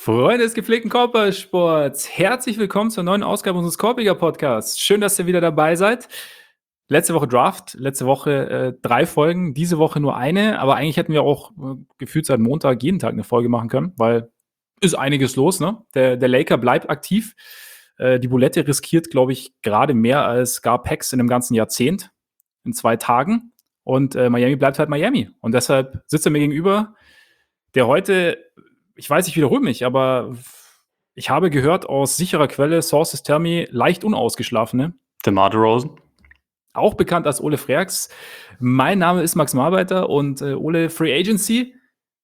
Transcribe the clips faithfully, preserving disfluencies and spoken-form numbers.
Freunde des gepflegten Korbballsports, herzlich willkommen zur neuen Ausgabe unseres Korbiger Podcasts. Schön, dass ihr wieder dabei seid. Letzte Woche Draft, letzte Woche äh, drei Folgen, diese Woche nur eine, aber eigentlich hätten wir auch äh, gefühlt seit Montag jeden Tag eine Folge machen können, weil ist einiges los, ne? Der, der Laker bleibt aktiv. Äh, die Bulette riskiert, glaube ich, gerade mehr als Gar Pax in einem ganzen Jahrzehnt in zwei Tagen. Und äh, Miami bleibt halt Miami. Und deshalb sitzt er mir gegenüber, der heute, ich weiß, ich wiederhole mich, aber ich habe gehört aus sicherer Quelle, Sources tell me, leicht unausgeschlafene. DeMar DeRozan. Auch bekannt als Ole Freaks. Mein Name ist Max Marbeiter und äh, Ole, Free Agency.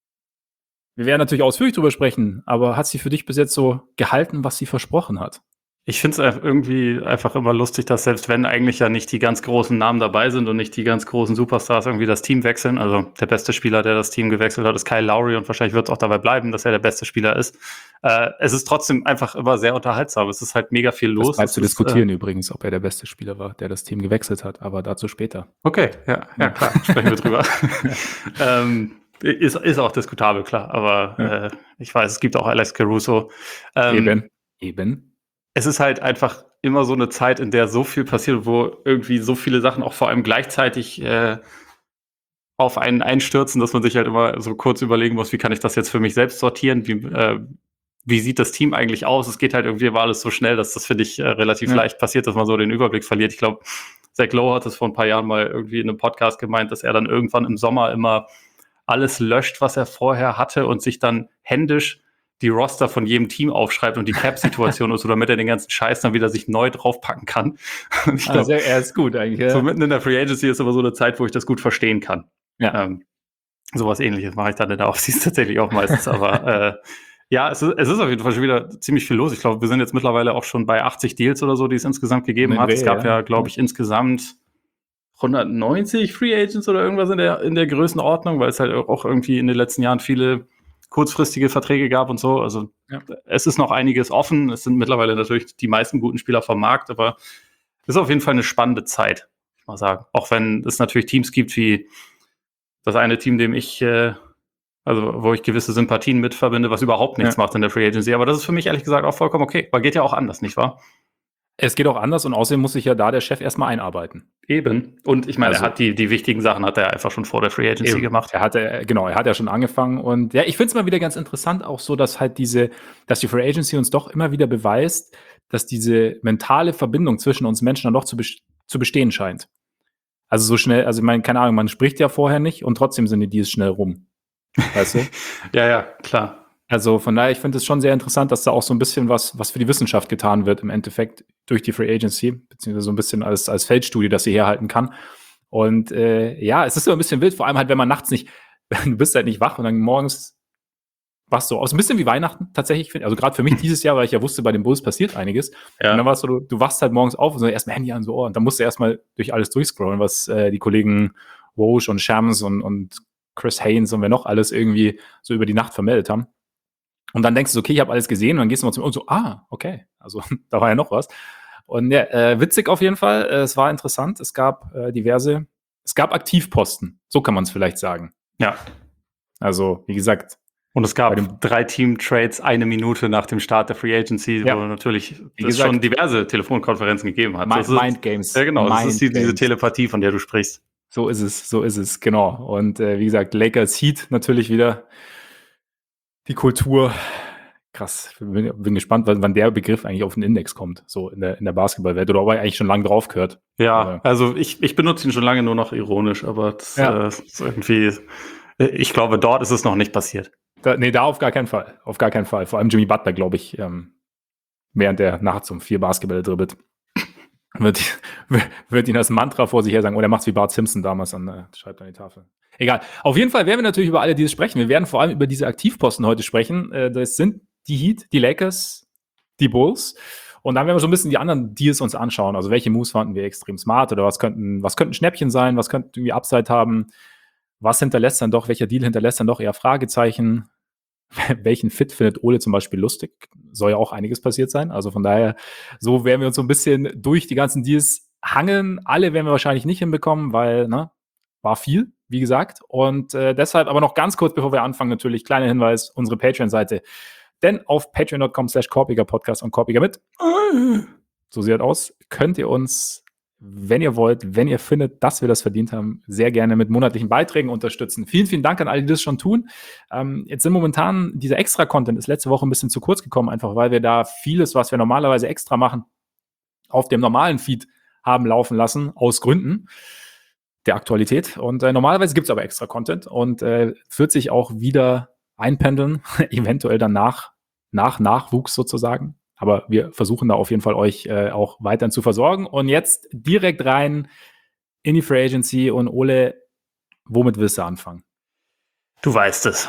Wir werden natürlich ausführlich drüber sprechen, aber hat sie für dich bis jetzt so gehalten, was sie versprochen hat? Ich finde es irgendwie einfach immer lustig, dass selbst wenn eigentlich ja nicht die ganz großen Namen dabei sind und nicht die ganz großen Superstars irgendwie das Team wechseln, also der beste Spieler, der das Team gewechselt hat, ist Kyle Lowry und wahrscheinlich wird es auch dabei bleiben, dass er der beste Spieler ist. Äh, es ist trotzdem einfach immer sehr unterhaltsam. Es ist halt mega viel los. Das bleibt es zu ist, diskutieren äh, übrigens, ob er der beste Spieler war, der das Team gewechselt hat, aber dazu später. Okay, ja, ja klar, sprechen wir drüber. ähm, ist, ist auch diskutabel, klar, aber Ja. äh, ich weiß, es gibt auch Alex Caruso. Ähm, Eben, eben. Es ist halt einfach immer so eine Zeit, in der so viel passiert, wo irgendwie so viele Sachen auch vor allem gleichzeitig äh, auf einen einstürzen, dass man sich halt immer so kurz überlegen muss, wie kann ich das jetzt für mich selbst sortieren? Wie, äh, wie sieht das Team eigentlich aus? Es geht halt irgendwie immer alles so schnell, dass das, finde ich, äh, relativ Ja. leicht passiert, dass man so den Überblick verliert. Ich glaube, Zach Lowe hat es vor ein paar Jahren mal irgendwie in einem Podcast gemeint, dass er dann irgendwann im Sommer immer alles löscht, was er vorher hatte und sich dann händisch die Roster von jedem Team aufschreibt und die Cap-Situation und so, damit er den ganzen Scheiß dann wieder sich neu draufpacken kann. Ich glaub, Also er ist gut eigentlich. Ja. so mitten in der Free Agency ist aber so eine Zeit, wo ich das gut verstehen kann. Ja. Ähm, sowas Ähnliches mache ich dann in der Offseason tatsächlich auch meistens. Aber äh, ja, es ist, es ist auf jeden Fall schon wieder ziemlich viel los. Ich glaube, wir sind jetzt mittlerweile auch schon bei achtzig Deals oder so, die es insgesamt gegeben hat. Es gab ja, glaube ich, insgesamt hundertneunzig Free Agents oder irgendwas in der, in der Größenordnung, weil es halt auch irgendwie in den letzten Jahren viele kurzfristige Verträge gab und so. Also Ja. es ist noch einiges offen. Es sind mittlerweile natürlich die meisten guten Spieler vom Markt, aber es ist auf jeden Fall eine spannende Zeit, ich mal sagen. Auch wenn es natürlich Teams gibt wie das eine Team, dem ich, äh, also wo ich gewisse Sympathien mit verbinde, was überhaupt nichts Ja. macht in der Free Agency. Aber das ist für mich ehrlich gesagt auch vollkommen okay, weil geht ja auch anders, nicht wahr? Es geht auch anders und außerdem muss sich ja da der Chef erstmal einarbeiten. Eben. Und ich meine, Also- er hat die, die wichtigen Sachen hat er einfach schon vor der Free Agency Eben. gemacht. Er hat ja, genau, er hat ja schon angefangen und ja, ich finde es mal wieder ganz interessant, auch so, dass halt diese, dass die Free Agency uns doch immer wieder beweist, dass diese mentale Verbindung zwischen uns Menschen dann doch zu, bes- zu bestehen scheint. Also so schnell, also ich meine, keine Ahnung, man spricht ja vorher nicht und trotzdem sind die Deals schnell rum. Weißt du? Ja, ja, klar. Also von daher, ich finde es schon sehr interessant, dass da auch so ein bisschen was, was für die Wissenschaft getan wird im Endeffekt durch die Free Agency, beziehungsweise so ein bisschen als, als Feldstudie, das sie herhalten kann. Und äh, ja, es ist immer ein bisschen wild, vor allem halt, wenn man nachts nicht, du bist halt nicht wach und dann morgens wachst du aus. Ein bisschen wie Weihnachten tatsächlich. find- Also gerade für mich dieses Jahr, weil ich ja wusste, bei den Bulls passiert einiges. Ja. Und dann warst du, du, du wachst halt morgens auf und so erstmal Handy an, so, oh, und dann musst du erstmal durch alles durchscrollen, was äh, die Kollegen Woj und Shams und, und Chris Haynes und wer noch alles irgendwie so über die Nacht vermeldet haben. Und dann denkst du, okay, ich habe alles gesehen und dann gehst du mal zum und so, ah, okay, also da war ja noch was. Und ja, äh, witzig auf jeden Fall, äh, es war interessant, es gab äh, diverse, es gab Aktivposten, so kann man es vielleicht sagen. Ja. Also, wie gesagt, Und es Bei gab dem- drei Team-Trades eine Minute nach dem Start der Free Agency, Ja. wo natürlich Wie es gesagt- schon diverse Telefonkonferenzen gegeben hat. Mi- Das ist, Mind Games. ja, genau, das Mind ist die, diese Games. Telepathie, von der du sprichst. So ist es, so ist es, genau. Und äh, wie gesagt, Lakers Heat natürlich wieder die Kultur. Krass, bin, bin gespannt, wann, wann der Begriff eigentlich auf den Index kommt, so in der, in der Basketballwelt. Oder ob er eigentlich schon lange drauf gehört. Ja, Aber- also ich, ich benutze ihn schon lange nur noch ironisch, aber das, Ja. äh, ist irgendwie, ich glaube, dort ist es noch nicht passiert. Da, nee, da auf gar keinen Fall. Auf gar keinen Fall. Vor allem Jimmy Butler, glaube ich, ähm, während der nachts um vier Basketball dribbelt, wird, wird ihn als Mantra vor sich her sagen, oder er macht's wie Bart Simpson damals an, äh, schreibt an die Tafel. Egal. Auf jeden Fall werden wir natürlich über alle diese sprechen. Wir werden vor allem über diese Aktivposten heute sprechen. Äh, das sind die Heat, die Lakers, die Bulls. Und dann werden wir so ein bisschen die anderen Deals uns anschauen. Also welche Moves fanden wir extrem smart oder was könnten, was könnten Schnäppchen sein, was könnten irgendwie Upside haben, was hinterlässt dann doch, welcher Deal hinterlässt dann doch eher Fragezeichen. Welchen Fit findet Ole zum Beispiel lustig? Soll ja auch einiges passiert sein. Also von daher, so werden wir uns so ein bisschen durch die ganzen Deals hangeln. Alle werden wir wahrscheinlich nicht hinbekommen, weil, ne, war viel, wie gesagt. Und äh, deshalb aber noch ganz kurz, bevor wir anfangen, natürlich kleiner Hinweis, unsere Patreon-Seite. Denn auf patreon.com slash korpiger Podcast und Korpiger mit, so sieht das aus, könnt ihr uns, wenn ihr wollt, wenn ihr findet, dass wir das verdient haben, sehr gerne mit monatlichen Beiträgen unterstützen. Vielen, vielen Dank an alle, die das schon tun. Ähm, jetzt sind momentan, dieser Extra-Content ist letzte Woche ein bisschen zu kurz gekommen, einfach weil wir da vieles, was wir normalerweise extra machen, auf dem normalen Feed haben laufen lassen, aus Gründen der Aktualität. Und äh, normalerweise gibt es aber extra Content und äh, wird sich auch wieder einpendeln, eventuell dann nach, nach Nachwuchs sozusagen. Aber wir versuchen da auf jeden Fall euch äh, auch weiterhin zu versorgen. Und jetzt direkt rein in die Free Agency. Und Ole, womit willst du anfangen? Du weißt es.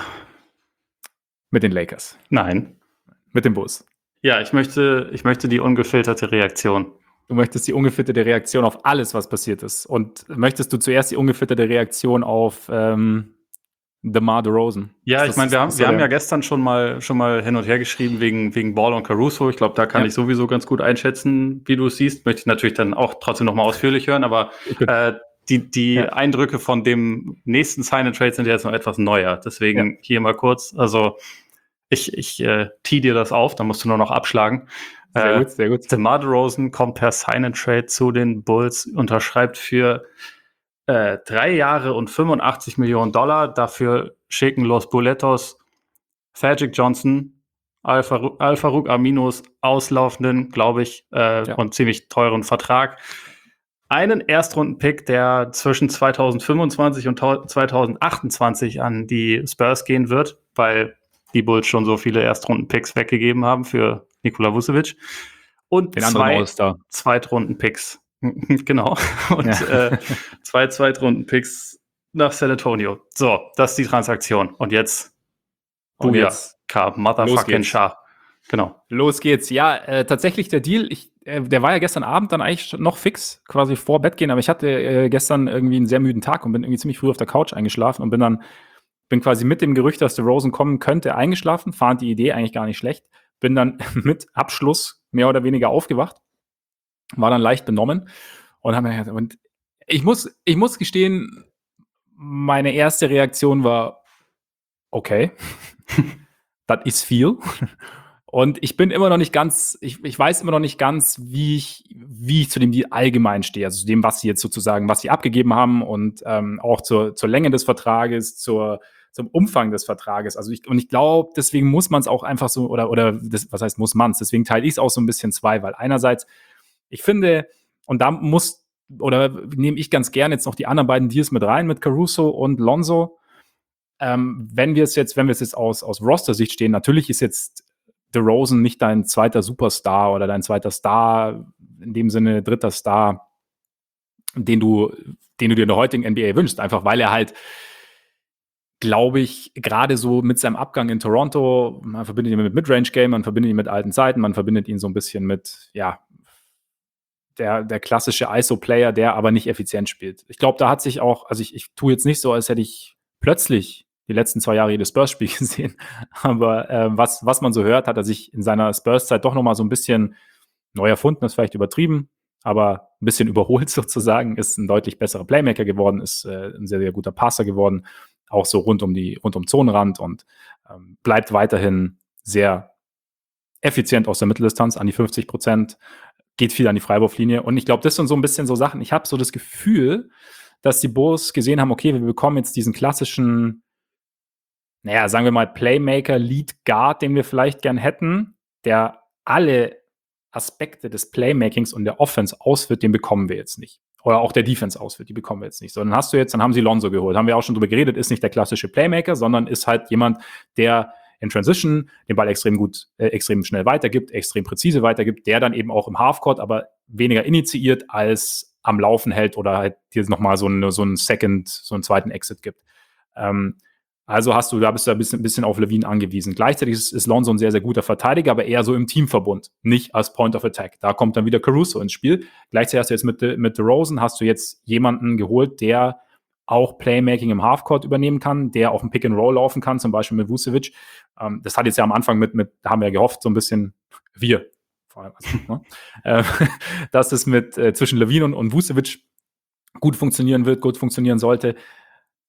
Mit den Lakers. Nein. Mit dem Bulls. Ja, ich möchte, ich möchte die ungefilterte Reaktion. Du möchtest die ungefilterte Reaktion auf alles, was passiert ist. Und möchtest du zuerst die ungefilterte Reaktion auf ähm, DeMar DeRozan? Ja, das, ich meine, wir, haben, wir haben ja gestern schon mal, schon mal hin und her geschrieben wegen, wegen Ball und Caruso. Ich glaube, da kann ja. ich sowieso ganz gut einschätzen, wie du es siehst. Möchte ich natürlich dann auch trotzdem nochmal ausführlich hören, aber äh, die, die ja. Eindrücke von dem nächsten Sign-and-Trade sind jetzt noch etwas neuer. Deswegen ja. hier mal kurz, also ich, ich äh, tee dir das auf, dann musst du nur noch abschlagen. Sehr gut, sehr gut. DeMar DeRozan kommt per Sign-and-Trade zu den Bulls, unterschreibt für äh, drei Jahre und fünfundachtzig Millionen Dollar. Dafür schicken Los Buletos Magic Johnson, Al-Farouq Aminos auslaufenden, glaube ich, äh, ja. und ziemlich teuren Vertrag. Einen Erstrunden-Pick, der zwischen zweitausendfünfundzwanzig und zweitausendachtundzwanzig an die Spurs gehen wird, weil die Bulls schon so viele Erstrunden-Picks weggegeben haben für Nikola Vucevic. Und den zwei Zweitrunden-Picks. Genau. Und ja. äh, zwei Zweitrunden-Picks nach San Antonio. So, das ist die Transaktion. Und jetzt Und jetzt K, Motherfucking Shah. Genau. Los geht's. Ja, äh, tatsächlich der Deal, ich, äh, der war ja gestern Abend dann eigentlich noch fix, quasi vor Bett gehen, aber ich hatte äh, gestern irgendwie einen sehr müden Tag und bin irgendwie ziemlich früh auf der Couch eingeschlafen und bin dann bin quasi mit dem Gerücht, dass DeRozan kommen könnte, eingeschlafen, fand die Idee eigentlich gar nicht schlecht, bin dann mit Abschluss mehr oder weniger aufgewacht, war dann leicht benommen und habe mir gedacht, und ich muss, ich muss gestehen, meine erste Reaktion war, okay, das ist viel. Und ich bin immer noch nicht ganz, ich, ich weiß immer noch nicht ganz, wie ich, wie ich zu dem Deal allgemein stehe, also zu dem, was sie jetzt sozusagen, was sie abgegeben haben und ähm, auch zur, zur Länge des Vertrages, zur, zum Umfang des Vertrages. Also ich, und ich glaube, deswegen muss man es auch einfach so, oder, oder das, was heißt muss man es, deswegen teile ich es auch so ein bisschen zwei, weil einerseits, ich finde, und da muss, oder nehme ich ganz gerne jetzt noch die anderen beiden Deals mit rein, mit Caruso und Lonzo. Ähm, wenn wir es jetzt, wenn wir es jetzt aus, aus Roster-Sicht stehen, natürlich ist jetzt DeRozan nicht dein zweiter Superstar oder dein zweiter Star, in dem Sinne dritter Star, den du, den du dir in der heutigen N B A wünschst, einfach weil er halt, glaube ich, gerade so mit seinem Abgang in Toronto, man verbindet ihn mit Midrange-Game, man verbindet ihn mit alten Zeiten, man verbindet ihn so ein bisschen mit, ja, der, der klassische I S O-Player, der aber nicht effizient spielt. Ich glaube, da hat sich auch, also ich, ich tue jetzt nicht so, als hätte ich plötzlich die letzten zwei Jahre jedes Spurs-Spiel gesehen. Aber äh, was, was man so hört, hat er sich in seiner Spurs-Zeit doch nochmal so ein bisschen neu erfunden, ist vielleicht übertrieben, aber ein bisschen überholt sozusagen, ist ein deutlich besserer Playmaker geworden, ist äh, ein sehr, sehr guter Passer geworden, auch so rund um die, rund um Zonenrand und ähm, bleibt weiterhin sehr effizient aus der Mitteldistanz an die fünfzig Prozent, geht viel an die Freiwurflinie. Und ich glaube, das sind so ein bisschen so Sachen. Ich habe so das Gefühl, dass die Bulls gesehen haben, okay, wir bekommen jetzt diesen klassischen, naja, sagen wir mal, Playmaker, Lead Guard, den wir vielleicht gern hätten, der alle Aspekte des Playmakings und der Offense ausführt, den bekommen wir jetzt nicht. Oder auch der Defense ausführt, die bekommen wir jetzt nicht. Sondern hast du jetzt, dann haben sie Lonzo geholt. Haben wir auch schon drüber geredet, ist nicht der klassische Playmaker, sondern ist halt jemand, der in Transition den Ball extrem gut, äh, extrem schnell weitergibt, extrem präzise weitergibt, der dann eben auch im Halfcourt aber weniger initiiert als am Laufen hält oder halt dir nochmal so einen so einen Second, so einen zweiten Exit gibt. Ähm, Also hast du, da bist du ein bisschen, bisschen auf Levine angewiesen. Gleichzeitig ist, ist Lonzo ein sehr, sehr guter Verteidiger, aber eher so im Teamverbund, nicht als Point of Attack. Da kommt dann wieder Caruso ins Spiel. Gleichzeitig hast du jetzt mit, mit DeRozan hast du jetzt jemanden geholt, der auch Playmaking im Halfcourt übernehmen kann, der auch ein Pick and Roll laufen kann, zum Beispiel mit Vucevic. Ähm, das hat jetzt ja am Anfang mit, mit, da haben wir ja gehofft, so ein bisschen, wir, vor allem, also, ne? äh, dass es mit äh, zwischen Levine und, und Vucevic gut funktionieren wird, gut funktionieren sollte.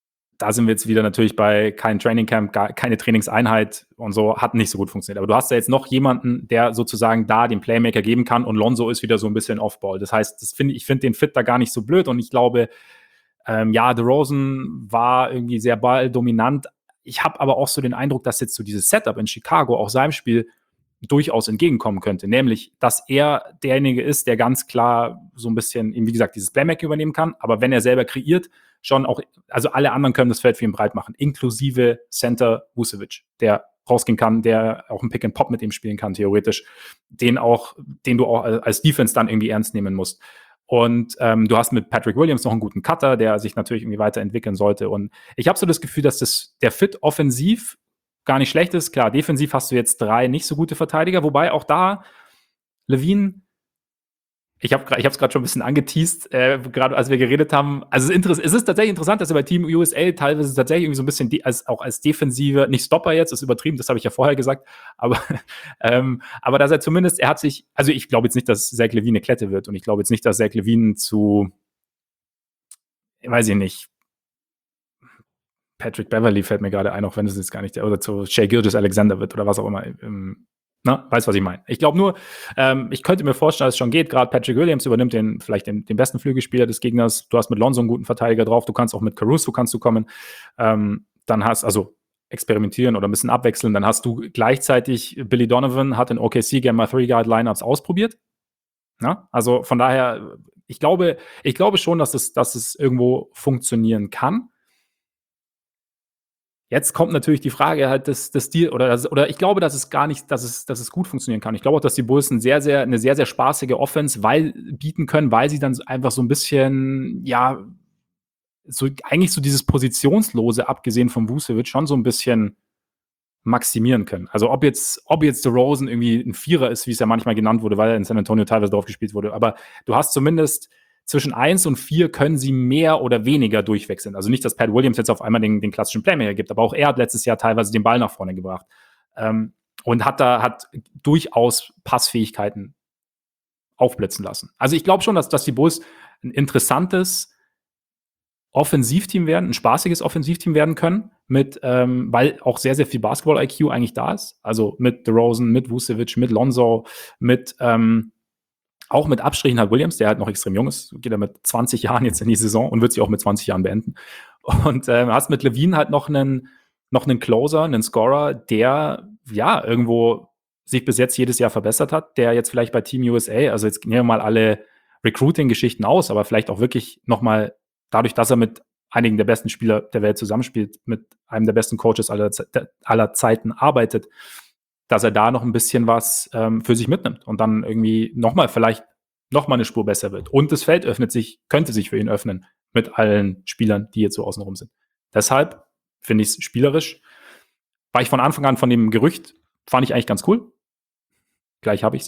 da sind wir jetzt wieder natürlich bei kein Trainingcamp, gar, keine Trainingseinheit und so, hat nicht so gut funktioniert. Aber du hast ja jetzt noch jemanden, der sozusagen da den Playmaker geben kann und Lonzo ist wieder so ein bisschen Off-Ball. Das heißt, das find, ich finde den Fit da gar nicht so blöd und ich glaube, ähm, ja, DeRozan war irgendwie sehr balldominant. Ich habe aber auch so den Eindruck, dass jetzt so dieses Setup in Chicago auch seinem Spiel durchaus entgegenkommen könnte, nämlich, dass er derjenige ist, der ganz klar so ein bisschen, wie gesagt, dieses Playmaking übernehmen kann, aber wenn er selber kreiert, schon auch, also alle anderen können das Feld für ihn breit machen, inklusive Center Vucevic, der rausgehen kann, der auch ein Pick and Pop mit ihm spielen kann, theoretisch, den auch, den du auch als Defense dann irgendwie ernst nehmen musst. Und ähm, du hast mit Patrick Williams noch einen guten Cutter, der sich natürlich irgendwie weiterentwickeln sollte. Und ich habe so das Gefühl, dass das, der Fit offensiv gar nicht schlecht ist. Klar, defensiv hast du jetzt drei nicht so gute Verteidiger, wobei auch da LaVine, ich habe ich es gerade schon ein bisschen angeteased, äh, gerade als wir geredet haben. Also es ist, es ist tatsächlich interessant, dass er bei Team U S A teilweise tatsächlich irgendwie so ein bisschen de- als, auch als Defensive, nicht Stopper jetzt, ist übertrieben, das habe ich ja vorher gesagt, aber, ähm, aber dass er zumindest, er hat sich, also ich glaube jetzt nicht, dass Zach LaVine eine Klette wird und ich glaube jetzt nicht, dass Zach LaVine zu, weiß ich nicht, Patrick Beverly fällt mir gerade ein, auch wenn es jetzt gar nicht, oder zu Shai Gilgeous-Alexander wird oder was auch immer. Ähm, na, weißt, was ich meine. Ich glaube nur, ähm, ich könnte mir vorstellen, dass es schon geht. Gerade Patrick Williams übernimmt den, vielleicht den, den besten Flügelspieler des Gegners. Du hast mit Lonzo einen guten Verteidiger drauf. Du kannst auch mit Caruso kannst du kommen. Ähm, dann hast, also experimentieren oder ein bisschen abwechseln. Dann hast du gleichzeitig, Billy Donovan hat in O K C gerne mal Three-Guard-Lineups ausprobiert. Na? Also von daher, ich glaube, ich glaube schon, dass es, dass es irgendwo funktionieren kann. Jetzt kommt natürlich die Frage halt des, des Deal, oder, das, oder ich glaube, dass es gar nicht, dass es, dass es gut funktionieren kann. Ich glaube auch, dass die Bulls ein sehr, sehr, eine sehr, sehr spaßige Offense weil, bieten können, weil sie dann einfach so ein bisschen, ja, so, eigentlich so dieses Positionslose, abgesehen vom Vucevic, schon so ein bisschen maximieren können. Also ob jetzt, ob jetzt DeRozan irgendwie ein Vierer ist, wie es ja manchmal genannt wurde, weil er in San Antonio teilweise drauf gespielt wurde, aber du hast zumindest zwischen eins und vier können sie mehr oder weniger durchwechseln. Also nicht, dass Pat Williams jetzt auf einmal den, den klassischen Playmaker gibt, aber auch er hat letztes Jahr teilweise den Ball nach vorne gebracht. Ähm, und hat da hat durchaus Passfähigkeiten aufblitzen lassen. Also ich glaube schon, dass, dass die Bulls ein interessantes Offensivteam werden, ein spaßiges Offensivteam werden können, mit, ähm, weil auch sehr, sehr viel Basketball-I Q eigentlich da ist. Also mit DeRozan, mit Vucevic, mit Lonzo, mit ähm, auch mit Abstrichen hat Williams, der halt noch extrem jung ist, geht er mit zwanzig Jahren jetzt in die Saison und wird sie auch mit zwanzig Jahren beenden. Und ähm, hast mit LaVine halt noch einen, noch einen Closer, einen Scorer, der ja irgendwo sich bis jetzt jedes Jahr verbessert hat, der jetzt vielleicht bei Team U S A, also jetzt nehmen wir mal alle Recruiting-Geschichten aus, aber vielleicht auch wirklich nochmal dadurch, dass er mit einigen der besten Spieler der Welt zusammenspielt, mit einem der besten Coaches aller, aller Zeiten arbeitet, dass er da noch ein bisschen was ähm, für sich mitnimmt und dann irgendwie nochmal vielleicht nochmal eine Spur besser wird. Und das Feld öffnet sich, könnte sich für ihn öffnen mit allen Spielern, die jetzt so außenrum sind. Deshalb finde ich es spielerisch. War ich von Anfang an von dem Gerücht, fand ich eigentlich ganz cool. Gleich habe ich's.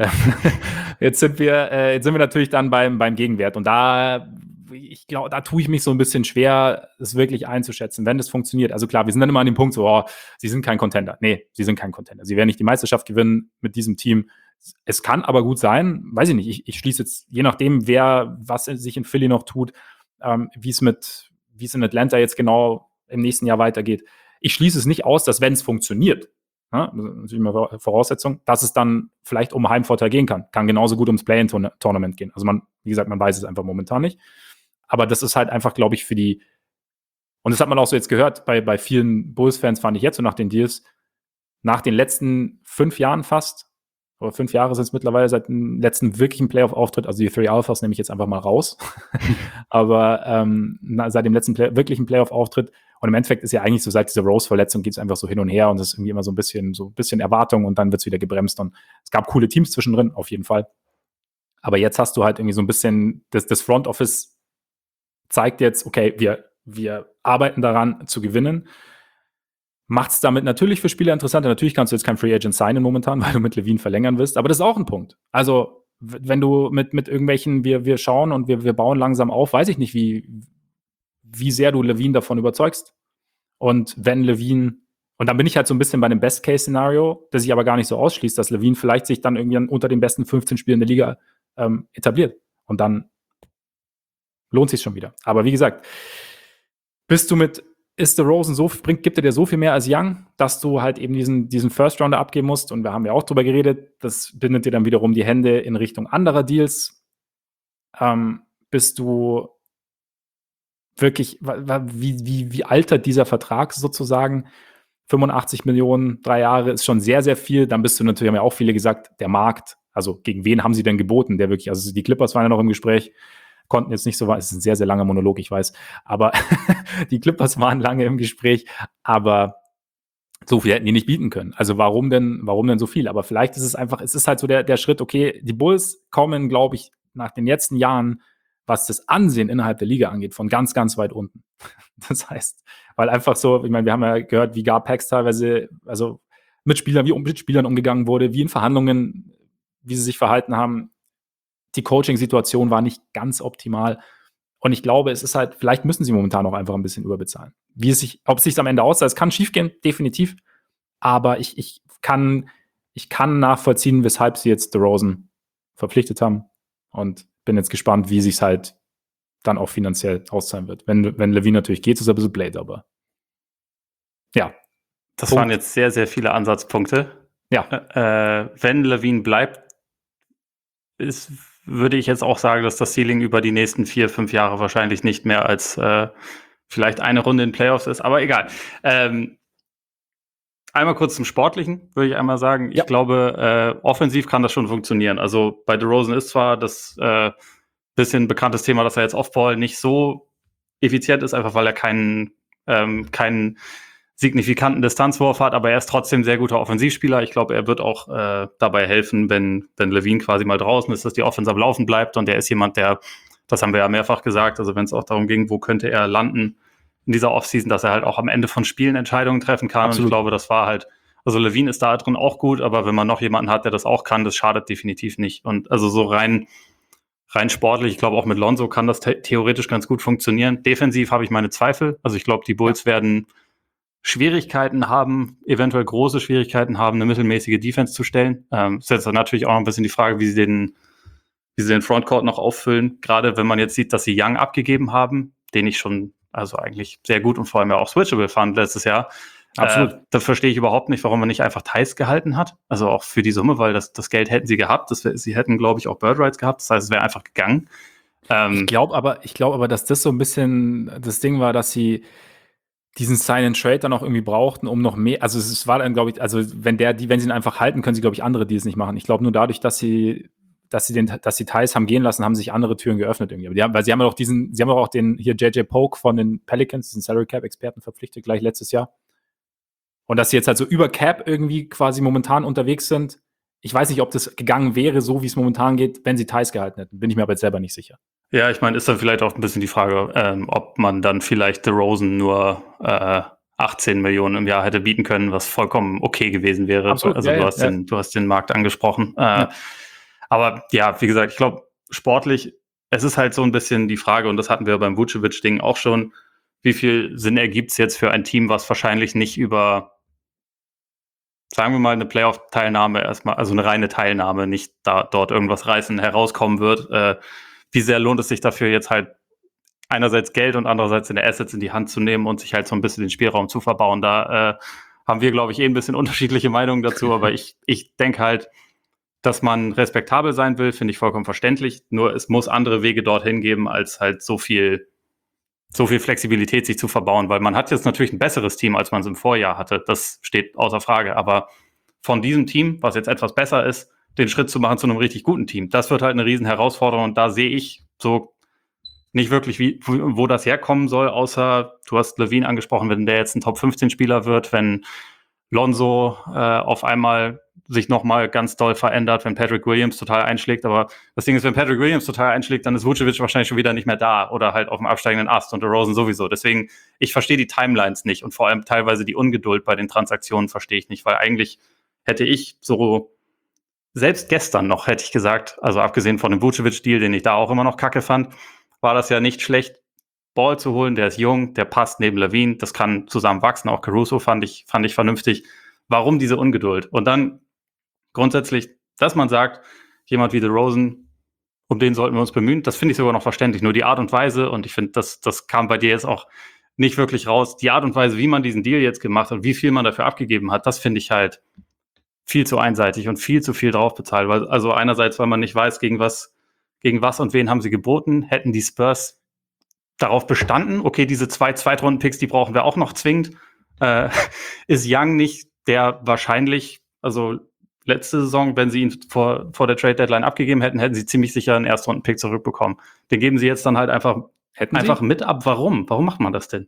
Jetzt sind wir, äh, jetzt sind wir natürlich dann beim, beim Gegenwert. Und da, ich glaube, da tue ich mich so ein bisschen schwer, es wirklich einzuschätzen, wenn das funktioniert. Also klar, wir sind dann immer an dem Punkt so, oh, sie sind kein Contender. Nee, sie sind kein Contender. Sie werden nicht die Meisterschaft gewinnen mit diesem Team. Es kann aber gut sein, weiß ich nicht, ich, ich schließe jetzt, je nachdem, wer, was sich in Philly noch tut, ähm, wie es mit, wie es in Atlanta jetzt genau im nächsten Jahr weitergeht. Ich schließe es nicht aus, dass wenn es funktioniert, ja, natürlich mal Voraussetzung, dass es dann vielleicht um Heimvorteil gehen kann. Kann genauso gut ums Play-in-Tournament gehen. Also man, wie gesagt, man weiß es einfach momentan nicht. Aber das ist halt einfach, glaube ich, für die, und das hat man auch so jetzt gehört, bei, bei vielen Bulls-Fans fand ich jetzt so nach den Deals, nach den letzten fünf Jahren fast, oder fünf Jahre sind es mittlerweile seit dem letzten wirklichen Playoff-Auftritt, also die Three Alphas nehme ich jetzt einfach mal raus, aber ähm, seit dem letzten Play- wirklichen Playoff-Auftritt, und im Endeffekt ist ja eigentlich so, seit dieser Rose-Verletzung geht es einfach so hin und her und es ist irgendwie immer so ein bisschen, so ein bisschen Erwartung und dann wird es wieder gebremst und es gab coole Teams zwischendrin, auf jeden Fall. Aber jetzt hast du halt irgendwie so ein bisschen, das, das Front Office zeigt jetzt, okay, wir, wir arbeiten daran zu gewinnen. Macht es damit natürlich für Spieler interessanter. Natürlich kannst du jetzt kein Free Agent signen momentan, weil du mit LaVine verlängern willst, aber das ist auch ein Punkt. Also, wenn du mit, mit irgendwelchen, wir, wir schauen und wir, wir bauen langsam auf, weiß ich nicht, wie, wie sehr du LaVine davon überzeugst. Und wenn LaVine, und dann bin ich halt so ein bisschen bei dem Best-Case-Szenario, das sich aber gar nicht so ausschließt, dass LaVine vielleicht sich dann irgendwie unter den besten fünfzehn Spielern der Liga ähm, etabliert. Und dann lohnt sich schon wieder. Aber wie gesagt, bist du mit ist DeRozan so, bringt, gibt er dir so viel mehr als Young, dass du halt eben diesen, diesen First-Rounder abgeben musst. Und wir haben ja auch drüber geredet, das bindet dir dann wiederum die Hände in Richtung anderer Deals. Ähm, bist du wirklich, wie, wie, wie altert dieser Vertrag sozusagen? fünfundachtzig Millionen, drei Jahre ist schon sehr, sehr viel. Dann bist du natürlich, haben ja auch viele gesagt, der Markt, also gegen wen haben sie denn geboten, der wirklich, also die Clippers waren ja noch im Gespräch, konnten jetzt nicht so weit, es ist ein sehr, sehr langer Monolog, ich weiß, aber die Clippers waren lange im Gespräch, aber so viel hätten die nicht bieten können. Also warum denn, warum denn so viel? Aber vielleicht ist es einfach, es ist halt so der, der Schritt, okay, die Bulls kommen, glaube ich, nach den letzten Jahren, was das Ansehen innerhalb der Liga angeht, von ganz, ganz weit unten. Das heißt, weil einfach so, ich meine, wir haben ja gehört, wie Gar-Pax teilweise, also mit Spielern, wie um, mit Spielern umgegangen wurde, wie in Verhandlungen, wie sie sich verhalten haben. Die Coaching-Situation war nicht ganz optimal. Und ich glaube, es ist halt, vielleicht müssen sie momentan auch einfach ein bisschen überbezahlen. Wie es sich, ob es sich am Ende aussah, es kann schiefgehen, definitiv. Aber ich, ich kann, ich kann nachvollziehen, weshalb sie jetzt DeRozan verpflichtet haben. Und bin jetzt gespannt, wie sich es halt dann auch finanziell auszahlen wird. Wenn, wenn Levine natürlich geht, ist er ein bisschen Blade, aber ja. Das Punkt. Waren jetzt sehr, sehr viele Ansatzpunkte. Ja. Äh, wenn Levine bleibt, ist, würde ich jetzt auch sagen, dass das Ceiling über die nächsten vier, fünf Jahre wahrscheinlich nicht mehr als äh, vielleicht eine Runde in Playoffs ist, aber egal. Ähm, einmal kurz zum Sportlichen, würde ich einmal sagen. Ja. Ich glaube, äh, offensiv kann das schon funktionieren. Also bei DeRozan ist zwar das äh, bisschen bekanntes Thema, dass er jetzt Off-Ball nicht so effizient ist, einfach weil er keinen, ähm, keinen signifikanten Distanzwurf hat, aber er ist trotzdem sehr guter Offensivspieler. Ich glaube, er wird auch äh, dabei helfen, wenn, wenn Levine quasi mal draußen ist, dass die Offense am Laufen bleibt. Und er ist jemand, der, das haben wir ja mehrfach gesagt, also wenn es auch darum ging, wo könnte er landen in dieser Offseason, dass er halt auch am Ende von Spielen Entscheidungen treffen kann. Absolut. Und ich glaube, das war halt, also Levine ist da drin auch gut, aber wenn man noch jemanden hat, der das auch kann, das schadet definitiv nicht. Und also so rein rein sportlich, ich glaube auch mit Lonzo kann das the- theoretisch ganz gut funktionieren. Defensiv habe ich meine Zweifel. Also ich glaube, die Bulls ja. werden Schwierigkeiten haben, eventuell große Schwierigkeiten haben, eine mittelmäßige Defense zu stellen. Ähm, ist jetzt natürlich auch noch ein bisschen die Frage, wie sie den, wie sie den Frontcourt noch auffüllen. Gerade wenn man jetzt sieht, dass sie Young abgegeben haben, den ich schon also eigentlich sehr gut und vor allem ja auch switchable fand letztes Jahr. Absolut. Äh, da verstehe ich überhaupt nicht, warum man nicht einfach Theis gehalten hat. Also auch für die Summe, weil das, das Geld hätten sie gehabt. Das wär, sie hätten, glaube ich, auch Bird Rights gehabt. Das heißt, es wäre einfach gegangen. Ähm, ich glaube aber, ich glaube aber, dass das so ein bisschen das Ding war, dass sie diesen Sign-and-Trade dann auch irgendwie brauchten, um noch mehr, also es war dann, glaube ich, also wenn der, die, wenn sie ihn einfach halten, können sie, glaube ich, andere Deals nicht machen. Ich glaube nur dadurch, dass sie, dass sie den, dass sie Theis haben gehen lassen, haben sich andere Türen geöffnet irgendwie. Aber die haben, weil sie haben ja auch diesen, sie haben auch den hier J J Polk von den Pelicans, diesen Salary Cap Experten verpflichtet, gleich letztes Jahr. Und dass sie jetzt halt so über Cap irgendwie quasi momentan unterwegs sind. Ich weiß nicht, ob das gegangen wäre, so wie es momentan geht, wenn sie Theis gehalten hätten. Bin ich mir aber jetzt selber nicht sicher. Ja, ich meine, ist dann vielleicht auch ein bisschen die Frage, ähm, ob man dann vielleicht DeRozan nur äh, achtzehn Millionen im Jahr hätte bieten können, was vollkommen okay gewesen wäre. Absolut, also ja, du, ja, hast ja. Den, du hast den Markt angesprochen. Äh, ja. Aber ja, wie gesagt, ich glaube, sportlich, es ist halt so ein bisschen die Frage, und das hatten wir beim Vucevic-Ding auch schon, wie viel Sinn ergibt es jetzt für ein Team, was wahrscheinlich nicht über, sagen wir mal, eine Playoff-Teilnahme erstmal, also eine reine Teilnahme, nicht da dort irgendwas reißen, herauskommen wird. Äh, wie sehr lohnt es sich dafür jetzt halt einerseits Geld und andererseits in der Assets in die Hand zu nehmen und sich halt so ein bisschen den Spielraum zu verbauen. Da äh, haben wir, glaube ich, eh ein bisschen unterschiedliche Meinungen dazu, aber ich, ich denke halt, dass man respektabel sein will, finde ich vollkommen verständlich. Nur es muss andere Wege dorthin geben, als halt so viel so viel Flexibilität sich zu verbauen, weil man hat jetzt natürlich ein besseres Team, als man es im Vorjahr hatte. Das steht außer Frage. Aber von diesem Team, was jetzt etwas besser ist, den Schritt zu machen zu einem richtig guten Team, das wird halt eine riesen Herausforderung. Und da sehe ich so nicht wirklich, wie, wo das herkommen soll, außer, du hast Levine angesprochen, wenn der jetzt ein Top fünfzehn Spieler wird, wenn Lonzo äh, auf einmal sich nochmal ganz doll verändert, wenn Patrick Williams total einschlägt. Aber das Ding ist, wenn Patrick Williams total einschlägt, dann ist Vucevic wahrscheinlich schon wieder nicht mehr da oder halt auf dem absteigenden Ast und DeRozan sowieso. Deswegen, ich verstehe die Timelines nicht und vor allem teilweise die Ungeduld bei den Transaktionen verstehe ich nicht, weil eigentlich hätte ich so, selbst gestern noch hätte ich gesagt, also abgesehen von dem Vucevic-Deal, den ich da auch immer noch kacke fand, war das ja nicht schlecht, Ball zu holen, der ist jung, der passt neben Levine, das kann zusammen wachsen, auch Caruso fand ich, fand ich vernünftig. Warum diese Ungeduld? Und dann grundsätzlich, dass man sagt, jemand wie DeRozan, um den sollten wir uns bemühen, das finde ich sogar noch verständlich. Nur die Art und Weise, und ich finde, das, das kam bei dir jetzt auch nicht wirklich raus. Die Art und Weise, wie man diesen Deal jetzt gemacht hat, wie viel man dafür abgegeben hat, das finde ich halt viel zu einseitig und viel zu viel drauf bezahlt. Weil, also einerseits, weil man nicht weiß, gegen was, gegen was und wen haben sie geboten. Hätten die Spurs darauf bestanden, okay, diese zwei Zweitrunden-Picks, die brauchen wir auch noch zwingend, äh, ist Young nicht der wahrscheinlich, also letzte Saison, wenn sie ihn vor, vor der Trade-Deadline abgegeben hätten, hätten sie ziemlich sicher einen Erstrunden-Pick zurückbekommen. Den geben sie jetzt dann halt einfach, Hätten einfach sie? mit ab. Warum? Warum macht man das denn?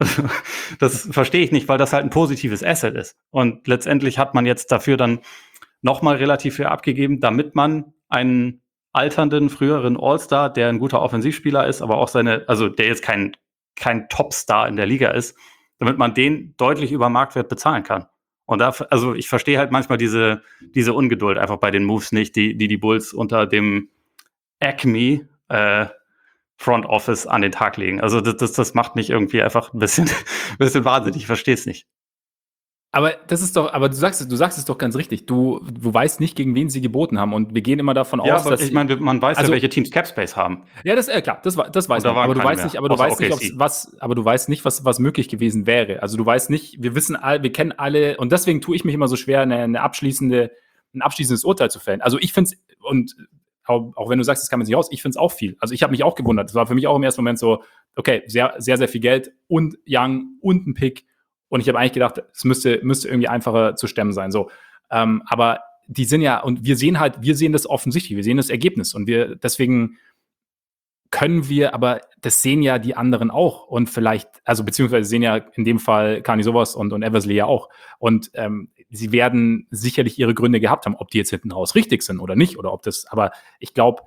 Das verstehe ich nicht, weil das halt ein positives Asset ist. Und letztendlich hat man jetzt dafür dann nochmal relativ viel abgegeben, damit man einen alternden, früheren All-Star, der ein guter Offensivspieler ist, aber auch seine, also der jetzt kein, kein Top-Star in der Liga ist, damit man den deutlich über Marktwert bezahlen kann. Und da, also ich verstehe halt manchmal diese, diese Ungeduld einfach bei den Moves nicht, die die, die Bulls unter dem Acme äh, Front Office an den Tag legen. Also das, das, das macht mich irgendwie einfach ein bisschen, ein bisschen wahnsinnig. Ich verstehe es nicht. Aber das ist doch, aber du sagst es, du sagst es doch ganz richtig. Du, du weißt nicht, gegen wen sie geboten haben. Und wir gehen immer davon ja, aus, aber dass ich meine, man weiß also, ja, welche Teams Capspace haben. Ja, das äh, klar, das, das weiß da man. Aber du weißt mehr, nicht, aber du weißt nicht, ob's was, aber du weißt nicht, was, was möglich gewesen wäre. Also du weißt nicht, wir wissen alle, wir kennen alle, und deswegen tue ich mich immer so schwer, eine, eine abschließende, ein abschließendes Urteil zu fällen. Also ich finde es, und auch, auch wenn du sagst, das kann man sich aus, ich finde es auch viel. Also ich habe mich auch gewundert. Das war für mich auch im ersten Moment so, okay, sehr, sehr, sehr viel Geld und Young und ein Pick. Und ich habe eigentlich gedacht, es müsste, müsste irgendwie einfacher zu stemmen sein. So, ähm, aber die sind ja, und wir sehen halt, wir sehen das offensichtlich, wir sehen das Ergebnis. Und wir, deswegen können wir, aber das sehen ja die anderen auch. Und vielleicht, also beziehungsweise sehen ja in dem Fall Kani sowas und, und Eversley ja auch. Und ähm, sie werden sicherlich ihre Gründe gehabt haben, ob die jetzt hinten raus richtig sind oder nicht. Oder ob das, aber ich glaube,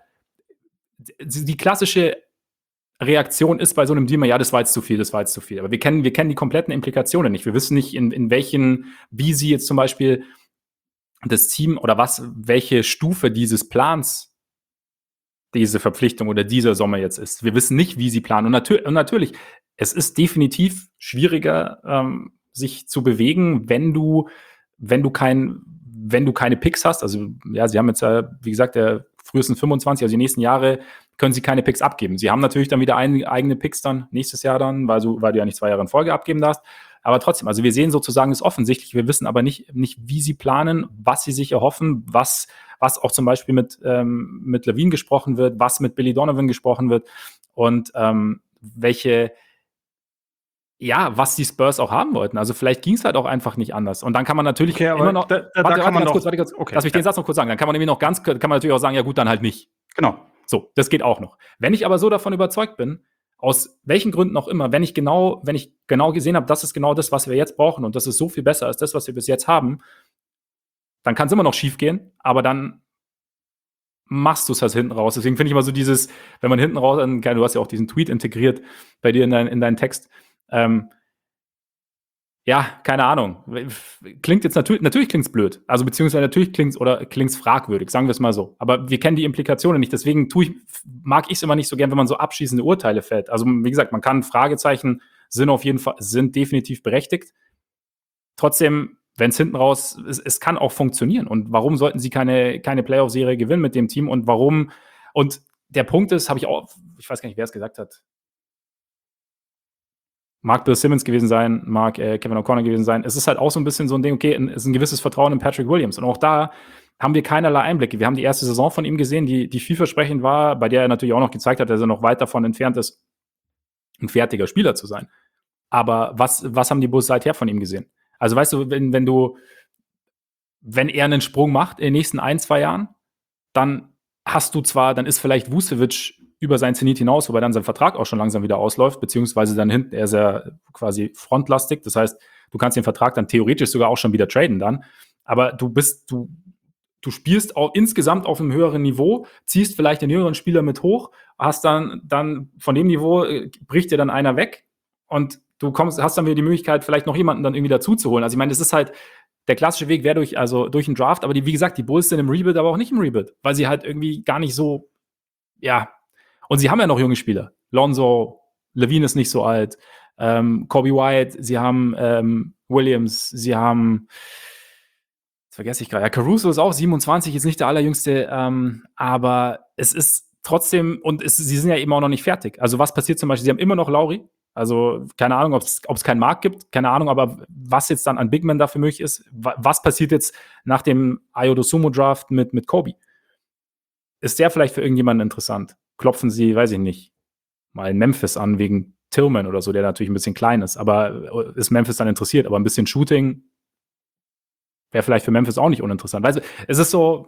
die klassische Reaktion ist bei so einem Deal mal, ja, das war jetzt zu viel, das war jetzt zu viel. Aber wir kennen, wir kennen die kompletten Implikationen nicht. Wir wissen nicht, in, in welchen, wie sie jetzt zum Beispiel das Team oder was, welche Stufe dieses Plans diese Verpflichtung oder dieser Sommer jetzt ist. Wir wissen nicht, wie sie planen. Und, natür- und natürlich, es ist definitiv schwieriger, ähm, sich zu bewegen, wenn du, wenn du kein, wenn du keine Picks hast. Also, ja, sie haben jetzt, äh, wie gesagt, der frühestens fünfundzwanzig, also die nächsten Jahre können sie keine Picks abgeben. Sie haben natürlich dann wieder ein, eigene Picks dann nächstes Jahr dann, weil, so, weil du ja nicht zwei Jahre in Folge abgeben darfst. Aber trotzdem, also wir sehen sozusagen das offensichtlich. Wir wissen aber nicht, nicht, wie sie planen, was sie sich erhoffen, was, was auch zum Beispiel mit, ähm, mit Levine gesprochen wird, was mit Billy Donovan gesprochen wird und ähm, welche, ja, was die Spurs auch haben wollten. Also vielleicht ging es halt auch einfach nicht anders. Und dann kann man natürlich okay, immer noch, da, da, warte, da kann warte, man ganz noch, kurz, warte kurz, okay, lass mich ja. den Satz noch kurz sagen. Dann kann man nämlich noch ganz, kann man natürlich auch sagen, ja gut, dann halt nicht. Genau. So, das geht auch noch. Wenn ich aber so davon überzeugt bin, aus welchen Gründen auch immer, wenn ich genau, wenn ich genau gesehen habe, das ist genau das, was wir jetzt brauchen und das ist so viel besser als das, was wir bis jetzt haben, dann kann es immer noch schief gehen, aber dann machst du es halt hinten raus. Deswegen finde ich immer so dieses, wenn man hinten raus, du hast ja auch diesen Tweet integriert bei dir in, dein, in deinen Text, ähm, ja, keine Ahnung. Klingt jetzt natürlich, natürlich klingt es blöd. Also beziehungsweise natürlich klingt es oder klingt es fragwürdig, sagen wir es mal so. Aber wir kennen die Implikationen nicht. Deswegen tue ich, mag ich es immer nicht so gern, wenn man so abschließende Urteile fällt. Also wie gesagt, man kann Fragezeichen sind auf jeden Fall, sind definitiv berechtigt. Trotzdem, wenn es hinten raus, es, es kann auch funktionieren. Und warum sollten sie keine, keine Playoff-Serie gewinnen mit dem Team? Und warum? Und der Punkt ist, habe ich auch, ich weiß gar nicht, wer es gesagt hat. Mag Bill Simmons gewesen sein, mag äh, Kevin O'Connor gewesen sein. Es ist halt auch so ein bisschen so ein Ding, okay, es ist ein gewisses Vertrauen in Patrick Williams. Und auch da haben wir keinerlei Einblicke. Wir haben die erste Saison von ihm gesehen, die, die vielversprechend war, bei der er natürlich auch noch gezeigt hat, dass er noch weit davon entfernt ist, ein fertiger Spieler zu sein. Aber was, was haben die Bulls seither von ihm gesehen? Also weißt du, wenn, wenn du, wenn er einen Sprung macht in den nächsten ein, zwei Jahren, dann hast du zwar, dann ist vielleicht Vucevic über sein Zenit hinaus, wobei dann sein Vertrag auch schon langsam wieder ausläuft, beziehungsweise dann hinten, er ist ja quasi frontlastig, das heißt, du kannst den Vertrag dann theoretisch sogar auch schon wieder traden dann, aber du bist, du, du spielst auch insgesamt auf einem höheren Niveau, ziehst vielleicht den jüngeren Spieler mit hoch, hast dann, dann von dem Niveau, äh, bricht dir dann einer weg und du kommst, hast dann wieder die Möglichkeit, vielleicht noch jemanden dann irgendwie dazu zu holen. Also ich meine, das ist halt, der klassische Weg wäre durch, also durch einen Draft, aber die, wie gesagt, die Bulls sind im Rebuild, aber auch nicht im Rebuild, weil sie halt irgendwie gar nicht so, ja, und sie haben ja noch junge Spieler. Lonzo, Levine ist nicht so alt, ähm, Kobe White, sie haben ähm, Williams, sie haben, das vergesse ich gerade, ja, Caruso ist auch siebenundzwanzig, ist nicht der allerjüngste, ähm, aber es ist trotzdem, und es, sie sind ja eben auch noch nicht fertig. Also was passiert zum Beispiel, sie haben immer noch Lauri, Also keine Ahnung, ob es keinen Markt gibt, keine Ahnung, aber was jetzt dann an Big Men dafür möglich ist, wa- was passiert jetzt nach dem Ayo Dosunmu Draft mit, mit Kobe? Ist der vielleicht für irgendjemanden interessant? Klopfen sie, weiß ich nicht, mal in Memphis an wegen Tillman oder so, der natürlich ein bisschen klein ist, aber ist Memphis dann interessiert? Aber ein bisschen Shooting wäre vielleicht für Memphis auch nicht uninteressant. Weißt du, es ist so,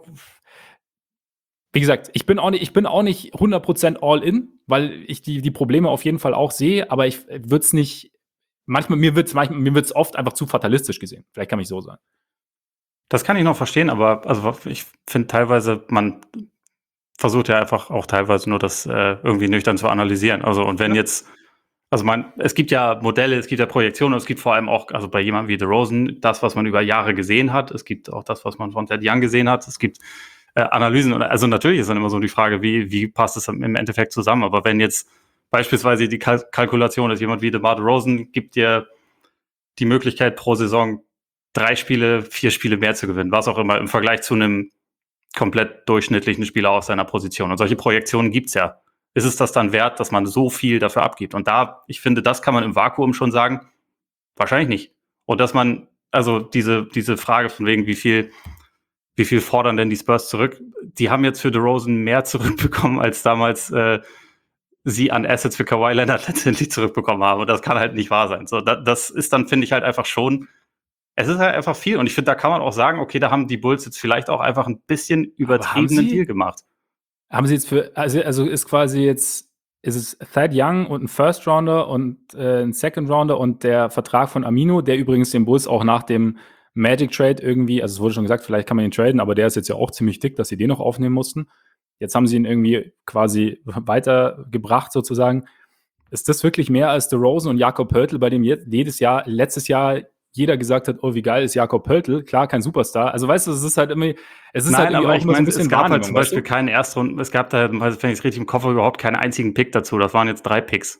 wie gesagt, ich bin auch nicht, ich bin auch nicht hundert Prozent all in, weil ich die, die Probleme auf jeden Fall auch sehe, aber ich würde es nicht, manchmal, mir wird es manchmal, mir wird's oft einfach zu fatalistisch gesehen. Vielleicht kann ich so sagen. Das kann ich noch verstehen, aber also ich finde teilweise, man versucht ja einfach auch teilweise nur das äh, irgendwie nüchtern zu analysieren. Also und wenn ja. jetzt, also man, es gibt ja Modelle, es gibt ja Projektionen, es gibt vor allem auch, also bei jemandem wie DeRozan, das, was man über Jahre gesehen hat, es gibt auch das, was man von Ted Young gesehen hat, es gibt äh, Analysen, also natürlich ist dann immer so die Frage, wie, wie passt es im Endeffekt zusammen, aber wenn jetzt beispielsweise die Kal- Kalkulation ist, jemand wie DeMar DeRozan gibt dir die Möglichkeit pro Saison drei Spiele, vier Spiele mehr zu gewinnen, was auch immer im Vergleich zu einem komplett durchschnittlichen Spieler aus seiner Position. Und solche Projektionen gibt's ja. Ist es das dann wert, dass man so viel dafür abgibt? Und da, ich finde, das kann man im Vakuum schon sagen, wahrscheinlich nicht. Und dass man, also diese, diese Frage von wegen, wie viel, wie viel fordern denn die Spurs zurück? Die haben jetzt für DeRozan mehr zurückbekommen, als damals äh, sie an Assets für Kawhi Leonard letztendlich zurückbekommen haben. Und das kann halt nicht wahr sein. So, das, das ist dann, finde ich, halt einfach schon, es ist halt einfach viel. Und ich finde, da kann man auch sagen, okay, da haben die Bulls jetzt vielleicht auch einfach ein bisschen übertriebenen Deal gemacht. Haben sie jetzt für, also, also ist quasi jetzt, ist es Thad Young und ein First Rounder und äh, ein Second Rounder und der Vertrag von Amino, der übrigens den Bulls auch nach dem Magic Trade irgendwie, also es wurde schon gesagt, vielleicht kann man ihn traden, aber der ist jetzt ja auch ziemlich dick, dass sie den noch aufnehmen mussten. Jetzt haben sie ihn irgendwie quasi weitergebracht sozusagen. Ist das wirklich mehr als DeRozan und Jakob Poeltl, bei dem jedes Jahr, letztes Jahr jeder gesagt hat, oh, wie geil ist Jakob Poeltl? Klar, kein Superstar. Also weißt du, es ist halt immer, es ist Nein, halt irgendwie aber auch ich immer so ein meine, bisschen es gab halt Wahrnehmung, zum weißt Beispiel du? keinen Erstrunden, es gab da, wenn ich es richtig im Kopf habe, überhaupt keinen einzigen Pick dazu. Das waren jetzt drei Picks.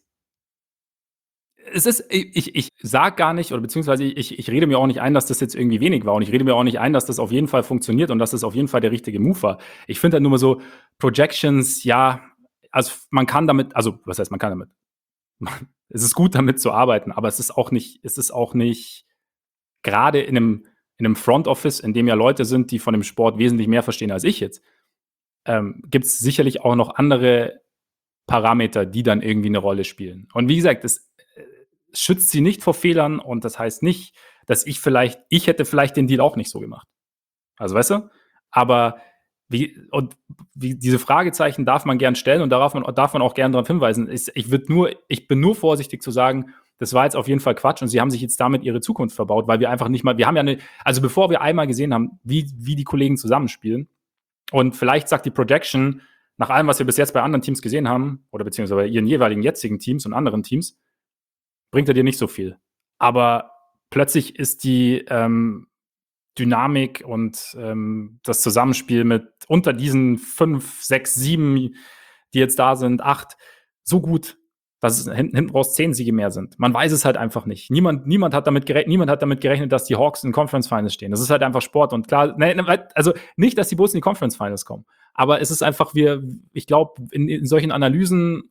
Es ist, ich, ich sag gar nicht, oder beziehungsweise ich, ich rede mir auch nicht ein, dass das jetzt irgendwie wenig war. Und ich rede mir auch nicht ein, dass das auf jeden Fall funktioniert und dass das auf jeden Fall der richtige Move war. Ich finde halt nur mal so, Projections, ja, also man kann damit, also was heißt, man kann damit? Es ist gut, damit zu arbeiten, aber es ist auch nicht, es ist auch nicht, gerade in einem, in einem Front Office, in dem ja Leute sind, die von dem Sport wesentlich mehr verstehen als ich jetzt, ähm, gibt es sicherlich auch noch andere Parameter, die dann irgendwie eine Rolle spielen. Und wie gesagt, es äh, schützt sie nicht vor Fehlern und das heißt nicht, dass ich vielleicht, ich hätte vielleicht den Deal auch nicht so gemacht. Also weißt du? Aber wie, und wie, diese Fragezeichen darf man gern stellen und darauf man, darf man auch gern darauf hinweisen. Ich, ich, würd nur, ich bin nur vorsichtig zu sagen, das war jetzt auf jeden Fall Quatsch und sie haben sich jetzt damit ihre Zukunft verbaut, weil wir einfach nicht mal, wir haben ja eine, also bevor wir einmal gesehen haben, wie, wie die Kollegen zusammenspielen und vielleicht sagt die Projection, nach allem, was wir bis jetzt bei anderen Teams gesehen haben, oder beziehungsweise bei ihren jeweiligen jetzigen Teams und anderen Teams, bringt er dir nicht so viel. Aber plötzlich ist die ähm, Dynamik und ähm, das Zusammenspiel mit unter diesen fünf, sechs, sieben, die jetzt da sind, acht, so gut, dass es hinten, hinten raus zehn Siege mehr sind. Man weiß es halt einfach nicht. Niemand, niemand, hat damit gerechnet, niemand hat damit gerechnet, dass die Hawks in Conference Finals stehen. Das ist halt einfach Sport. Und klar, ne, also nicht, dass die Bulls in die Conference Finals kommen. Aber es ist einfach, wir, ich glaube, in, in solchen Analysen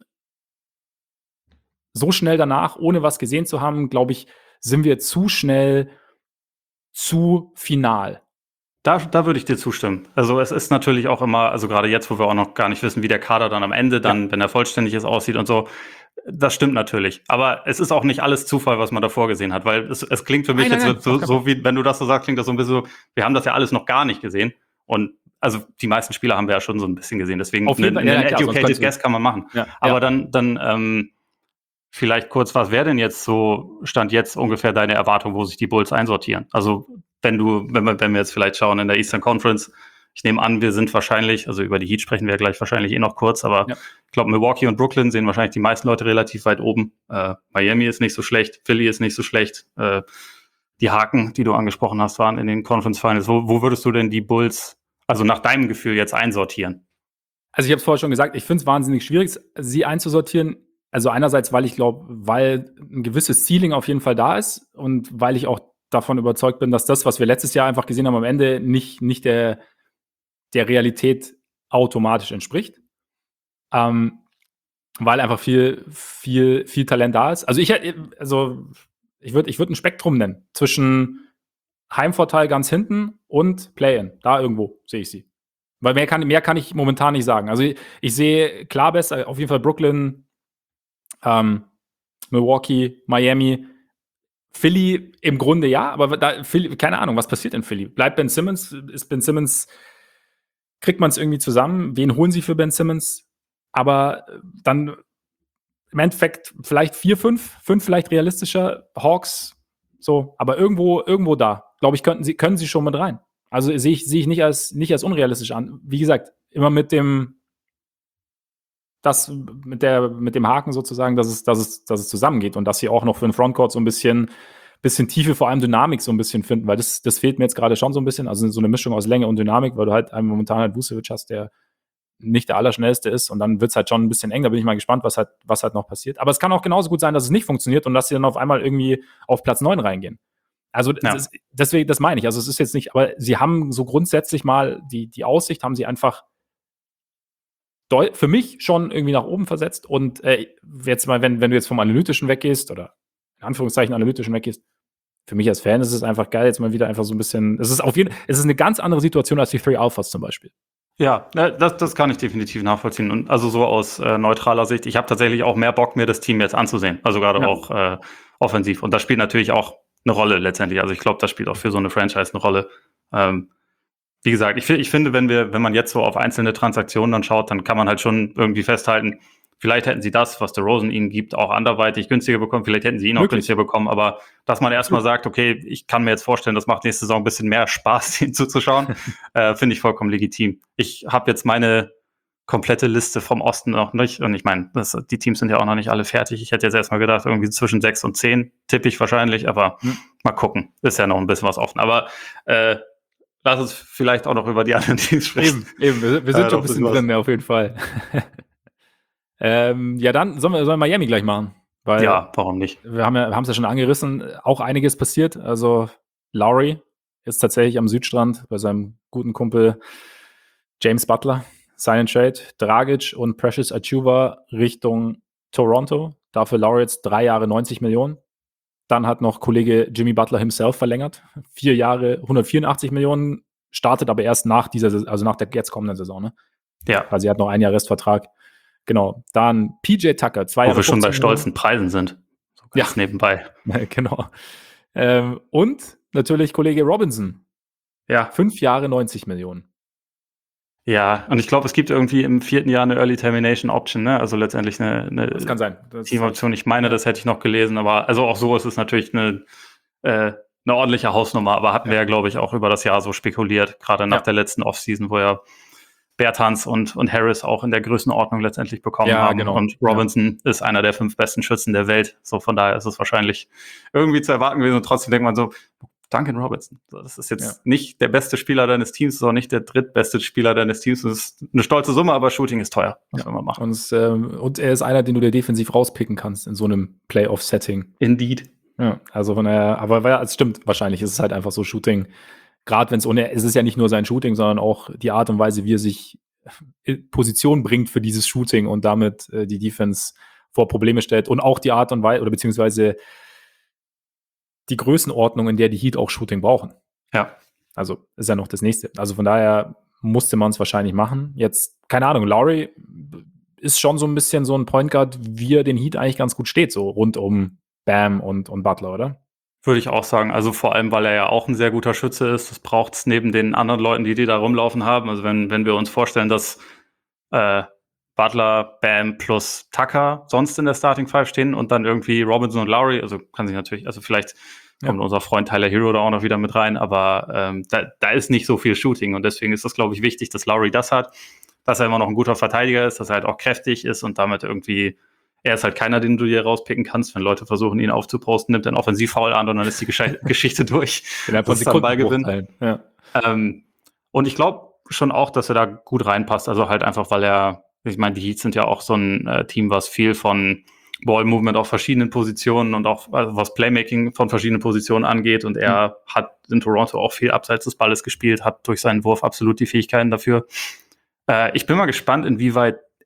so schnell danach, ohne was gesehen zu haben, glaube ich, sind wir zu schnell zu final. Da, da würde ich dir zustimmen. Also es ist natürlich auch immer, also gerade jetzt, wo wir auch noch gar nicht wissen, wie der Kader dann am Ende dann, ja. wenn er vollständig ist, aussieht und so, das stimmt natürlich. Aber es ist auch nicht alles Zufall, was man davor gesehen hat, weil es, es klingt für mich nein, jetzt nein, so, so wie, wenn du das so sagst, klingt das so ein bisschen so, wir haben das ja alles noch gar nicht gesehen. Und also die meisten Spieler haben wir ja schon so ein bisschen gesehen. Deswegen Auf jeden einen, Fall, ja, einen educated guess kann man machen. Ja, Aber ja. dann, dann ähm, vielleicht kurz, was wäre denn jetzt so, Stand jetzt ungefähr deine Erwartung, wo sich die Bulls einsortieren? Also wenn du, wenn wir, wenn wir jetzt vielleicht schauen in der Eastern Conference, ich nehme an, wir sind wahrscheinlich, also über die Heat sprechen wir ja gleich wahrscheinlich eh noch kurz, aber ja. Ich glaube, Milwaukee und Brooklyn sehen wahrscheinlich die meisten Leute relativ weit oben. Äh, Miami ist nicht so schlecht, Philly ist nicht so schlecht. Äh, die Haken, die du angesprochen hast, waren in den Conference Finals. Wo, wo würdest du denn die Bulls, also nach deinem Gefühl, jetzt einsortieren? Also ich habe es vorher schon gesagt, ich finde es wahnsinnig schwierig, sie einzusortieren. Also einerseits, weil ich glaube, weil ein gewisses Ceiling auf jeden Fall da ist und weil ich auch davon überzeugt bin, dass das, was wir letztes Jahr einfach gesehen haben, am Ende nicht, nicht der, der Realität automatisch entspricht. Ähm, weil einfach viel, viel, viel Talent da ist. Also ich, also ich würde ich würd ein Spektrum nennen zwischen Heimvorteil ganz hinten und Play-In. Da irgendwo sehe ich sie. Weil mehr kann, mehr kann ich momentan nicht sagen. Also ich, ich sehe klar besser, auf jeden Fall Brooklyn, ähm, Milwaukee, Miami, Philly im Grunde ja, aber da, Philly, keine Ahnung, was passiert in Philly? Bleibt Ben Simmons? Ist Ben Simmons, kriegt man es irgendwie zusammen? Wen holen sie für Ben Simmons? Aber dann im Endeffekt vielleicht vier, fünf, fünf vielleicht realistischer, Hawks, so, aber irgendwo, irgendwo da, glaube ich, könnten sie, können sie schon mit rein. Also sehe ich, sehe ich nicht als, nicht als unrealistisch an. Wie gesagt, immer mit dem, das, mit der, mit dem Haken sozusagen, dass es, dass es, dass es zusammengeht und dass sie auch noch für den Frontcourt so ein bisschen, bisschen Tiefe, vor allem Dynamik so ein bisschen finden, weil das, das fehlt mir jetzt gerade schon so ein bisschen. Also so eine Mischung aus Länge und Dynamik, weil du halt einen momentan halt Vucevic hast, der nicht der Allerschnellste ist und dann wird es halt schon ein bisschen eng. Da bin ich mal gespannt, was halt, was halt noch passiert. Aber es kann auch genauso gut sein, dass es nicht funktioniert und dass sie dann auf einmal irgendwie auf Platz neun reingehen. Also ja. das, deswegen, das meine ich. Also es ist jetzt nicht, aber sie haben so grundsätzlich mal die, die Aussicht, haben sie einfach deut- für mich schon irgendwie nach oben versetzt. Und äh, jetzt mal, wenn, wenn du jetzt vom Analytischen weggehst oder in Anführungszeichen Analytischen weggehst, für mich als Fan ist es einfach geil, jetzt mal wieder einfach so ein bisschen, es ist auf jeden es ist eine ganz andere Situation als die Three Alphas zum Beispiel. Ja, das, das kann ich definitiv nachvollziehen. Und also so aus äh, neutraler Sicht, ich habe tatsächlich auch mehr Bock, mir das Team jetzt anzusehen. Also gerade ja. auch äh, offensiv. Und das spielt natürlich auch eine Rolle letztendlich. Also ich glaube, das spielt auch für so eine Franchise eine Rolle. Ähm, wie gesagt, ich, ich finde, wenn wir, wenn man jetzt so auf einzelne Transaktionen dann schaut, dann kann man halt schon irgendwie festhalten, vielleicht hätten sie das, was DeRozan ihnen gibt, auch anderweitig günstiger bekommen. Vielleicht hätten sie ihn auch Wirklich? günstiger bekommen. Aber dass man erstmal sagt, okay, ich kann mir jetzt vorstellen, das macht nächste Saison ein bisschen mehr Spaß, ihn zuzuschauen, äh, finde ich vollkommen legitim. Ich habe jetzt meine komplette Liste vom Osten noch nicht. Und ich meine, die Teams sind ja auch noch nicht alle fertig. Ich hätte jetzt erstmal gedacht, irgendwie zwischen sechs und zehn tippe ich wahrscheinlich. Aber hm. mal gucken. Ist ja noch ein bisschen was offen. Aber äh, lass uns vielleicht auch noch über die anderen Teams sprechen. Eben, eben. Wir, wir sind äh, schon ein bisschen drin, ja, auf jeden Fall. ähm, ja, dann sollen wir, sollen wir Miami gleich machen. Weil ja, warum nicht? Wir haben ja, wir haben es ja schon angerissen, auch einiges passiert. Also Lowry ist tatsächlich am Südstrand bei seinem guten Kumpel James Butler. Sign and Trade. Dragic und Precious Achiuwa Richtung Toronto. Dafür Lowry jetzt drei Jahre neunzig Millionen. Dann hat noch Kollege Jimmy Butler himself verlängert. Vier Jahre hundertvierundachtzig Millionen. Startet aber erst nach dieser, also nach der jetzt kommenden Saison. Ne? Ja. Also er hat noch ein Jahr Restvertrag. Genau. Dann P J Tucker. Zwei Wo Jahre wir schon bei stolzen Preisen sind. So ganz ja. nebenbei. Genau. Ähm, und natürlich Kollege Robinson. Ja. Fünf Jahre neunzig Millionen. Ja, und ich glaube, es gibt irgendwie im vierten Jahr eine Early Termination Option, ne? Also letztendlich eine, eine das kann sein. Das Teamoption. Ich meine, ja. das hätte ich noch gelesen, aber also auch so ist es natürlich eine, äh, eine ordentliche Hausnummer, aber hatten ja. wir ja, glaube ich, auch über das Jahr so spekuliert, gerade nach ja. der letzten Offseason, wo ja Bertans und, und Harris auch in der Größenordnung letztendlich bekommen ja, haben. Genau. Und Robinson ja. ist einer der fünf besten Schützen der Welt. So von daher ist es wahrscheinlich irgendwie zu erwarten gewesen. Und trotzdem denkt man so, Duncan Robinson, das ist jetzt ja. nicht der beste Spieler deines Teams, sondern nicht der drittbeste Spieler deines Teams. Das ist eine stolze Summe, aber Shooting ist teuer. Was ja. will man machen? Und, es, ähm, und er ist einer, den du dir defensiv rauspicken kannst in so einem Playoff-Setting. Indeed. Ja, also von daher, aber es stimmt wahrscheinlich, es ist halt einfach so Shooting. Gerade wenn es ohne, es ist ja nicht nur sein Shooting, sondern auch die Art und Weise, wie er sich in Position bringt für dieses Shooting und damit äh, die Defense vor Probleme stellt und auch die Art und Weise oder beziehungsweise die Größenordnung, in der die Heat auch Shooting brauchen. Ja. Also ist ja noch das nächste. Also von daher musste man es wahrscheinlich machen. Jetzt, keine Ahnung, Lowry ist schon so ein bisschen so ein Point Guard, wie er den Heat eigentlich ganz gut steht, so rund um Bam und, und Butler, oder? Würde ich auch sagen. Also vor allem, weil er ja auch ein sehr guter Schütze ist. Das braucht es neben den anderen Leuten, die die da rumlaufen haben. Also wenn, wenn wir uns vorstellen, dass äh, Butler, Bam plus Tucker sonst in der Starting Five stehen und dann irgendwie Robinson und Lowry, also kann sich natürlich, also vielleicht ja. kommt unser Freund Tyler Hero da auch noch wieder mit rein, aber ähm, da, da ist nicht so viel Shooting und deswegen ist das, glaube ich, wichtig, dass Lowry das hat, dass er immer noch ein guter Verteidiger ist, dass er halt auch kräftig ist und damit irgendwie, er ist halt keiner, den du dir rauspicken kannst, wenn Leute versuchen, ihn aufzuposten, nimmt dann Offensivfoul an und dann ist die Gesch- Geschichte durch. Das ist dann Ballgewinn. Ja. Ähm, und ich glaube schon auch, dass er da gut reinpasst, also halt einfach, weil er ich meine, die Heat sind ja auch so ein äh, Team, was viel von Ball-Movement auf verschiedenen Positionen und auch also was Playmaking von verschiedenen Positionen angeht. Und er mhm. hat in Toronto auch viel abseits des Balles gespielt, hat durch seinen Wurf absolut die Fähigkeiten dafür. Äh, ich bin mal gespannt, inwieweit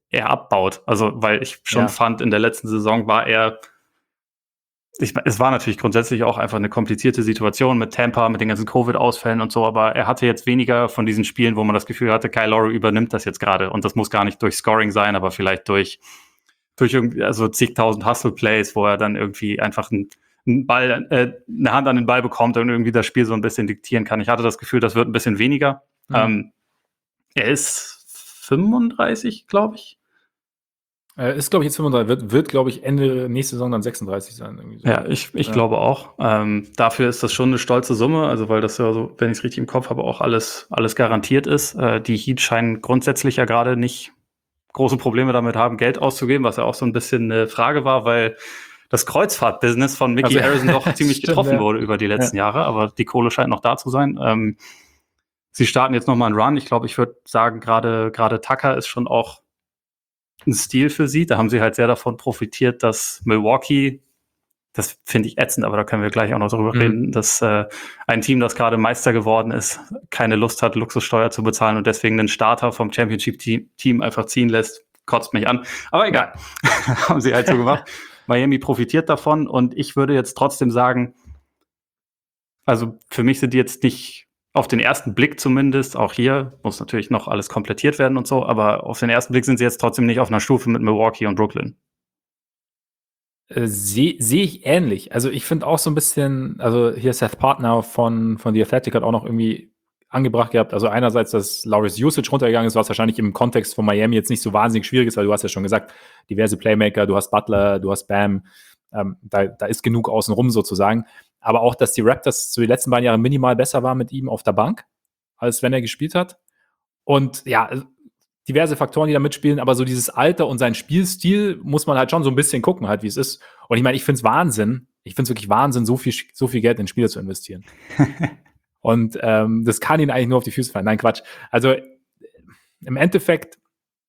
er abbaut. Also, weil ich schon ja. fand, in der letzten Saison war er Ich, es war natürlich grundsätzlich auch einfach eine komplizierte Situation mit Tampa, mit den ganzen Covid-Ausfällen und so, aber er hatte jetzt weniger von diesen Spielen, wo man das Gefühl hatte, Kyle Lowry übernimmt das jetzt gerade. Und das muss gar nicht durch Scoring sein, aber vielleicht durch, durch irgendwie, also zigtausend Hustle-Plays, wo er dann irgendwie einfach einen, einen Ball, äh, eine Hand an den Ball bekommt und irgendwie das Spiel so ein bisschen diktieren kann. Ich hatte das Gefühl, das wird ein bisschen weniger. Mhm. Ähm, er ist fünfunddreißig, glaube ich. Äh, ist, glaube ich, jetzt fünfunddreißig, wird, wird glaube ich, Ende nächste Saison dann sechsunddreißig sein. Irgendwie so. Ja, ich, ich ja. glaube auch. Ähm, dafür ist das schon eine stolze Summe, also weil das ja so, wenn ich es richtig im Kopf habe, auch alles, alles garantiert ist. Äh, die Heat scheinen grundsätzlich ja gerade nicht große Probleme damit haben, Geld auszugeben, was ja auch so ein bisschen eine Frage war, weil das Kreuzfahrt-Business von Mickey also, Arison doch ziemlich stimmt, getroffen ja. wurde über die letzten ja. Jahre, aber die Kohle scheint noch da zu sein. Ähm, sie starten jetzt nochmal einen Run. Ich glaube, ich würde sagen, gerade gerade Tucker ist schon auch ein Stil für sie. Da haben sie halt sehr davon profitiert, dass Milwaukee, das finde ich ätzend, aber da können wir gleich auch noch drüber mhm. reden, dass äh, ein Team, das gerade Meister geworden ist, keine Lust hat, Luxussteuer zu bezahlen und deswegen einen Starter vom Championship-Team einfach ziehen lässt, kotzt mich an. Aber egal, haben sie halt so gemacht. Miami profitiert davon und ich würde jetzt trotzdem sagen, also für mich sind die jetzt nicht auf den ersten Blick zumindest, auch hier muss natürlich noch alles komplettiert werden und so, aber auf den ersten Blick sind sie jetzt trotzdem nicht auf einer Stufe mit Milwaukee und Brooklyn. Äh, Sehe seh ich ähnlich. Also ich finde auch so ein bisschen, also hier Seth Partner von, von The Athletic hat auch noch irgendwie angebracht gehabt, also einerseits, dass Lowry's Usage runtergegangen ist, was wahrscheinlich im Kontext von Miami jetzt nicht so wahnsinnig schwierig ist, weil du hast ja schon gesagt, diverse Playmaker, du hast Butler, du hast Bam, ähm, da, da ist genug außenrum sozusagen. Aber auch, dass die Raptors so die letzten beiden Jahre minimal besser waren mit ihm auf der Bank, als wenn er gespielt hat. Und ja, diverse Faktoren, die da mitspielen, aber so dieses Alter und sein Spielstil muss man halt schon so ein bisschen gucken, halt, wie es ist. Und ich meine, ich finde es Wahnsinn, ich finde es wirklich Wahnsinn, so viel, so viel Geld in Spieler zu investieren. Und ähm, das kann ihn eigentlich nur auf die Füße fallen. Nein, Quatsch. Also im Endeffekt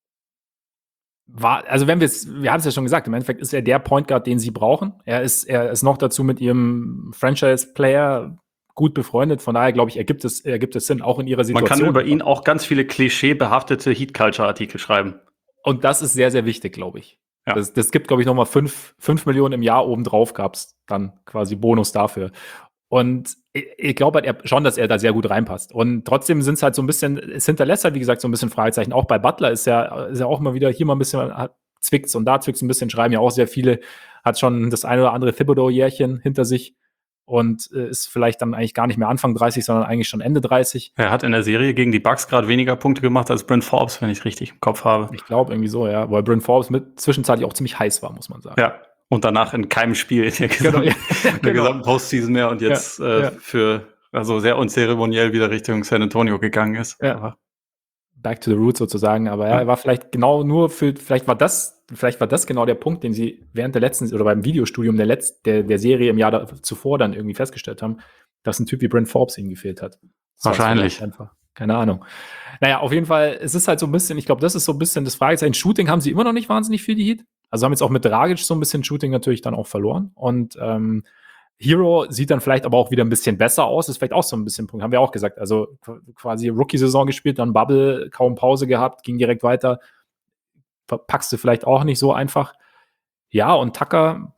war, also wenn wir es, wir haben es ja schon gesagt, im Endeffekt ist er der Point Guard, den sie brauchen. Er ist, er ist noch dazu mit ihrem Franchise-Player gut befreundet, von daher glaube ich, ergibt es, ergibt es Sinn, auch in ihrer Situation. Man kann über ihn auch ganz viele klischeebehaftete Heat-Culture-Artikel schreiben. Und das ist sehr, sehr wichtig, glaube ich. Ja. Das, das gibt, glaube ich, nochmal fünf, fünf Millionen im Jahr obendrauf gab es dann quasi Bonus dafür. Und ich, ich glaube halt schon, dass er da sehr gut reinpasst. Und trotzdem sind es halt so ein bisschen, es hinterlässt halt, wie gesagt, so ein bisschen Fragezeichen. Auch bei Butler ist ja, ist ja auch immer wieder hier mal ein bisschen zwickt's und da zwickt's ein bisschen, schreiben ja auch sehr viele, hat schon das eine oder andere Thibodeau-Jährchen hinter sich und äh, ist vielleicht dann eigentlich gar nicht mehr Anfang dreißig, sondern eigentlich schon Ende dreißig. Er hat in der Serie gegen die Bucks gerade weniger Punkte gemacht als Bryn Forbes, wenn ich richtig im Kopf habe. Ich glaube irgendwie so, ja, weil Bryn Forbes mit zwischenzeitlich auch ziemlich heiß war, muss man sagen. Ja. Und danach in keinem Spiel in der gesamten, genau, ja, genau. gesamten Postseason mehr und jetzt ja, äh, ja. für also sehr unzeremoniell wieder Richtung San Antonio gegangen ist. Ja. Aber back to the roots sozusagen, aber ja, er war vielleicht genau nur für, vielleicht war das, vielleicht war das genau der Punkt, den sie während der letzten, oder beim Videostudium der letzten, der, der Serie im Jahr da, zuvor dann irgendwie festgestellt haben, dass ein Typ wie Bryn Forbes ihnen gefehlt hat. Das wahrscheinlich. Einfach. Keine Ahnung. Naja, auf jeden Fall, es ist halt so ein bisschen, ich glaube, das ist so ein bisschen das Fragezeichen. Shooting haben sie immer noch nicht wahnsinnig viel, die Heat. Also haben jetzt auch mit Dragic so ein bisschen Shooting natürlich dann auch verloren. Und ähm, Hero sieht dann vielleicht aber auch wieder ein bisschen besser aus. Ist vielleicht auch so ein bisschen Punkt, haben wir auch gesagt. Also quasi Rookie-Saison gespielt, dann Bubble, kaum Pause gehabt, ging direkt weiter. Packst du vielleicht auch nicht so einfach. Ja, und Tucker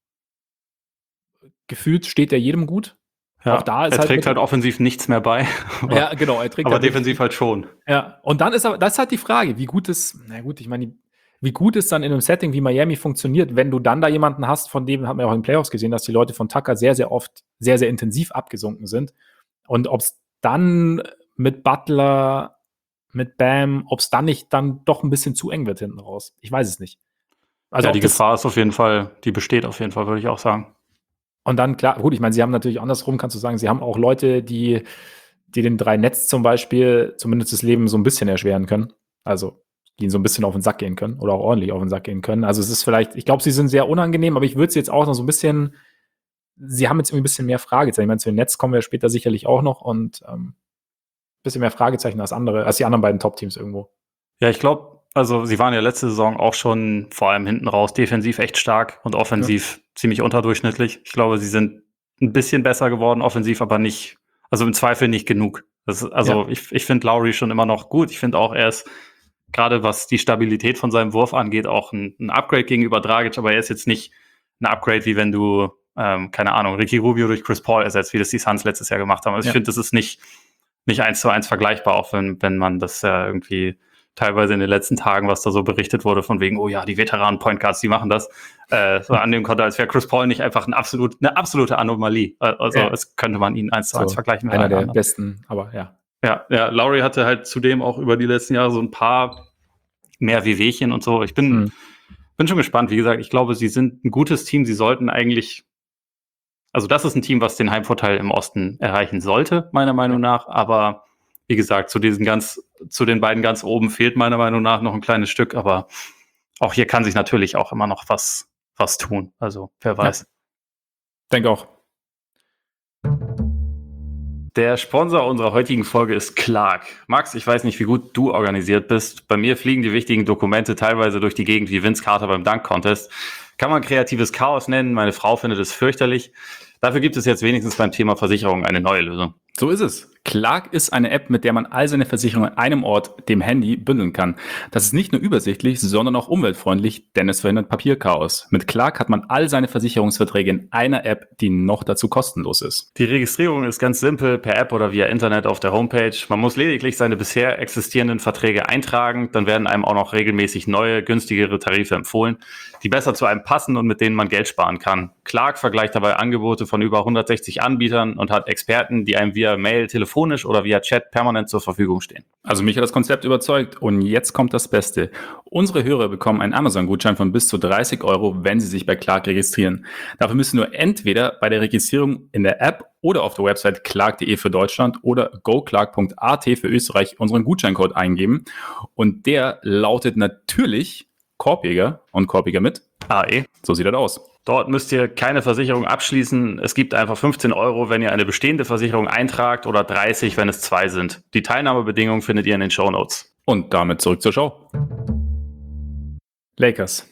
gefühlt steht er jedem gut. Ja, auch da ist er halt trägt halt offensiv nichts mehr bei. Aber, ja, genau. Er trägt aber halt defensiv halt schon. Ja, und dann ist aber, das ist halt die Frage, wie gut ist, na gut, ich meine, wie gut es dann in einem Setting wie Miami funktioniert, wenn du dann da jemanden hast, von dem haben wir auch in den Playoffs gesehen, dass die Leute von Tucker sehr, sehr oft sehr, sehr intensiv abgesunken sind. Und ob es dann mit Butler, mit Bam, ob es dann nicht dann doch ein bisschen zu eng wird hinten raus. Ich weiß es nicht. Also ja, die Gefahr ist auf jeden Fall, die besteht auf jeden Fall, würde ich auch sagen. Und dann, klar, gut, ich meine, sie haben natürlich andersrum, kannst du sagen, sie haben auch Leute, die, die den drei Netz zum Beispiel zumindest das Leben so ein bisschen erschweren können. Also, die ihnen so ein bisschen auf den Sack gehen können oder auch ordentlich auf den Sack gehen können. Also, es ist vielleicht, ich glaube, sie sind sehr unangenehm, aber ich würde sie jetzt auch noch so ein bisschen, sie haben jetzt irgendwie ein bisschen mehr Fragezeichen. Ich meine, zu den Netz kommen wir später sicherlich auch noch und ähm, ein bisschen mehr Fragezeichen als andere, als die anderen beiden Top-Teams irgendwo. Ja, ich glaube, also sie waren ja letzte Saison auch schon vor allem hinten raus defensiv echt stark und offensiv ja. ziemlich unterdurchschnittlich. Ich glaube, sie sind ein bisschen besser geworden, offensiv, aber nicht, also im Zweifel nicht genug. Das, also ja. ich, ich finde Lowry schon immer noch gut. Ich finde auch, er ist gerade was die Stabilität von seinem Wurf angeht, auch ein, ein Upgrade gegenüber Dragic, aber er ist jetzt nicht ein Upgrade, wie wenn du, ähm, keine Ahnung, Ricky Rubio durch Chris Paul ersetzt, wie das die Suns letztes Jahr gemacht haben. Also ja. Ich finde, das ist nicht, nicht eins zu eins vergleichbar, auch wenn, wenn man das ja irgendwie teilweise in den letzten Tagen, was da so berichtet wurde, von wegen, oh ja, die Veteranen-Point Guards, die machen das, äh, so annehmen konnte, als wäre Chris Paul nicht einfach ein absolut, eine absolute Anomalie. Also ja. Es könnte man ihn eins zu eins so, vergleichen mit einer der anderen. besten, aber ja. Ja, ja, Lowry hatte halt zudem auch über die letzten Jahre so ein paar mehr Wehwehchen und so. Ich bin, mhm. bin schon gespannt. Wie gesagt, ich glaube, sie sind ein gutes Team. Sie sollten eigentlich, also das ist ein Team, was den Heimvorteil im Osten erreichen sollte, meiner Meinung nach. Aber wie gesagt, zu diesen ganz, zu den beiden ganz oben fehlt meiner Meinung nach noch ein kleines Stück. Aber auch hier kann sich natürlich auch immer noch was, was tun. Also wer weiß. Ja. Denke auch. Der Sponsor unserer heutigen Folge ist Clark. Max, ich weiß nicht, wie gut du organisiert bist. Bei mir fliegen die wichtigen Dokumente teilweise durch die Gegend wie Vince Carter beim Dunk-Contest. Kann man kreatives Chaos nennen. Meine Frau findet es fürchterlich. Dafür gibt es jetzt wenigstens beim Thema Versicherung eine neue Lösung. So ist es. Clark ist eine App, mit der man all seine Versicherungen an einem Ort, dem Handy, bündeln kann. Das ist nicht nur übersichtlich, sondern auch umweltfreundlich, denn es verhindert Papierchaos. Mit Clark hat man all seine Versicherungsverträge in einer App, die noch dazu kostenlos ist. Die Registrierung ist ganz simpel, per App oder via Internet auf der Homepage. Man muss lediglich seine bisher existierenden Verträge eintragen, dann werden einem auch noch regelmäßig neue, günstigere Tarife empfohlen, die besser zu einem passen und mit denen man Geld sparen kann. Clark vergleicht dabei Angebote von über hundertsechzig Anbietern und hat Experten, die einem via Mail, telefonisch oder via Chat permanent zur Verfügung stehen. Also mich hat das Konzept überzeugt und jetzt kommt das Beste. Unsere Hörer bekommen einen Amazon-Gutschein von bis zu dreißig Euro, wenn sie sich bei Clark registrieren. Dafür müssen nur entweder bei der Registrierung in der App oder auf der Website clark punkt de für Deutschland oder goclark punkt at für Österreich unseren Gutscheincode eingeben. Und der lautet natürlich Korbjäger und Korbjäger mit A E. So sieht das aus. Dort müsst ihr keine Versicherung abschließen. Es gibt einfach fünfzehn Euro, wenn ihr eine bestehende Versicherung eintragt oder dreißig, wenn es zwei sind. Die Teilnahmebedingungen findet ihr in den Shownotes. Und damit zurück zur Show. Lakers.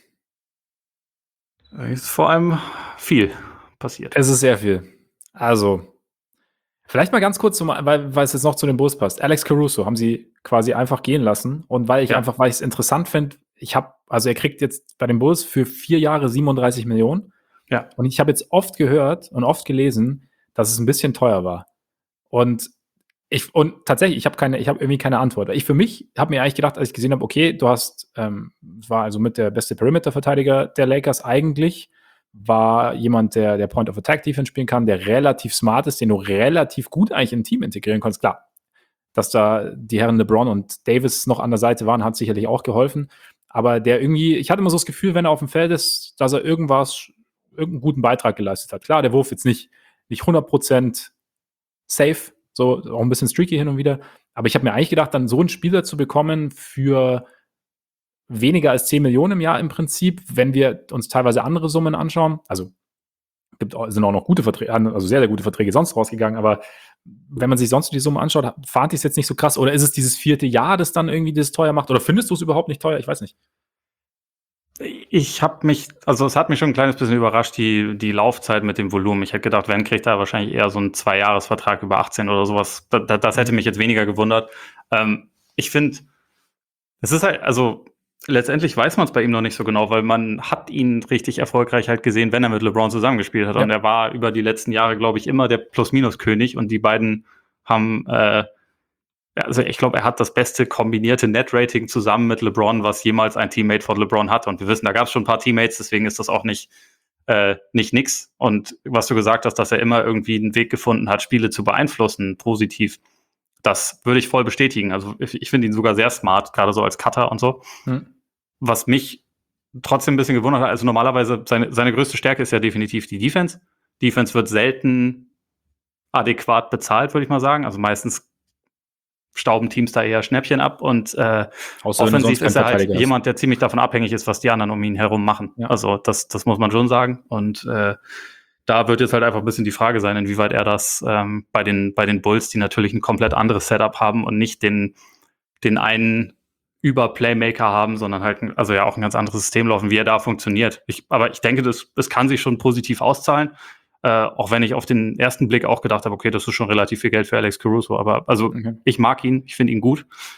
Es ist vor allem viel passiert. Es ist sehr viel. Also, vielleicht mal ganz kurz, zum, weil, weil es jetzt noch zu den Bulls passt. Alex Caruso haben sie quasi einfach gehen lassen. Und weil ich ja. einfach, weil ich es interessant finde, ich habe, also er kriegt jetzt bei den Bulls für vier Jahre siebenunddreißig Millionen. Ja. Und ich habe jetzt oft gehört und oft gelesen, dass es ein bisschen teuer war. Und ich, und tatsächlich, ich habe keine, ich habe irgendwie keine Antwort. Ich für mich habe mir eigentlich gedacht, als ich gesehen habe, okay, du hast, ähm, war also mit der beste Perimeter-Verteidiger der Lakers eigentlich, war jemand, der, der Point of Attack Defense spielen kann, der relativ smart ist, den du relativ gut eigentlich im Team integrieren kannst. Klar, dass da die Herren LeBron und Davis noch an der Seite waren, hat sicherlich auch geholfen. Aber der irgendwie, ich hatte immer so das Gefühl, wenn er auf dem Feld ist, dass er irgendwas, irgendeinen guten Beitrag geleistet hat. Klar, der Wurf jetzt nicht, nicht hundert Prozent safe, so auch ein bisschen streaky hin und wieder. Aber ich habe mir eigentlich gedacht, dann so einen Spieler zu bekommen für weniger als zehn Millionen im Jahr im Prinzip, wenn wir uns teilweise andere Summen anschauen. Also gibt, sind auch noch gute Verträge, also sehr, sehr gute Verträge sonst rausgegangen, aber wenn man sich sonst die Summe anschaut, fand ich es jetzt nicht so krass. Oder ist es dieses vierte Jahr, das dann irgendwie das teuer macht? Oder findest du es überhaupt nicht teuer? Ich weiß nicht. Ich habe mich, also es hat mich schon ein kleines bisschen überrascht, die, die Laufzeit mit dem Volumen. Ich hätte gedacht, Van kriegt da wahrscheinlich eher so einen Zwei-Jahres-Vertrag über achtzehn oder sowas. Das, das hätte mich jetzt weniger gewundert. Ähm, ich finde, es ist halt, also letztendlich weiß man es bei ihm noch nicht so genau, weil man hat ihn richtig erfolgreich halt gesehen, wenn er mit LeBron zusammengespielt hat. Ja. Und er war über die letzten Jahre, glaube ich, immer der Plus-Minus-König und die beiden haben, äh, also ich glaube, er hat das beste kombinierte Net-Rating zusammen mit LeBron, was jemals ein Teammate von LeBron hat. Und wir wissen, da gab es schon ein paar Teammates, deswegen ist das auch nicht, äh, nicht nix. Und was du gesagt hast, dass er immer irgendwie einen Weg gefunden hat, Spiele zu beeinflussen, positiv, das würde ich voll bestätigen. Also ich, ich finde ihn sogar sehr smart, gerade so als Cutter und so. Hm. Was mich trotzdem ein bisschen gewundert hat, also normalerweise seine, seine größte Stärke ist ja definitiv die Defense. Defense wird selten adäquat bezahlt, würde ich mal sagen. Also meistens stauben Teams da eher Schnäppchen ab und äh, offensiv ist er halt jemand, der ziemlich davon abhängig ist, was die anderen um ihn herum machen. Ja. Also das, das muss man schon sagen. Und äh, da wird jetzt halt einfach ein bisschen die Frage sein, inwieweit er das ähm, bei den bei den Bulls, die natürlich ein komplett anderes Setup haben und nicht den den einen Über-Playmaker haben, sondern halt, ein, also ja auch ein ganz anderes System laufen, wie er da funktioniert. Ich, aber ich denke, das, das kann sich schon positiv auszahlen. Äh, auch wenn ich auf den ersten Blick auch gedacht habe, okay, das ist schon relativ viel Geld für Alex Caruso. Aber also okay. Ich mag ihn, ich finde ihn gut.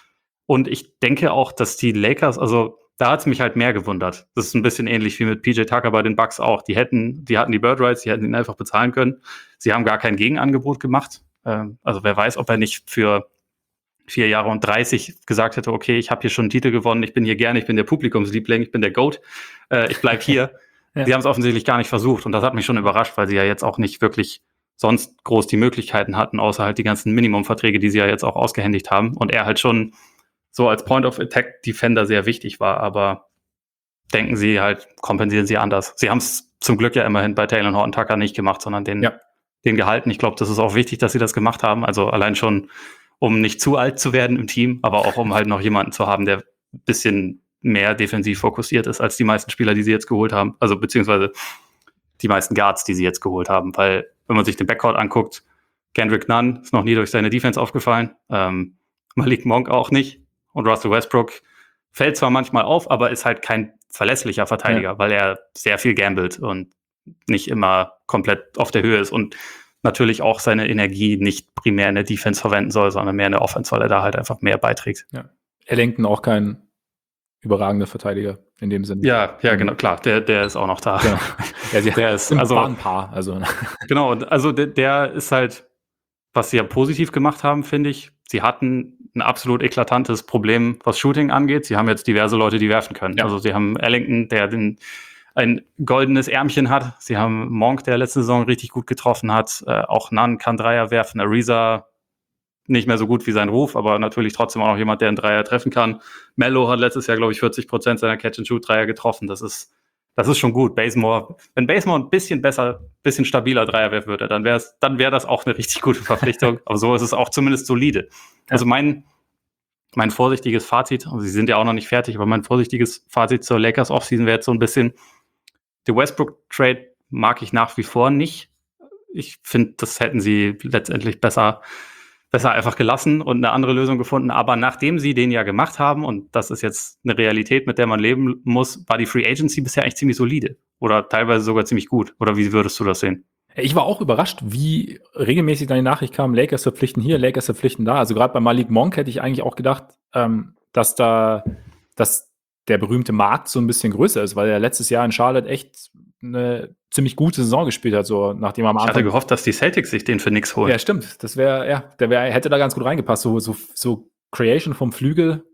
Und ich denke auch, dass die Lakers, also da hat es mich halt mehr gewundert. Das ist ein bisschen ähnlich wie mit P J Tucker bei den Bucks auch. Die hätten, die hatten die Bird Rights, die hätten ihn einfach bezahlen können. Sie haben gar kein Gegenangebot gemacht. Ähm, also wer weiß, ob er nicht für vier Jahre und dreißig gesagt hätte, okay, ich habe hier schon einen Titel gewonnen, ich bin hier gerne, ich bin der Publikumsliebling, ich bin der GOAT, äh, ich bleib hier. Ja. Sie haben es offensichtlich gar nicht versucht und das hat mich schon überrascht, weil sie ja jetzt auch nicht wirklich sonst groß die Möglichkeiten hatten, außer halt die ganzen Minimumverträge, die sie ja jetzt auch ausgehändigt haben und er halt schon so als Point-of-Attack-Defender sehr wichtig war, aber denken sie halt, kompensieren sie anders. Sie haben es zum Glück ja immerhin bei Taylor Horton Tucker nicht gemacht, sondern den, ja. den gehalten. Ich glaube, das ist auch wichtig, dass sie das gemacht haben, also allein schon um nicht zu alt zu werden im Team, aber auch um halt noch jemanden zu haben, der ein bisschen mehr defensiv fokussiert ist als die meisten Spieler, die sie jetzt geholt haben. Also beziehungsweise die meisten Guards, die sie jetzt geholt haben. Weil, wenn man sich den Backcourt anguckt, Kendrick Nunn ist noch nie durch seine Defense aufgefallen. Ähm, Malik Monk auch nicht. Und Russell Westbrook fällt zwar manchmal auf, aber ist halt kein verlässlicher Verteidiger, ja. weil er sehr viel gambelt und nicht immer komplett auf der Höhe ist. Und natürlich auch seine Energie nicht primär in der Defense verwenden soll, sondern mehr in der Offense, weil er da halt einfach mehr beiträgt. Ja. Ellington auch kein überragender Verteidiger in dem Sinne. Ja, ja, genau, klar, der, der ist auch noch da. Genau. Ja, sie der ist also ein paar, also genau, und also der, der ist halt, was sie ja positiv gemacht haben, finde ich. Sie hatten ein absolut eklatantes Problem, was Shooting angeht. Sie haben jetzt diverse Leute, die werfen können. Ja. Also sie haben Ellington, der den ein goldenes Ärmchen hat. Sie haben Monk, der letzte Saison richtig gut getroffen hat. Äh, auch Nunn kann Dreier werfen. Ariza nicht mehr so gut wie sein Ruf, aber natürlich trotzdem auch noch jemand, der einen Dreier treffen kann. Mello hat letztes Jahr, glaube ich, vierzig Prozent seiner Catch-and-Shoot-Dreier getroffen. Das ist, das ist schon gut. Bazemore, wenn Bazemore ein bisschen besser, bisschen stabiler Dreier werfen würde, dann wäre dann wäre das auch eine richtig gute Verpflichtung. Aber so ist es auch zumindest solide. Also mein, mein vorsichtiges Fazit, also sie sind ja auch noch nicht fertig, aber mein vorsichtiges Fazit zur Lakers Offseason wäre jetzt so ein bisschen, der Westbrook-Trade mag ich nach wie vor nicht. Ich finde, das hätten sie letztendlich besser, besser einfach gelassen und eine andere Lösung gefunden. Aber nachdem sie den ja gemacht haben, und das ist jetzt eine Realität, mit der man leben muss, war die Free Agency bisher eigentlich ziemlich solide. Oder teilweise sogar ziemlich gut. Oder wie würdest du das sehen? Ich war auch überrascht, wie regelmäßig dann die Nachricht kam, Lakers verpflichten hier, Lakers verpflichten da. Also gerade bei Malik Monk hätte ich eigentlich auch gedacht, ähm, dass da, dass der berühmte Markt so ein bisschen größer ist, weil er letztes Jahr in Charlotte echt eine ziemlich gute Saison gespielt hat, so nachdem er am Anfang. Ich hatte gehofft, dass die Celtics sich den für nix holen. Ja, stimmt. Das wäre, ja, der wär, hätte da ganz gut reingepasst. So, so, so Creation vom Flügel.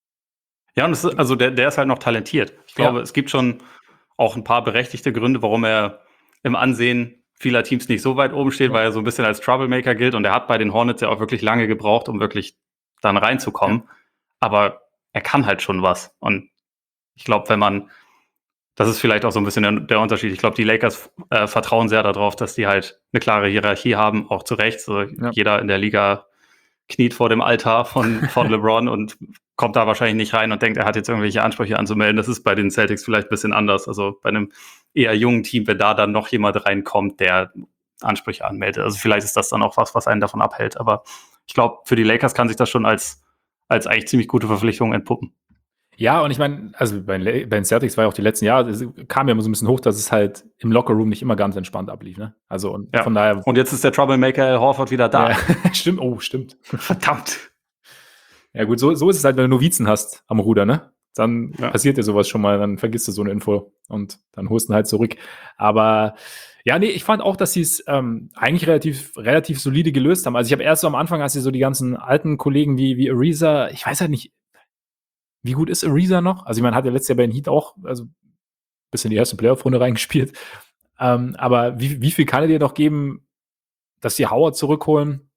Ja, und es ist, also der, der ist halt noch talentiert. Ich glaube, ja. es gibt schon auch ein paar berechtigte Gründe, warum er im Ansehen vieler Teams nicht so weit oben steht, ja. weil er so ein bisschen als Troublemaker gilt. Und er hat bei den Hornets ja auch wirklich lange gebraucht, um wirklich dann reinzukommen. Ja. Aber er kann halt schon was. Und ich glaube, wenn man, das ist vielleicht auch so ein bisschen der, der Unterschied. Ich glaube, die Lakers äh, vertrauen sehr darauf, dass die halt eine klare Hierarchie haben, auch zu Recht. So, ja. Jeder in der Liga kniet vor dem Altar von, von LeBron und kommt da wahrscheinlich nicht rein und denkt, er hat jetzt irgendwelche Ansprüche anzumelden. Das ist bei den Celtics vielleicht ein bisschen anders. Also bei einem eher jungen Team, wenn da dann noch jemand reinkommt, der Ansprüche anmeldet. Also vielleicht ist das dann auch was, was einen davon abhält. Aber ich glaube, für die Lakers kann sich das schon als, als eigentlich ziemlich gute Verpflichtung entpuppen. Ja, und ich meine, also bei, bei den Celtics war ja auch die letzten Jahre, es kam ja immer so ein bisschen hoch, dass es halt im Lockerroom nicht immer ganz entspannt ablief, ne? Also und ja. von daher. Und jetzt ist der Troublemaker Al Horford wieder da. Ja, stimmt, oh, stimmt. Verdammt. Ja gut, so, so ist es halt, wenn du Novizen hast am Ruder, ne? Dann ja. passiert dir sowas schon mal, dann vergisst du so eine Info und dann holst du ihn halt zurück. Aber ja, nee, ich fand auch, dass sie es ähm, eigentlich relativ, relativ solide gelöst haben. Also ich habe erst so am Anfang, als sie so die ganzen alten Kollegen wie, wie Ariza, ich weiß halt nicht, wie gut ist Ariza noch? Also ich meine, hat ja letztes Jahr bei den Heat auch also ein bisschen die erste Playoff-Runde reingespielt. Ähm, aber wie, wie viel kann er dir noch geben, dass die Howard zurückholen?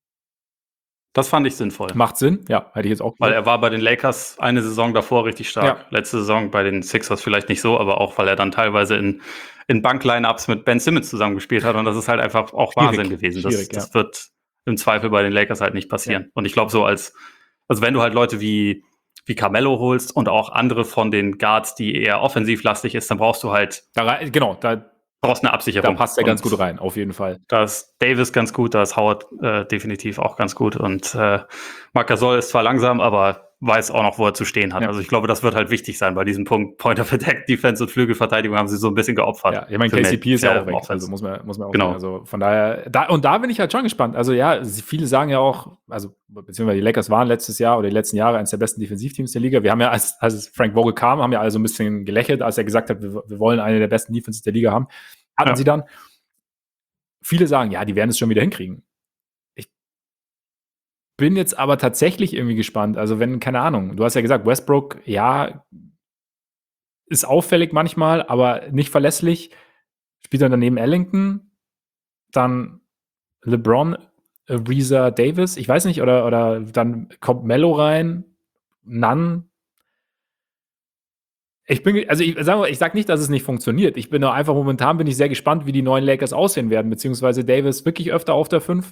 Das fand ich sinnvoll. Macht Sinn, ja, hätte ich jetzt auch gesagt. Weil er war bei den Lakers eine Saison davor richtig stark. Ja. Letzte Saison bei den Sixers vielleicht nicht so, aber auch, weil er dann teilweise in, in Bank-Line-Ups mit Ben Simmons zusammengespielt hat. Und das ist halt einfach auch Schwierig. Wahnsinn gewesen. Das, Schwierig, ja. das wird im Zweifel bei den Lakers halt nicht passieren. Ja. Und ich glaube so als, also wenn du halt Leute wie wie Carmelo holst und auch andere von den Guards, die eher offensivlastig ist, dann brauchst du halt da, genau, da brauchst eine Absicherung. Da passt er ganz gut rein, auf jeden Fall. Da ist Davis ganz gut, da ist Howard äh, definitiv auch ganz gut und äh, Marc Gasol ist zwar langsam, aber weiß auch noch, wo er zu stehen hat. Ja. Also ich glaube, das wird halt wichtig sein bei diesem Punkt. Point of Attack, Defense und Flügelverteidigung haben sie so ein bisschen geopfert. Ja, ich meine, K C P ist ja auch weg, also muss man, muss man auch genau. sagen. Also von daher, da, und da bin ich halt schon gespannt. Also ja, viele sagen ja auch, also beziehungsweise die Lakers waren letztes Jahr oder die letzten Jahre eines der besten Defensivteams der Liga. Wir haben ja, als, als Frank Vogel kam, haben ja alle so ein bisschen gelächelt, als er gesagt hat, wir, wir wollen eine der besten Defenses der Liga haben. Hatten ja. sie dann. Viele sagen, ja, die werden es schon wieder hinkriegen. Ich bin jetzt aber tatsächlich irgendwie gespannt. Also wenn, keine Ahnung, du hast ja gesagt, Westbrook, ja, ist auffällig manchmal, aber nicht verlässlich. Spielt dann daneben Ellington, dann LeBron, Ariza Davis, ich weiß nicht, oder, oder dann kommt Melo rein, Nunn. Ich bin, also ich sage ich sag nicht, dass es nicht funktioniert. Ich bin nur einfach, momentan bin ich sehr gespannt, wie die neuen Lakers aussehen werden, beziehungsweise Davis wirklich öfter auf der fünf,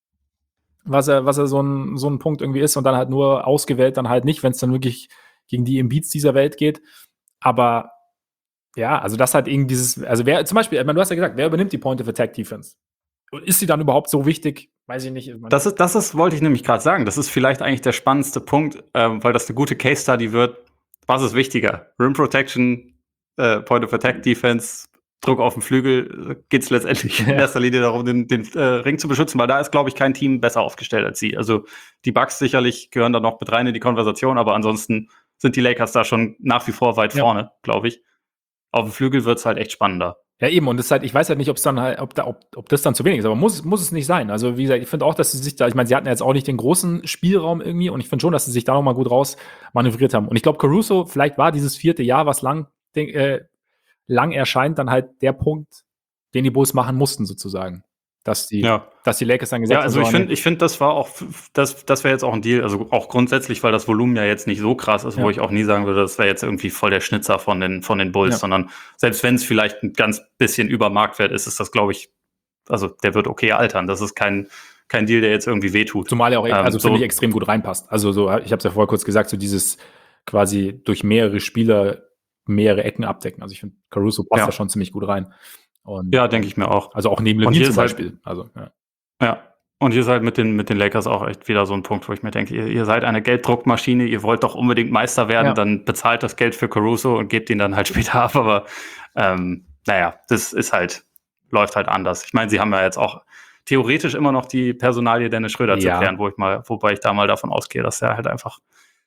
was er, was er so ein, so ein Punkt irgendwie ist und dann halt nur ausgewählt, dann halt nicht, wenn es dann wirklich gegen die Embiids dieser Welt geht. Aber ja, also das hat irgendwie dieses, also wer, zum Beispiel, ich meine, du hast ja gesagt, wer übernimmt die Point of Attack Defense? Ist sie dann überhaupt so wichtig? Weiß ich nicht. Das ist, das ist, wollte ich nämlich gerade sagen, das ist vielleicht eigentlich der spannendste Punkt, äh, weil das eine gute Case Study wird. Was ist wichtiger? Rim Protection, äh, Point of Attack Defense, Druck auf den Flügel, geht es letztendlich ja. in erster Linie darum, den, den äh, Ring zu beschützen, weil da ist, glaube ich, kein Team besser aufgestellt als sie. Also die Bucks sicherlich gehören da noch mit rein in die Konversation, aber ansonsten sind die Lakers da schon nach wie vor weit ja. vorne, glaube ich. Auf dem Flügel wird es halt echt spannender. Ja, eben, und das halt, ich weiß halt nicht, ob's dann halt, ob, da, ob, ob das dann zu wenig ist, aber muss, muss es nicht sein. Also, wie gesagt, ich finde auch, dass sie sich da, ich meine, sie hatten ja jetzt auch nicht den großen Spielraum irgendwie und ich finde schon, dass sie sich da nochmal gut raus manövriert haben. Und ich glaube, Caruso, vielleicht war dieses vierte Jahr, was lang, äh, lang erscheint, dann halt der Punkt, den die Bulls machen mussten, sozusagen. Dass die, ja. dass die Lakers dann gesagt haben. Ja, also ich finde, ich finde, das war auch, das, das wäre jetzt auch ein Deal, also auch grundsätzlich, weil das Volumen ja jetzt nicht so krass ist, ja. wo ich auch nie sagen würde, das wäre jetzt irgendwie voll der Schnitzer von den, von den Bulls, ja. sondern selbst wenn es vielleicht ein ganz bisschen über Marktwert ist, ist das, glaube ich, also der wird okay altern. Das ist kein, kein Deal, der jetzt irgendwie wehtut. Zumal er auch, ähm, also so finde ich, extrem gut reinpasst. Also so, ich habe es ja vorher kurz gesagt, so dieses quasi durch mehrere Spieler mehrere Ecken abdecken. Also ich finde, Caruso passt ja. da schon ziemlich gut rein. Und, ja, denke ich mir auch. Also auch neben Levine zum Beispiel. Halt, also, ja. ja, und ihr seid mit den, mit den Lakers auch echt wieder so ein Punkt, wo ich mir denke, ihr, ihr seid eine Gelddruckmaschine, ihr wollt doch unbedingt Meister werden, ja. dann bezahlt das Geld für Caruso und gebt ihn dann halt später ab. Aber ähm, naja, das ist halt, läuft halt anders. Ich meine, sie haben ja jetzt auch theoretisch immer noch die Personalie Dennis Schröder ja. zu klären, wo ich mal, wobei ich da mal davon ausgehe, dass er halt einfach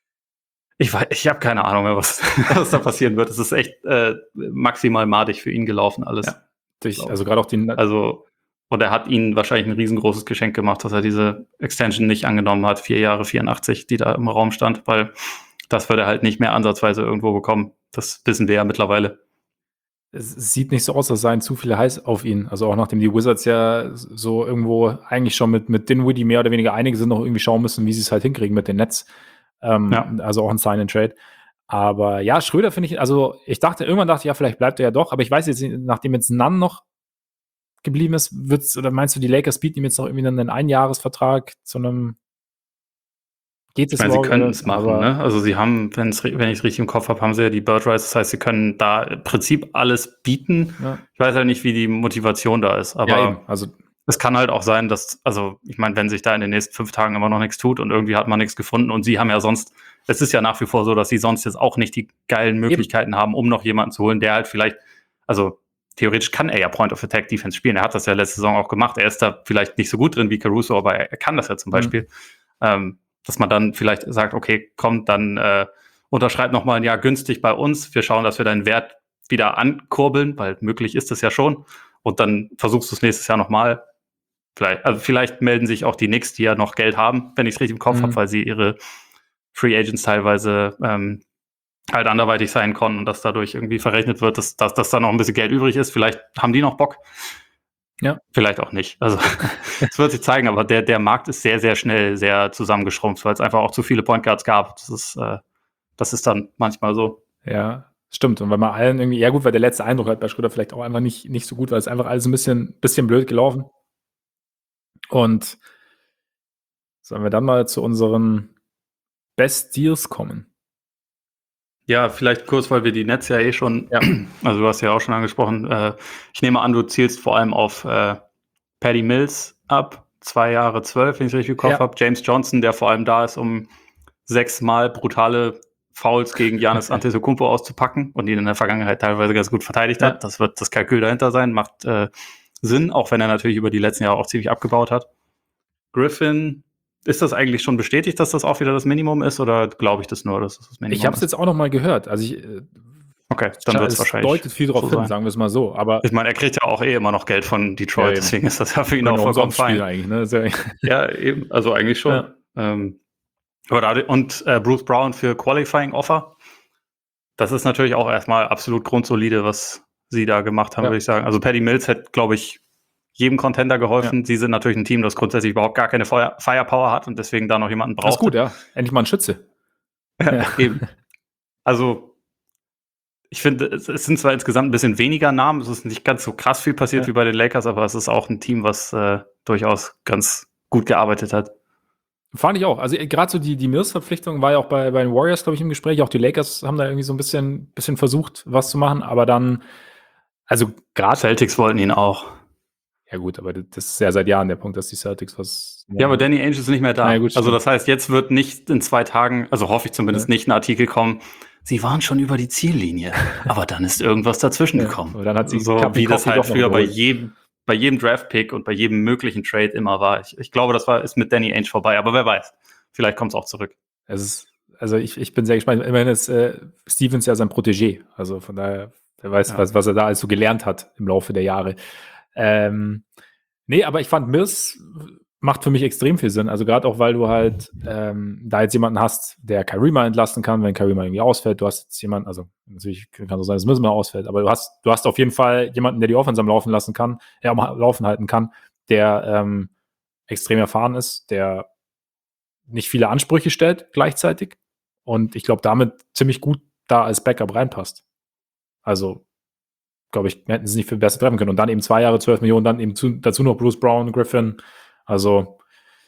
Ich, ich habe keine Ahnung mehr, was, was da passieren wird. Es ist echt äh, maximal madig für ihn gelaufen, alles. Ja. Durch, also gerade auch den. Also, und er hat ihnen wahrscheinlich ein riesengroßes Geschenk gemacht, dass er diese Extension nicht angenommen hat, vier Jahre vierundachtzig, die da im Raum stand, weil das wird er halt nicht mehr ansatzweise irgendwo bekommen. Das wissen wir ja mittlerweile. Es sieht nicht so aus, als seien zu viele heiß auf ihn. Also auch nachdem die Wizards ja so irgendwo eigentlich schon mit, mit Dinwiddie mehr oder weniger einige sind, noch irgendwie schauen müssen, wie sie es halt hinkriegen mit den Nets. Ähm, ja. Also auch ein Sign and Trade. Aber ja, Schröder finde ich, also ich dachte, irgendwann dachte ich, ja, vielleicht bleibt er ja doch, aber ich weiß jetzt, nachdem jetzt Nunn noch geblieben ist, wird's, oder meinst du, die Lakers bieten ihm jetzt noch irgendwie einen Einjahresvertrag zu einem, geht es ich meine, sie können es machen, ne? Also sie haben, wenn's, wenn ich es richtig im Kopf habe, haben sie ja die Bird Rights, das heißt, sie können da im Prinzip alles bieten. Ja. Ich weiß ja nicht, wie die Motivation da ist, aber ja, also es kann halt auch sein, dass, also ich meine, wenn sich da in den nächsten fünf Tagen immer noch nichts tut und irgendwie hat man nichts gefunden und sie haben ja sonst, es ist ja nach wie vor so, dass sie sonst jetzt auch nicht die geilen Möglichkeiten Eben. haben, um noch jemanden zu holen, der halt vielleicht, also theoretisch kann er ja Point of Attack Defense spielen, er hat das ja letzte Saison auch gemacht, er ist da vielleicht nicht so gut drin wie Caruso, aber er, er kann das ja zum Beispiel, mhm. ähm, dass man dann vielleicht sagt, okay, komm, dann äh, unterschreib noch mal ein Jahr günstig bei uns, wir schauen, dass wir deinen Wert wieder ankurbeln, weil möglich ist das ja schon und dann versuchst du es nächstes Jahr noch mal. Vielleicht, also vielleicht melden sich auch die Knicks, die ja noch Geld haben, wenn ich es richtig im Kopf mhm. habe, weil sie ihre Free Agents teilweise ähm, halt anderweitig sein konnten und dass dadurch irgendwie verrechnet wird, dass, dass, dass da noch ein bisschen Geld übrig ist. Vielleicht haben die noch Bock. Ja. Vielleicht auch nicht. Also es wird sich zeigen, aber der, der Markt ist sehr, sehr schnell sehr zusammengeschrumpft, weil es einfach auch zu viele Point Guards gab. Das ist, äh, das ist dann manchmal so. Ja, stimmt. Und weil man allen irgendwie, ja gut, weil der letzte Eindruck halt bei Schröder vielleicht auch einfach nicht, nicht so gut, weil es einfach alles ein bisschen, bisschen blöd gelaufen. Und sollen wir dann mal zu unseren Best Deals kommen? Ja, vielleicht kurz, weil wir die Nets ja eh schon, ja. also du hast ja auch schon angesprochen, äh, ich nehme an, du zielst vor allem auf äh, Patty Mills ab, zwei Jahre zwölf, wenn ich es richtig im Kopf ja. habe. James Johnson, der vor allem da ist, um sechsmal brutale Fouls gegen Giannis Antetokounmpo auszupacken und ihn in der Vergangenheit teilweise ganz gut verteidigt hat. Ja. Das wird das Kalkül dahinter sein, macht äh, Sinn, auch wenn er natürlich über die letzten Jahre auch ziemlich abgebaut hat. Griffin, ist das eigentlich schon bestätigt, dass das auch wieder das Minimum ist, oder glaube ich das nur, dass das das Minimum ist? Ich habe es jetzt auch noch mal gehört. Also ich, okay, dann wird es wahrscheinlich deutet viel drauf so hin, sein. Sagen wir es mal so. Aber ich meine, er kriegt ja auch eh immer noch Geld von Detroit, ja, deswegen ist das ja für ihn auch vollkommen fein. Eigentlich, ne? Ja, ja, eben, also eigentlich schon. Ja. Ähm, aber da, und äh, Bruce Brown für Qualifying Offer, das ist natürlich auch erstmal absolut grundsolide, was sie da gemacht haben, ja. würde ich sagen. Also Patty Mills hätte, glaube ich, jedem Contender geholfen. Ja. Sie sind natürlich ein Team, das grundsätzlich überhaupt gar keine Fire- Firepower hat und deswegen da noch jemanden braucht. Das ist gut, ja. Endlich mal ein Schütze. Ja, ja. Eben. Also ich finde, es sind zwar insgesamt ein bisschen weniger Namen, es ist nicht ganz so krass viel passiert ja. wie bei den Lakers, aber es ist auch ein Team, was äh, durchaus ganz gut gearbeitet hat. Fand ich auch. Also gerade so die, die Mills-Verpflichtung war ja auch bei, bei den Warriors, glaube ich, im Gespräch. Auch die Lakers haben da irgendwie so ein bisschen, bisschen versucht, was zu machen, aber dann, also gerade Celtics wollten ihn auch. Ja gut, aber das ist ja seit Jahren der Punkt, dass die Celtics was... Ja, aber Danny Ainge ist nicht mehr da. Ja, gut, also das heißt, jetzt wird nicht in zwei Tagen, also hoffe ich zumindest ja. nicht, ein Artikel kommen, sie waren schon über die Ziellinie, aber dann ist irgendwas dazwischen ja. gekommen. Und dann hat sie so, wie das halt früher bei jedem, bei jedem Draft-Pick und bei jedem möglichen Trade immer war. Ich, ich glaube, das war ist mit Danny Ainge vorbei, aber wer weiß. Vielleicht kommt es auch zurück. Es ist, also ich, ich bin sehr gespannt. Immerhin ist äh, Stevens ja sein Protégé. Also von daher, wer weiß, ja. was, was er da alles so gelernt hat im Laufe der Jahre. Ähm, nee, aber ich fand, Mills macht für mich extrem viel Sinn. Also gerade auch, weil du halt ähm, da jetzt jemanden hast, der Kyrie mal entlasten kann, wenn Kyrie mal irgendwie ausfällt. Du hast jetzt jemanden, also natürlich kann es sein, dass Mills mal ausfällt, aber du hast, du hast auf jeden Fall jemanden, der die Offense am Laufen lassen kann, der auch laufen halten kann, der ähm, extrem erfahren ist, der nicht viele Ansprüche stellt gleichzeitig und ich glaube, damit ziemlich gut da als Backup reinpasst. Also glaube ich, hätten sie nicht viel besser treffen können. Und dann eben zwei Jahre, zwölf Millionen, dann eben zu, dazu noch Bruce Brown, Griffin. Also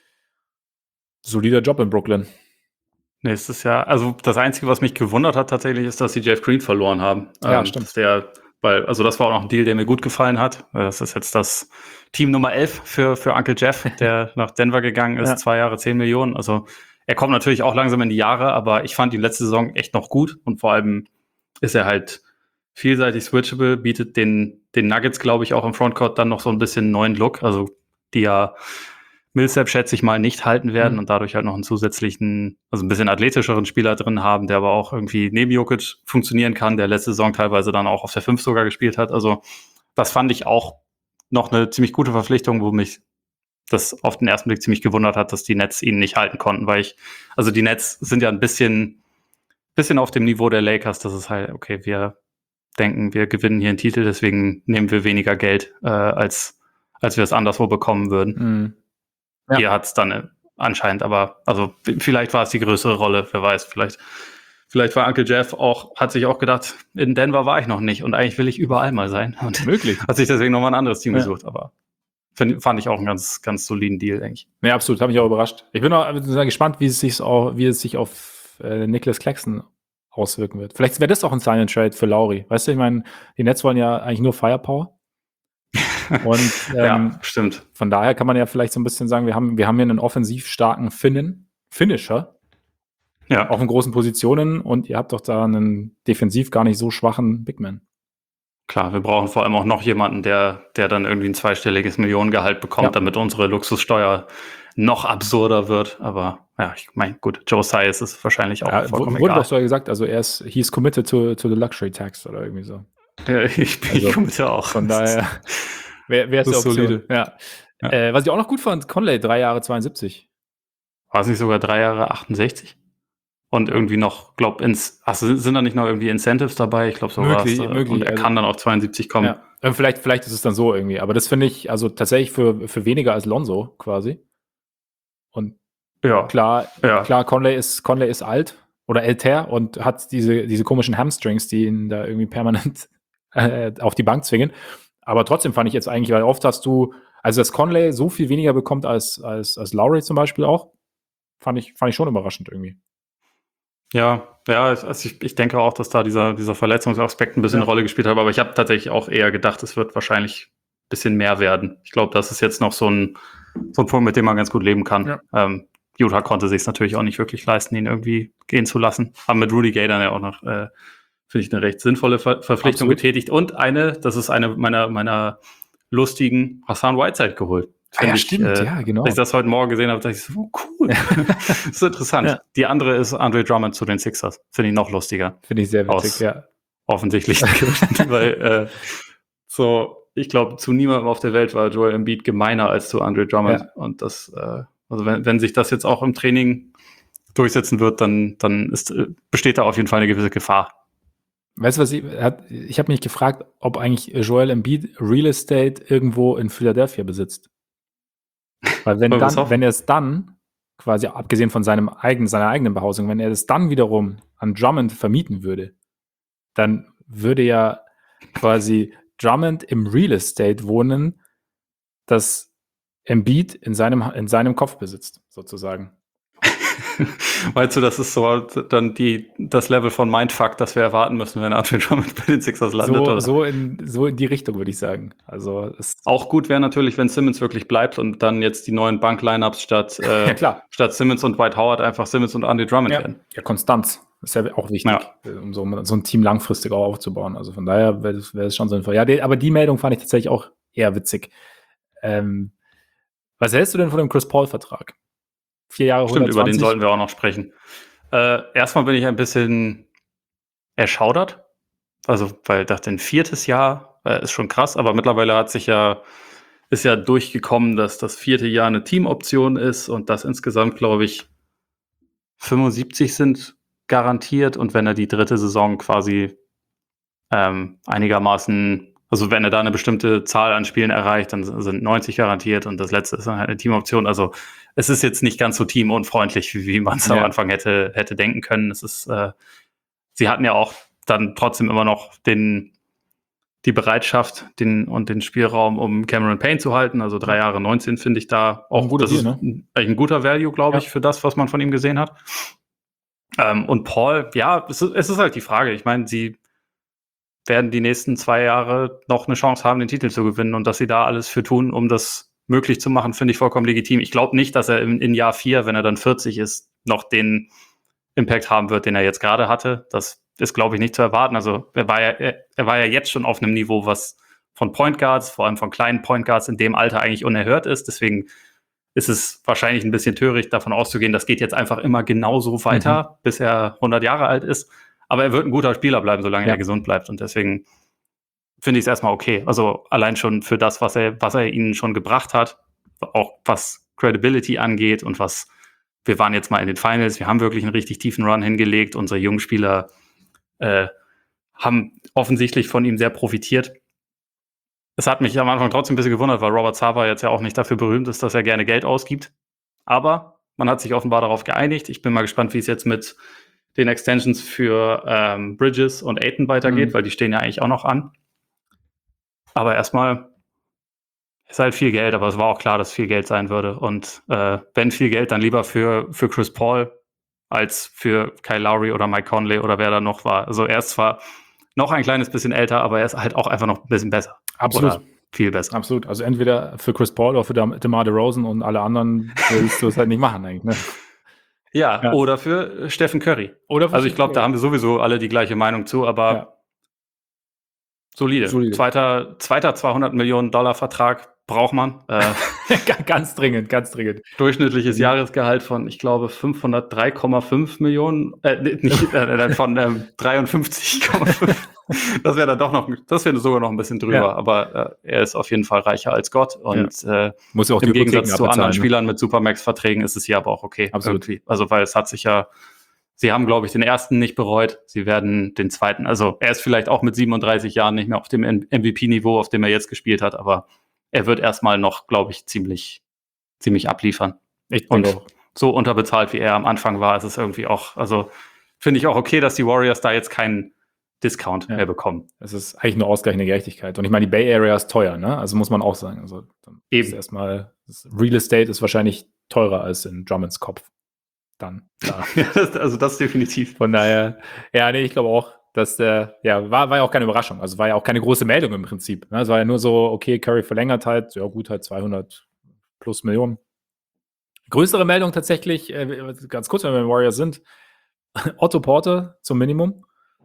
solider Job in Brooklyn. Nächstes Jahr. Also das Einzige, was mich gewundert hat tatsächlich, ist, dass sie Jeff Green verloren haben. Ja, ähm, stimmt. Der, weil, also das war auch noch ein Deal, der mir gut gefallen hat. Das ist jetzt das Team Nummer elf für, für Uncle Jeff, der nach Denver gegangen ist. Ja. Zwei Jahre, zehn Millionen. Also er kommt natürlich auch langsam in die Jahre, aber ich fand die letzte Saison echt noch gut. Und vor allem ist er halt vielseitig switchable, bietet den, den Nuggets, glaube ich, auch im Frontcourt dann noch so ein bisschen einen neuen Look, also die ja Millsap, schätze ich mal, nicht halten werden mhm. und dadurch halt noch einen zusätzlichen, also ein bisschen athletischeren Spieler drin haben, der aber auch irgendwie neben Jokic funktionieren kann, der letzte Saison teilweise dann auch auf der fünf sogar gespielt hat. Also das fand ich auch noch eine ziemlich gute Verpflichtung, wo mich das auf den ersten Blick ziemlich gewundert hat, dass die Nets ihn nicht halten konnten, weil ich, also die Nets sind ja ein bisschen, bisschen auf dem Niveau der Lakers, das ist halt, okay, wir denken, wir gewinnen hier einen Titel, deswegen nehmen wir weniger Geld, äh, als, als wir es anderswo bekommen würden. Mhm. Ja. Hier hat es dann äh, anscheinend, aber also vielleicht war es die größere Rolle, wer weiß, vielleicht, vielleicht war Uncle Jeff auch, hat sich auch gedacht, in Denver war ich noch nicht und eigentlich will ich überall mal sein. Und möglich. Hat sich deswegen nochmal ein anderes Team ja. gesucht, aber find, fand ich auch einen ganz, ganz soliden Deal, denke ich. Ja, absolut, habe mich auch überrascht. Ich bin auch sehr gespannt, wie es sich auch, wie es sich auf äh, Nicholas Claxton auswirken wird. Vielleicht wäre das auch ein Sign-and-Trade für Lauri. Weißt du, ich meine, die Nets wollen ja eigentlich nur Firepower. Und ähm, ja, stimmt. Von daher kann man ja vielleicht so ein bisschen sagen, wir haben, wir haben hier einen offensiv starken Finnen, Finisher ja. auf den großen Positionen und ihr habt doch da einen defensiv gar nicht so schwachen Bigman. Klar, wir brauchen vor allem auch noch jemanden, der, der dann irgendwie ein zweistelliges Millionengehalt bekommt, ja. damit unsere Luxussteuer noch absurder wird. Aber ja, ich meine, gut, Joe Sias ist wahrscheinlich auch ja, vollkommen wurde egal. doch so gesagt, also er ist, he is committed to, to the luxury tax oder irgendwie so. Ja, ich bin also, committed auch. Von daher wäre es das solide. Ja. Ja. Äh, was ich auch noch gut fand, Conley, drei Jahre zweiundsiebzig. War es nicht sogar drei Jahre achtundsechzig? Und irgendwie noch, glaub, ins, ach, sind da nicht noch irgendwie Incentives dabei? Ich glaube, so war es. Möglich. Und er also, kann dann auf zweiundsiebzig kommen. Ja. Vielleicht, vielleicht ist es dann so irgendwie. Aber das finde ich also tatsächlich für, für weniger als Lonzo quasi. Und ja. klar, ja. klar, Conley ist, Conley ist alt oder älter und hat diese, diese komischen Hamstrings, die ihn da irgendwie permanent äh, auf die Bank zwingen. Aber trotzdem fand ich jetzt eigentlich, weil oft hast du, also dass Conley so viel weniger bekommt als, als, als Lowry zum Beispiel auch, fand ich, fand ich schon überraschend irgendwie. Ja, ja, also ich, ich denke auch, dass da dieser, dieser Verletzungsaspekt ein bisschen ja. eine Rolle gespielt hat, aber ich habe tatsächlich auch eher gedacht, es wird wahrscheinlich ein bisschen mehr werden. Ich glaube, das ist jetzt noch so ein, so ein Punkt, mit dem man ganz gut leben kann. Ja. Ähm, Utah konnte sich es natürlich auch nicht wirklich leisten, ihn irgendwie gehen zu lassen. Haben mit Rudy Gay dann ja auch noch, äh, finde ich, eine recht sinnvolle Ver- Verpflichtung Absolut. getätigt. Und eine, das ist eine meiner, meiner lustigen Hassan Whiteside geholt. Ah, ja, ich, stimmt, äh, ja, genau. Als ich das heute Morgen gesehen habe, dachte ich so, oh, cool. Das ist interessant. Ja. Die andere ist Andre Drummond zu den Sixers. Finde ich noch lustiger. Finde ich sehr witzig, Aus ja. offensichtlichen Gründen, weil äh, so, ich glaube, zu niemandem auf der Welt war Joel Embiid gemeiner als zu Andre Drummond. Ja. Und das, äh, also wenn, wenn sich das jetzt auch im Training durchsetzen wird, dann, dann ist, äh, besteht da auf jeden Fall eine gewisse Gefahr. Weißt du was, ich, hat- ich habe mich gefragt, ob eigentlich Joel Embiid Real Estate irgendwo in Philadelphia besitzt. Weil wenn Wollen wir es dann, hoffen? wenn er es dann, quasi abgesehen von seinem eigenen, seiner eigenen Behausung, wenn er es dann wiederum an Drummond vermieten würde, dann würde ja quasi Drummond im Real Estate wohnen, das Embiid in seinem, in seinem Kopf besitzt, sozusagen. Meinst du, das ist so dann die, das Level von Mindfuck, das wir erwarten müssen, wenn Andre Drummond bei den Sixers landet? So, oder? so, in, so in die Richtung, würde ich sagen. Also es Auch gut wäre natürlich, wenn Simmons wirklich bleibt und dann jetzt die neuen Bank-Lineups statt, äh, Ja, klar. statt Simmons und Dwight Howard einfach Simmons und Andre Drummond ja, werden. ja, Konstanz ist ja auch wichtig, Ja. äh, um so, so ein Team langfristig auch aufzubauen. Also von daher wäre es wär schon sinnvoll. Ja, die, aber die Meldung fand ich tatsächlich auch eher witzig. Ähm, was hältst du denn von dem Chris Paul-Vertrag? Vier Jahre, Stimmt, über den hundertzwanzig? sollten wir auch noch sprechen. Äh, erstmal bin ich ein bisschen erschaudert. Also, weil ich dachte, ein viertes Jahr äh, ist schon krass, aber mittlerweile hat sich ja, ist ja durchgekommen, dass das vierte Jahr eine Teamoption ist und dass insgesamt, glaube ich, fünfundsiebzig sind garantiert und wenn er die dritte Saison quasi ähm, einigermaßen, also wenn er da eine bestimmte Zahl an Spielen erreicht, dann sind neunzig garantiert und das letzte ist dann halt eine Teamoption. Also es ist jetzt nicht ganz so teamunfreundlich, wie, wie man es Ja. am Anfang hätte, hätte denken können. Es ist, äh, sie hatten ja auch dann trotzdem immer noch den, die Bereitschaft den, und den Spielraum, um Cameron Payne zu halten. Also drei Jahre neunzehn finde ich da auch, Ein guter das ist Deal, eigentlich ein guter Value, glaube Ja. ich, für das, was man von ihm gesehen hat. Ähm, und Paul, ja, es ist, es ist halt die Frage. Ich meine, sie werden die nächsten zwei Jahre noch eine Chance haben, den Titel zu gewinnen und dass sie da alles für tun, um das möglich zu machen, finde ich vollkommen legitim. Ich glaube nicht, dass er in, in Jahr vier, wenn er dann vierzig ist, noch den Impact haben wird, den er jetzt gerade hatte. Das ist, glaube ich, nicht zu erwarten. Also er war ja, er, er war ja jetzt schon auf einem Niveau, was von Point Guards, vor allem von kleinen Point Guards in dem Alter eigentlich unerhört ist. Deswegen ist es wahrscheinlich ein bisschen töricht, davon auszugehen, das geht jetzt einfach immer genauso weiter, mhm. bis er hundert Jahre alt ist. Aber er wird ein guter Spieler bleiben, solange ja. er gesund bleibt. Und deswegen finde ich es erstmal okay. Also allein schon für das, was er, was er ihnen schon gebracht hat, auch was Credibility angeht und was, wir waren jetzt mal in den Finals, wir haben wirklich einen richtig tiefen Run hingelegt. Unsere jungen Spieler äh, haben offensichtlich von ihm sehr profitiert. Es hat mich am Anfang trotzdem ein bisschen gewundert, weil Robert Sarver jetzt ja auch nicht dafür berühmt ist, dass er gerne Geld ausgibt. Aber man hat sich offenbar darauf geeinigt. Ich bin mal gespannt, wie es jetzt mit den Extensions für ähm, Bridges und Ayton weitergeht, mhm. weil die stehen ja eigentlich auch noch an. Aber erstmal ist halt viel Geld, aber es war auch klar, dass viel Geld sein würde. Und äh, wenn viel Geld, dann lieber für, für Chris Paul als für Kyle Lowry oder Mike Conley oder wer da noch war. Also er ist zwar noch ein kleines bisschen älter, aber er ist halt auch einfach noch ein bisschen besser. Absolut. Oder viel besser. Absolut. Also entweder für Chris Paul oder für DeMar DeRozan und alle anderen willst du es halt nicht machen eigentlich, ne? Ja, ja, oder für Stephen Curry. Oder für also ich glaube, da haben wir sowieso alle die gleiche Meinung zu, aber ja. solide. solide. Zweiter, zweiter zweihundert Millionen Dollar Vertrag braucht man. Äh, ganz dringend, ganz dringend. Durchschnittliches mhm. Jahresgehalt von, ich glaube, fünfhundertdrei Komma fünf Millionen, äh, nicht, äh, von ähm, dreiundfünfzig Komma fünf. Das wäre dann doch noch, das wäre sogar noch ein bisschen drüber, ja. aber äh, er ist auf jeden Fall reicher als Gott und ja. äh, muss ja auch im Gegensatz zu anderen ne? Spielern mit Supermax-Verträgen ist es hier aber auch okay. Absolut. Irgendwie. Also weil es hat sich ja, sie haben, glaube ich, den ersten nicht bereut, sie werden den zweiten, also er ist vielleicht auch mit siebenunddreißig Jahren nicht mehr auf dem M V P-Niveau, auf dem er jetzt gespielt hat, aber er wird erstmal noch, glaube ich, ziemlich, ziemlich abliefern. Ich und auch. So unterbezahlt, wie er am Anfang war, ist es irgendwie auch, also finde ich auch okay, dass die Warriors da jetzt keinen Discount ja. mehr bekommen. Es ist eigentlich nur ausgleichende Gerechtigkeit. Und ich meine, die Bay Area ist teuer, ne? Also muss man auch sagen. Also eben. Ist erstmal, das Real Estate ist wahrscheinlich teurer als in Drummonds Kopf. Dann. Ja, das, also das definitiv. Von daher, ja, nee, ich glaube auch, dass der, ja, war, war ja auch keine Überraschung. Also war ja auch keine große Meldung im Prinzip. Ne? Es war ja nur so, okay, Curry verlängert halt, ja gut, halt zweihundert plus Millionen. Größere Meldung tatsächlich, äh, ganz kurz, wenn wir bei Warriors sind, Otto Porter zum Minimum.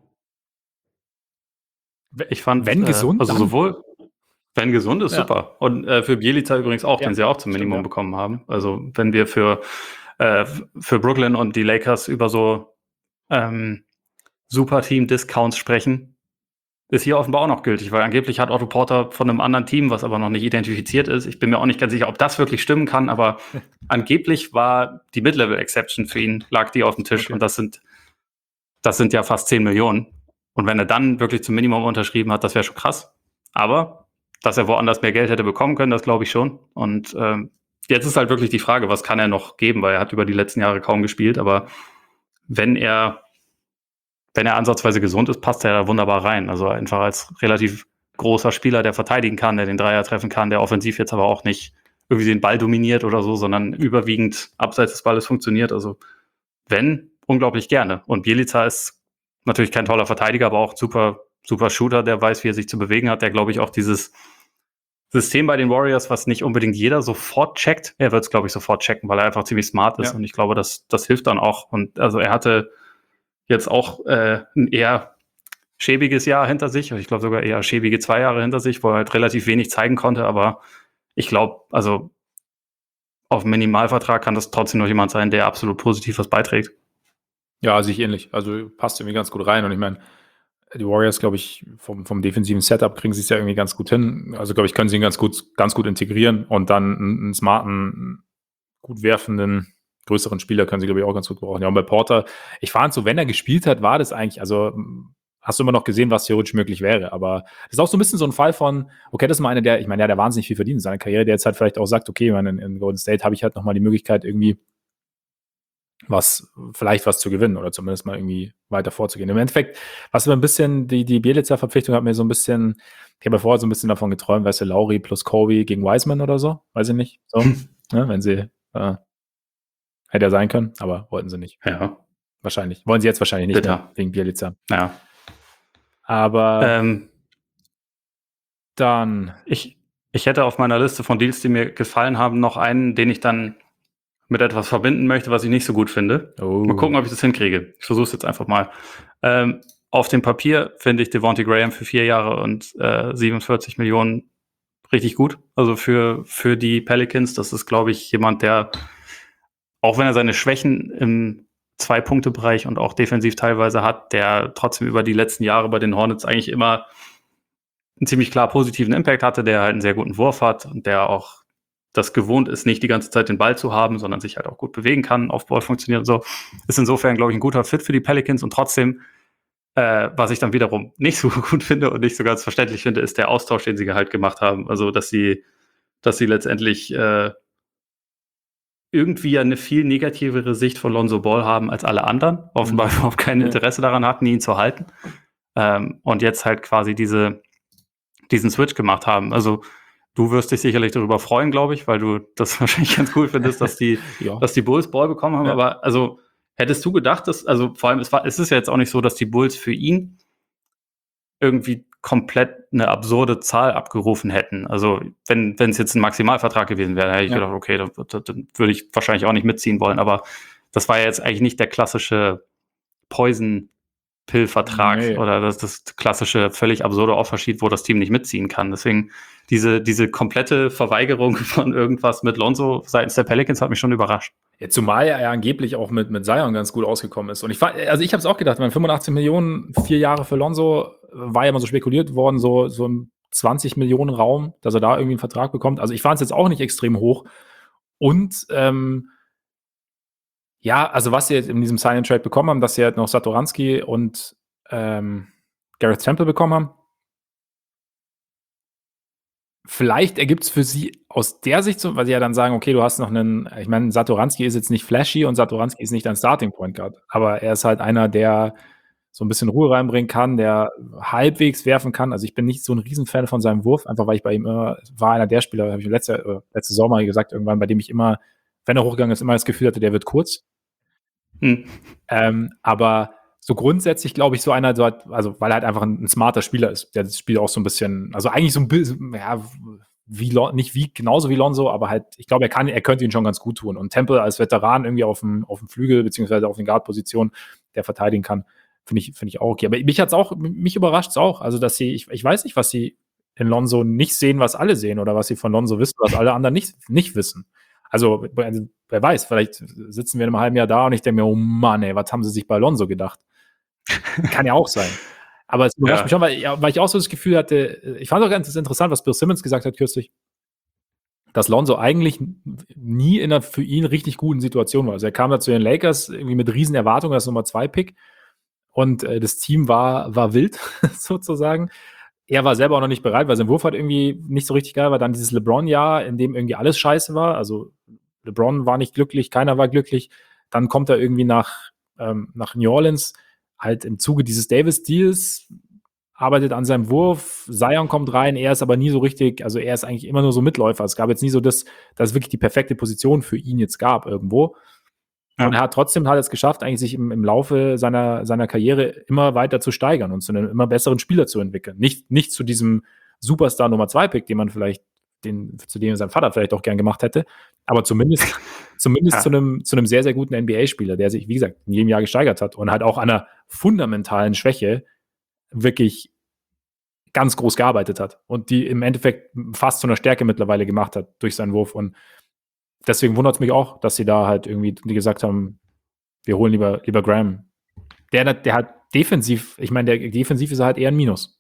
Ich fand, wenn äh, gesund, also dann. sowohl, wenn gesund ist, Ja. super. Und äh, für Bjelica übrigens auch, Ja, den sie auch zum stimmt, Minimum ja. bekommen haben. Also wenn wir für, äh, für Brooklyn und die Lakers über so ähm, Super-Team-Discounts sprechen, ist hier offenbar auch noch gültig, weil angeblich hat Otto Porter von einem anderen Team, was aber noch nicht identifiziert ist. Ich bin mir auch nicht ganz sicher, ob das wirklich stimmen kann, aber angeblich war die Mid-Level-Exception für ihn, lag die auf dem Tisch. Okay. Und das sind, das sind ja fast zehn Millionen. Und wenn er dann wirklich zum Minimum unterschrieben hat, das wäre schon krass. Aber dass er woanders mehr Geld hätte bekommen können, das glaube ich schon. Und ähm, jetzt ist halt wirklich die Frage, was kann er noch geben, weil er hat über die letzten Jahre kaum gespielt. Aber wenn er wenn er ansatzweise gesund ist, passt er da wunderbar rein. Also einfach als relativ großer Spieler, der verteidigen kann, der den Dreier treffen kann, der offensiv jetzt aber auch nicht irgendwie den Ball dominiert oder so, sondern überwiegend abseits des Balles funktioniert. Also wenn, unglaublich gerne. Und Bjelica ist natürlich kein toller Verteidiger, aber auch ein super, super Shooter, der weiß, wie er sich zu bewegen hat, der, glaube ich, auch dieses System bei den Warriors, was nicht unbedingt jeder sofort checkt, er wird es, glaube ich, sofort checken, weil er einfach ziemlich smart ist. Ja. Und ich glaube, das, das hilft dann auch. Und also er hatte jetzt auch äh, ein eher schäbiges Jahr hinter sich, ich glaube sogar eher schäbige zwei Jahre hinter sich, wo er halt relativ wenig zeigen konnte, aber ich glaube, also auf dem Minimalvertrag kann das trotzdem noch jemand sein, der absolut positiv was beiträgt. Ja, sehe ich ähnlich. Also passt irgendwie ganz gut rein. Und ich meine, die Warriors, glaube ich, vom, vom defensiven Setup kriegen sie es ja irgendwie ganz gut hin. Also, glaube ich, können sie ihn ganz gut, ganz gut integrieren und dann einen, einen smarten, gut werfenden, größeren Spieler können sie, glaube ich, auch ganz gut brauchen. Ja, und bei Porter, ich fand so, wenn er gespielt hat, war das eigentlich, also hast du immer noch gesehen, was theoretisch möglich wäre. Aber das ist auch so ein bisschen so ein Fall von, okay, das ist mal einer, der, ich meine, ja, der wahnsinnig viel verdient in seiner Karriere, der jetzt halt vielleicht auch sagt, okay, in, in Golden State habe ich halt nochmal die Möglichkeit, irgendwie was, vielleicht was zu gewinnen oder zumindest mal irgendwie weiter vorzugehen. Im Endeffekt, was immer ein bisschen, die, die Bjelica-Verpflichtung hat mir so ein bisschen, ich habe ja vorher so ein bisschen davon geträumt, weißt du, Lauri plus Kobe gegen Wiseman oder so, weiß ich nicht, so, ne, wenn sie, äh, hätte ja sein können, aber wollten sie nicht. Ja. Wahrscheinlich. Wollen sie jetzt wahrscheinlich nicht Bitter. mehr, wegen Bjelica. Ja. Aber Ähm, dann, ich, ich hätte auf meiner Liste von Deals, die mir gefallen haben, noch einen, den ich dann mit etwas verbinden möchte, was ich nicht so gut finde. oh. Mal gucken, ob ich das hinkriege. Ich versuche es jetzt einfach mal. Ähm, auf dem Papier finde ich Devontae Graham für vier Jahre und äh, siebenundvierzig Millionen richtig gut. Also für, für die Pelicans, das ist, glaube ich, jemand, der, auch wenn er seine Schwächen im Zwei-Punkte-Bereich und auch defensiv teilweise hat, der trotzdem über die letzten Jahre bei den Hornets eigentlich immer einen ziemlich klar positiven Impact hatte, der halt einen sehr guten Wurf hat und der auch das gewohnt ist, nicht die ganze Zeit den Ball zu haben, sondern sich halt auch gut bewegen kann, Off-Ball funktioniert und so. Ist insofern, glaube ich, ein guter Fit für die Pelicans und trotzdem, äh, was ich dann wiederum nicht so gut finde und nicht so ganz verständlich finde, ist der Austausch, den sie halt gemacht haben. Also, dass sie, dass sie letztendlich äh, irgendwie eine viel negativere Sicht von Lonzo Ball haben als alle anderen, offenbar Mhm. überhaupt kein Ja. Interesse daran hatten, ihn zu halten. Ähm, und jetzt halt quasi diese, diesen Switch gemacht haben. Also, du wirst dich sicherlich darüber freuen, glaube ich, weil du das wahrscheinlich ganz cool findest, dass die, Ja. dass die Bulls Ball bekommen haben. Ja. Aber also hättest du gedacht, dass, also vor allem, es, war, es ist ja jetzt auch nicht so, dass die Bulls für ihn irgendwie komplett eine absurde Zahl abgerufen hätten. Also wenn wenn es jetzt ein Maximalvertrag gewesen wäre, hätte ich Ja. gedacht, okay, dann, dann würde ich wahrscheinlich auch nicht mitziehen wollen. Aber das war ja jetzt eigentlich nicht der klassische Poison Pill-Vertrag Nee. oder das, das klassische, völlig absurde Offersheet, wo das Team nicht mitziehen kann. Deswegen diese, diese komplette Verweigerung von irgendwas mit Lonzo seitens der Pelicans hat mich schon überrascht. Ja, zumal er ja angeblich auch mit, mit Zion ganz gut ausgekommen ist. Und ich fand, also ich habe es auch gedacht, man fünfundachtzig Millionen, vier Jahre für Lonzo, war ja immer so spekuliert worden, so, so im zwanzig Millionen Raum, dass er da irgendwie einen Vertrag bekommt. Also ich fand es jetzt auch nicht extrem hoch. Und ähm, ja, also was sie jetzt in diesem Sign-and-Trade bekommen haben, dass sie halt noch Satoranski und ähm, Gareth Temple bekommen haben. Vielleicht ergibt es für sie aus der Sicht so, weil sie ja dann sagen, okay, du hast noch einen, ich meine, Satoranski ist jetzt nicht flashy und Satoranski ist nicht ein Starting Point Guard, aber er ist halt einer, der so ein bisschen Ruhe reinbringen kann, der halbwegs werfen kann. Also ich bin nicht so ein Riesenfan von seinem Wurf, einfach weil ich bei ihm immer, war einer der Spieler, habe ich letzte, äh, letzte Sommer gesagt, irgendwann, bei dem ich immer, wenn er hochgegangen ist, immer das Gefühl hatte, der wird kurz. Hm. Ähm, aber so grundsätzlich glaube ich, so einer, so hat, also weil er halt einfach ein, ein smarter Spieler ist, der das Spiel auch so ein bisschen, also eigentlich so ein bisschen, ja, wie Lon- nicht wie genauso wie Lonzo, aber halt, ich glaube, er kann, er könnte ihn schon ganz gut tun. Und Temple als Veteran irgendwie auf dem, auf dem Flügel, beziehungsweise auf den Guard-Position, der verteidigen kann, finde ich, finde ich auch okay. Aber mich hat's auch, mich überrascht es auch. Also, dass sie, ich, ich weiß nicht, was sie in Lonzo nicht sehen, was alle sehen, oder was sie von Lonzo wissen, was alle anderen nicht, nicht wissen. Also, wer weiß, vielleicht sitzen wir in einem halben Jahr da und ich denke mir, oh Mann, ey, was haben sie sich bei Lonzo gedacht? Kann ja auch sein. Aber es überrascht Ja. mich schon, weil, ja, weil ich auch so das Gefühl hatte, ich fand auch ganz interessant, was Bill Simmons gesagt hat kürzlich, dass Lonzo eigentlich nie in einer für ihn richtig guten Situation war. Also er kam da zu den Lakers irgendwie mit riesen Erwartungen als Nummer zwei Pick und äh, das Team war, war wild sozusagen. Er war selber auch noch nicht bereit, weil sein Wurf halt irgendwie nicht so richtig geil war. Dann dieses LeBron-Jahr, in dem irgendwie alles scheiße war. Also LeBron war nicht glücklich, keiner war glücklich. Dann kommt er irgendwie nach, ähm, nach New Orleans, halt im Zuge dieses Davis-Deals, arbeitet an seinem Wurf, Zion kommt rein, er ist aber nie so richtig, also er ist eigentlich immer nur so Mitläufer. Es gab jetzt nie so das, dass es wirklich die perfekte Position für ihn jetzt gab irgendwo. Ja. Und er hat trotzdem halt es geschafft, eigentlich sich im, im Laufe seiner, seiner Karriere immer weiter zu steigern und zu einem immer besseren Spieler zu entwickeln. Nicht, nicht zu diesem Superstar Nummer zwei Pick, den man vielleicht, den, zu dem sein Vater vielleicht auch gern gemacht hätte, aber zumindest, zumindest ja. zu einem, zu einem sehr, sehr guten N B A-Spieler, der sich, wie gesagt, in jedem Jahr gesteigert hat und halt auch an einer fundamentalen Schwäche wirklich ganz groß gearbeitet hat und die im Endeffekt fast zu einer Stärke mittlerweile gemacht hat durch seinen Wurf. Und deswegen wundert es mich auch, dass sie da halt irgendwie die gesagt haben, wir holen lieber, lieber Graham. Der, der hat defensiv, ich meine, der defensiv ist halt eher ein Minus.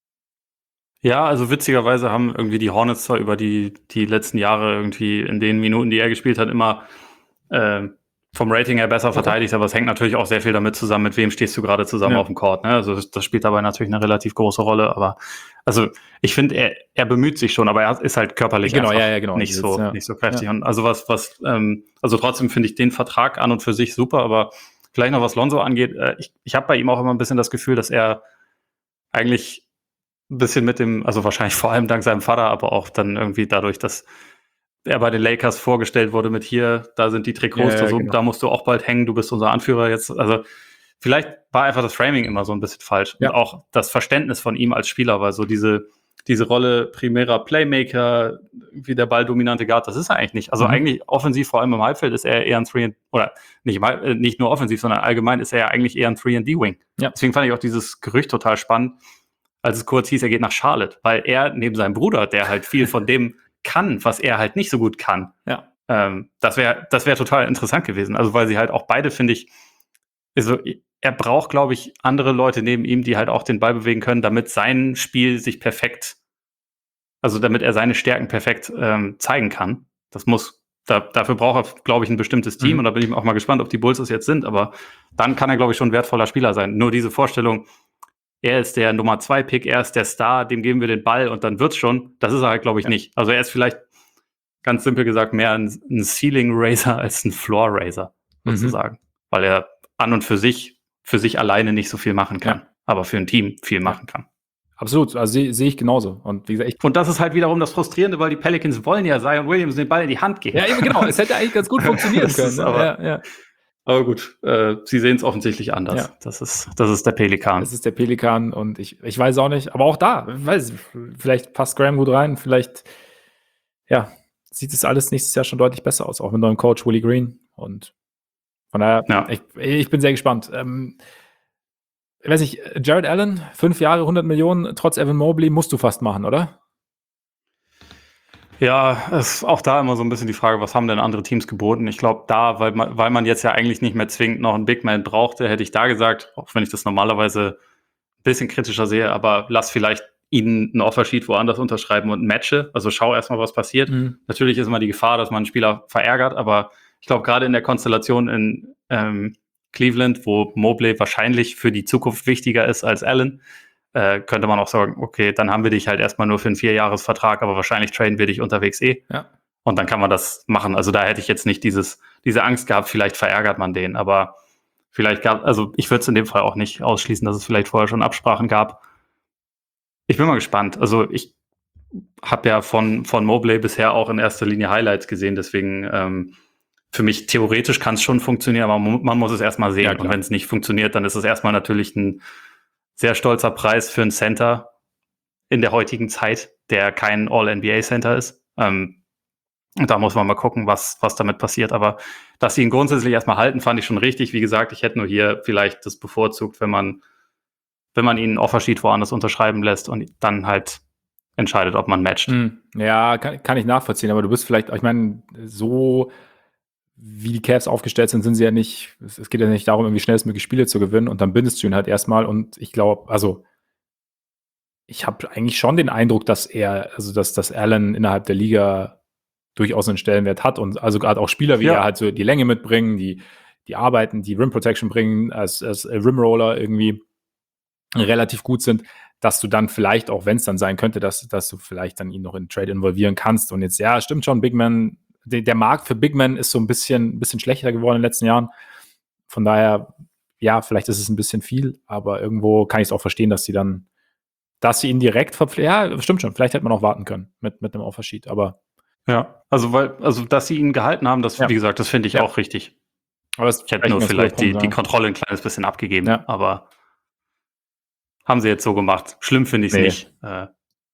Ja, also witzigerweise haben irgendwie die Hornets zwar über die, die letzten Jahre irgendwie in den Minuten, die er gespielt hat, immer äh, vom Rating her besser verteidigt, aber es hängt natürlich auch sehr viel damit zusammen, mit wem stehst du gerade zusammen ja. auf dem Court. Ne? Also das, das spielt dabei natürlich eine relativ große Rolle, aber also ich finde, er, er bemüht sich schon, aber er ist halt körperlich genau, einfach ja, ja, genau. nicht, so, ja. nicht so kräftig. Ja. Und also was, was, ähm, also trotzdem finde ich den Vertrag an und für sich super, aber vielleicht noch was Lonzo angeht, äh, ich, ich habe bei ihm auch immer ein bisschen das Gefühl, dass er eigentlich ein bisschen mit dem, also wahrscheinlich vor allem dank seinem Vater, aber auch dann irgendwie dadurch, dass er bei den Lakers vorgestellt wurde mit hier, da sind die Trikots, ja, ja, genau. Da musst du auch bald hängen, du bist unser Anführer jetzt. Also vielleicht war einfach das Framing immer so ein bisschen falsch. Ja. Und auch das Verständnis von ihm als Spieler, weil so diese, diese Rolle primärer Playmaker, wie der balldominante Guard, das ist er eigentlich nicht. Also mhm. eigentlich offensiv, vor allem im Halbfeld, ist er eher ein drei and D, oder nicht, nicht nur offensiv, sondern allgemein ist er ja eigentlich eher ein drei and D-Wing. Ja. Deswegen fand ich auch dieses Gerücht total spannend, als es kurz hieß, er geht nach Charlotte, weil er neben seinem Bruder, der halt viel von dem kann, was er halt nicht so gut kann. Ja. Ähm, das wäre das wäre total interessant gewesen. Also weil sie halt auch beide, finde ich, also er braucht, glaube ich, andere Leute neben ihm, die halt auch den Ball bewegen können, damit sein Spiel sich perfekt, also damit er seine Stärken perfekt ähm, zeigen kann. Das muss, da, dafür braucht er, glaube ich, ein bestimmtes Team mhm. und da bin ich auch mal gespannt, ob die Bulls es jetzt sind, aber dann kann er, glaube ich, schon ein wertvoller Spieler sein. Nur diese Vorstellung, er ist der Nummer zwei Pick, er ist der Star, dem geben wir den Ball und dann wird's schon. Das ist er halt, glaube ich, ja. nicht. Also er ist vielleicht, ganz simpel gesagt, mehr ein, ein Ceiling-Raiser als ein Floor-Raiser, sozusagen. Mhm. Weil er an und für sich, für sich alleine nicht so viel machen kann, ja. aber für ein Team viel machen kann. Absolut, also sehe seh ich genauso. Und wie gesagt, ich und das ist halt wiederum das Frustrierende, weil die Pelicans wollen ja Zion Williams den Ball in die Hand geben. Ja, eben genau. Es hätte eigentlich ganz gut funktionieren können. Ne? Aber, ja, ja. Aber gut, äh, sie sehen es offensichtlich anders. Ja. Das ist, das ist der Pelikan. Das ist der Pelikan und ich, ich weiß auch nicht, aber auch da, weiß, vielleicht passt Graham gut rein, vielleicht, ja, sieht es alles nächstes Jahr schon deutlich besser aus, auch mit neuem Coach Willie Green. Und von daher, ja. ich, ich bin sehr gespannt. Ähm, ich weiß nicht, Jared Allen, fünf Jahre, hundert Millionen, trotz Evan Mobley, musst du fast machen, oder? Ja, es ist auch da immer so ein bisschen die Frage, was haben denn andere Teams geboten? Ich glaube, da, weil man, weil man jetzt ja eigentlich nicht mehr zwingend noch einen Big Man brauchte, hätte ich da gesagt, auch wenn ich das normalerweise ein bisschen kritischer sehe, aber lass vielleicht ihnen einen Offersheet woanders unterschreiben und matche. Also schau erstmal, was passiert. Mhm. Natürlich ist immer die Gefahr, dass man einen Spieler verärgert, aber ich glaube, gerade in der Konstellation in ähm, Cleveland, wo Mobley wahrscheinlich für die Zukunft wichtiger ist als Allen, Äh, könnte man auch sagen, okay, dann haben wir dich halt erstmal nur für einen Vierjahresvertrag, aber wahrscheinlich traden wir dich unterwegs eh. Ja. Und dann kann man das machen. Also da hätte ich jetzt nicht dieses, diese Angst gehabt, vielleicht verärgert man den, aber vielleicht gab, also ich würde es in dem Fall auch nicht ausschließen, dass es vielleicht vorher schon Absprachen gab. Ich bin mal gespannt. Also ich habe ja von, von Mobley bisher auch in erster Linie Highlights gesehen, deswegen ähm, für mich theoretisch kann es schon funktionieren, aber man, man muss es erstmal sehen. Ja, und wenn es nicht funktioniert, dann ist es erstmal natürlich ein sehr stolzer Preis für einen Center in der heutigen Zeit, der kein All-N B A-Center ist. Ähm, und da muss man mal gucken, was, was damit passiert. Aber dass sie ihn grundsätzlich erstmal halten, fand ich schon richtig. Wie gesagt, ich hätte nur hier vielleicht das bevorzugt, wenn man, wenn man ihn einen Offersheet woanders unterschreiben lässt und dann halt entscheidet, ob man matcht. Ja, kann, kann ich nachvollziehen, aber du bist vielleicht, ich meine, so wie die Cavs aufgestellt sind, sind sie ja nicht, es, es geht ja nicht darum, irgendwie schnellstmöglich Spiele zu gewinnen und dann bindest du ihn halt erstmal und ich glaube, also ich habe eigentlich schon den Eindruck, dass er, also dass, dass Allen innerhalb der Liga durchaus einen Stellenwert hat und also gerade auch Spieler wie ja. er halt so die Länge mitbringen, die, die arbeiten, die Rim Protection bringen, als, als Rimroller irgendwie relativ gut sind, dass du dann vielleicht, auch wenn es dann sein könnte, dass, dass du vielleicht dann ihn noch in den Trade involvieren kannst. Und jetzt, ja, stimmt schon, Big Man, der, der Markt für Big Man ist so ein bisschen, ein bisschen schlechter geworden in den letzten Jahren. Von daher, ja, vielleicht ist es ein bisschen viel, aber irgendwo kann ich es auch verstehen, dass sie dann, dass sie ihn direkt verpflichten. Ja, stimmt schon, vielleicht hätte man auch warten können mit, mit einem Offersheet, aber. Ja, also, weil, also, dass sie ihn gehalten haben, das, ja. wie gesagt, das finde ich ja. auch richtig. Aber ich hätte nur vielleicht die, die Kontrolle ein kleines bisschen abgegeben, ja. aber haben sie jetzt so gemacht. Schlimm finde ich es nee. nicht. Äh,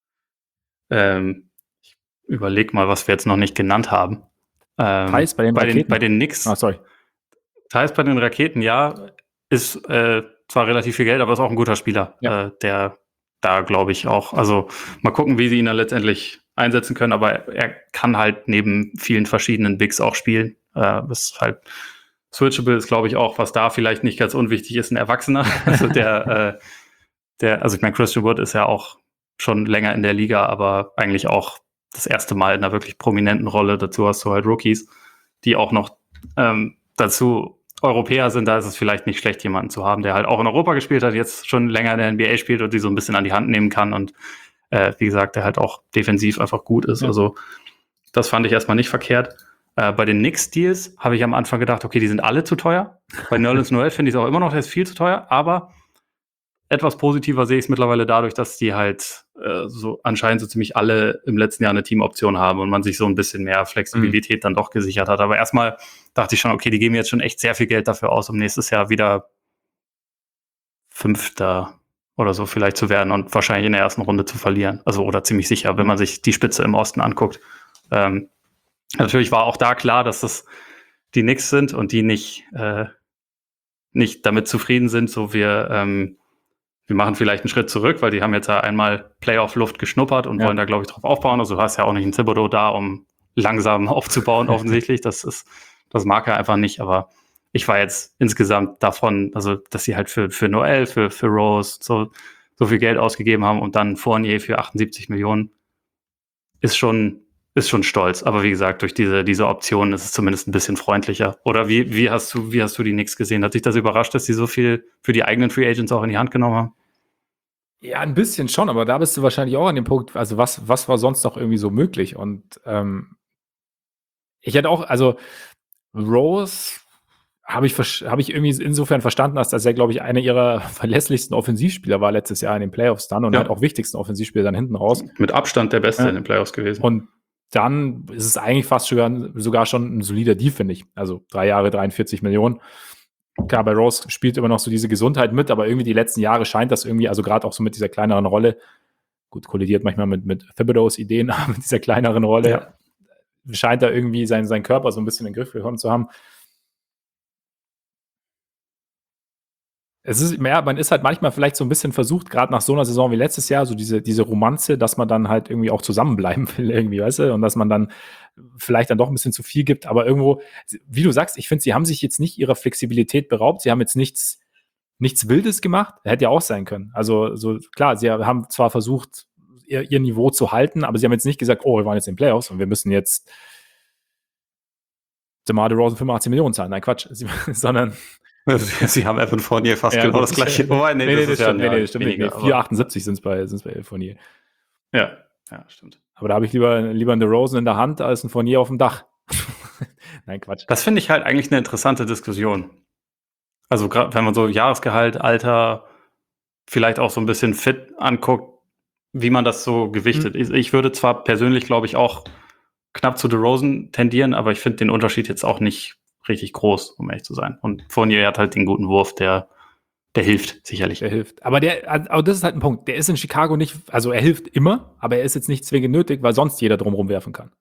ähm, ich überlege mal, was wir jetzt noch nicht genannt haben. Ähm, Thais bei den bei Raketen? Den, bei den Knicks. Ah, sorry. Thais bei den Raketen, ja, ist äh, zwar relativ viel Geld, aber ist auch ein guter Spieler, ja. äh, der da, glaube ich, auch, also mal gucken, wie sie ihn dann letztendlich einsetzen können, aber er kann halt neben vielen verschiedenen Bigs auch spielen. Äh, ist halt switchable, ist, glaube ich, auch, was da vielleicht nicht ganz unwichtig ist, ein Erwachsener. Also der äh, Der, also ich meine, Christian Wood ist ja auch schon länger in der Liga, aber eigentlich auch das erste Mal in einer wirklich prominenten Rolle. Dazu hast du halt Rookies, die auch noch ähm, dazu Europäer sind. Da ist es vielleicht nicht schlecht, jemanden zu haben, der halt auch in Europa gespielt hat, jetzt schon länger in der N B A spielt und die so ein bisschen an die Hand nehmen kann und äh, wie gesagt, der halt auch defensiv einfach gut ist. Ja. Also das fand ich erstmal nicht verkehrt. Äh, bei den Knicks-Deals habe ich am Anfang gedacht, okay, die sind alle zu teuer. Bei Nerlens Noel finde ich es auch immer noch, der ist viel zu teuer, aber etwas positiver sehe ich es mittlerweile dadurch, dass die halt äh, so anscheinend so ziemlich alle im letzten Jahr eine Teamoption haben und man sich so ein bisschen mehr Flexibilität mhm. dann doch gesichert hat. Aber erstmal dachte ich schon, okay, die geben jetzt schon echt sehr viel Geld dafür aus, um nächstes Jahr wieder Fünfter oder so vielleicht zu werden und wahrscheinlich in der ersten Runde zu verlieren. Also oder ziemlich sicher, wenn man sich die Spitze im Osten anguckt. Ähm, natürlich war auch da klar, dass das die Knicks sind und die nicht, äh, nicht damit zufrieden sind, so wir ähm, wir machen vielleicht einen Schritt zurück, weil die haben jetzt ja einmal Playoff-Luft geschnuppert und ja. wollen da, glaube ich, drauf aufbauen. Also du hast ja auch nicht einen Thibodeau da, um langsam aufzubauen, offensichtlich. Das ist, das mag er einfach nicht, aber ich war jetzt insgesamt davon, also dass sie halt für, für Noel, für, für Rose so, so viel Geld ausgegeben haben und dann Fournier für achtundsiebzig Millionen, ist schon, ist schon stolz. Aber wie gesagt, durch diese, diese Option ist es zumindest ein bisschen freundlicher. Oder wie, wie hast du, wie hast du die Knicks gesehen? Hat dich das überrascht, dass sie so viel für die eigenen Free Agents auch in die Hand genommen haben? Ja, ein bisschen schon, aber da bist du wahrscheinlich auch an dem Punkt, also was, was war sonst noch irgendwie so möglich? Und ähm, ich hätte auch, also Rose habe ich, hab ich irgendwie insofern verstanden, dass er, glaube ich, einer ihrer verlässlichsten Offensivspieler war letztes Jahr in den Playoffs dann und ja. halt auch wichtigsten Offensivspieler dann hinten raus. Mit Abstand der Beste ja. in den Playoffs gewesen. Und dann ist es eigentlich fast sogar, sogar schon ein solider Deal, finde ich. Also drei Jahre, dreiundvierzig Millionen. Klar, bei Rose spielt immer noch so diese Gesundheit mit, aber irgendwie die letzten Jahre scheint das irgendwie, also gerade auch so mit dieser kleineren Rolle, gut, kollidiert manchmal mit, mit Thibodeaus Ideen, aber mit dieser kleineren Rolle ja. scheint er irgendwie sein, seinen Körper so ein bisschen in den Griff bekommen zu haben. Es ist, ja, man ist halt manchmal vielleicht so ein bisschen versucht, gerade nach so einer Saison wie letztes Jahr, so diese, diese Romanze, dass man dann halt irgendwie auch zusammenbleiben will, irgendwie, weißt du, und dass man dann vielleicht dann doch ein bisschen zu viel gibt, aber irgendwo, wie du sagst, ich finde, sie haben sich jetzt nicht ihrer Flexibilität beraubt, sie haben jetzt nichts, nichts Wildes gemacht, hätte ja auch sein können. Also, so klar, sie haben zwar versucht, ihr, ihr Niveau zu halten, aber sie haben jetzt nicht gesagt, oh, wir waren jetzt in den Playoffs und wir müssen jetzt DeMar DeRozan fünfundachtzig Millionen zahlen. Nein, Quatsch, sie, sondern Sie haben Evan Fournier fast ja, genau das gleiche. Oh, nee, nee, nee, das, das stimmt, ja, nee, nee, das stimmt weniger, nicht. vier Komma achtundsiebzig sind es bei, bei Fournier. Ja, ja, stimmt. Aber da habe ich lieber, lieber einen DeRozan in der Hand als einen Fournier auf dem Dach. Nein, Quatsch. Das finde ich halt eigentlich eine interessante Diskussion. Also gerade wenn man so Jahresgehalt, Alter, vielleicht auch so ein bisschen fit anguckt, wie man das so gewichtet. Mhm. Ich, ich würde zwar persönlich, glaube ich, auch knapp zu DeRozan tendieren, aber ich finde den Unterschied jetzt auch nicht richtig groß, um ehrlich zu sein. Und Fournier hat halt den guten Wurf, der, der hilft, sicherlich. Der hilft. Aber der, aber das ist halt ein Punkt. Der ist in Chicago nicht, also er hilft immer, aber er ist jetzt nicht zwingend nötig, weil sonst jeder drumherum werfen kann.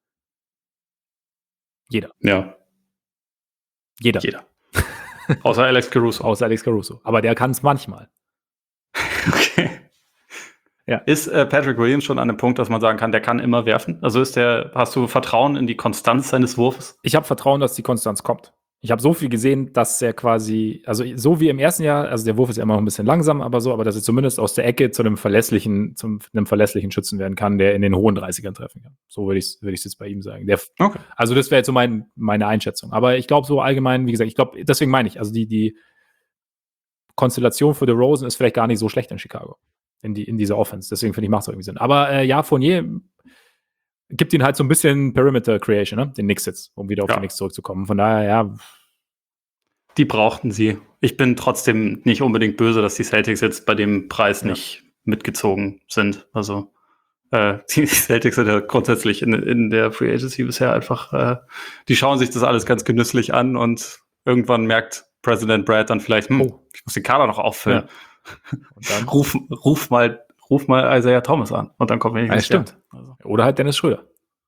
Jeder. Ja. Jeder. Jeder. Außer Alex Caruso. Außer Alex Caruso. Aber der kann es manchmal. Okay. Ja. Ist äh, Patrick Williams schon an dem Punkt, dass man sagen kann, der kann immer werfen? Also ist der, hast du Vertrauen in die Konstanz seines Wurfs? Ich habe Vertrauen, dass die Konstanz kommt. Ich habe so viel gesehen, dass er quasi, also so wie im ersten Jahr, also der Wurf ist ja immer noch ein bisschen langsam, aber so, aber dass er zumindest aus der Ecke zu einem verlässlichen, zum einem verlässlichen Schützen werden kann, der in den hohen dreißigern treffen kann. So würde ich es würd jetzt bei ihm sagen. Der, okay. Also das wäre jetzt so mein, meine Einschätzung. Aber ich glaube so allgemein, wie gesagt, ich glaube, deswegen meine ich, also die, die Konstellation für DeRozan ist vielleicht gar nicht so schlecht in Chicago. In, die, in dieser Offense. Deswegen finde ich, macht es irgendwie Sinn. Aber äh, ja, Fournier gibt ihn halt so ein bisschen Perimeter Creation, ne? Den Knicks jetzt, um wieder auf ja. die Knicks zurückzukommen. Von daher, ja. Die brauchten sie. Ich bin trotzdem nicht unbedingt böse, dass die Celtics jetzt bei dem Preis ja. nicht mitgezogen sind. Also äh, die Celtics sind ja grundsätzlich in, in der Free Agency bisher einfach, äh, die schauen sich das alles ganz genüsslich an und irgendwann merkt President Brad dann vielleicht, hm, oh. ich muss den Kader noch auffüllen. Ja. Und dann ruf, ruf mal Ruf mal Isaiah Thomas an und dann kommt wir nicht ja, stimmt. Also. Oder halt Dennis Schröder.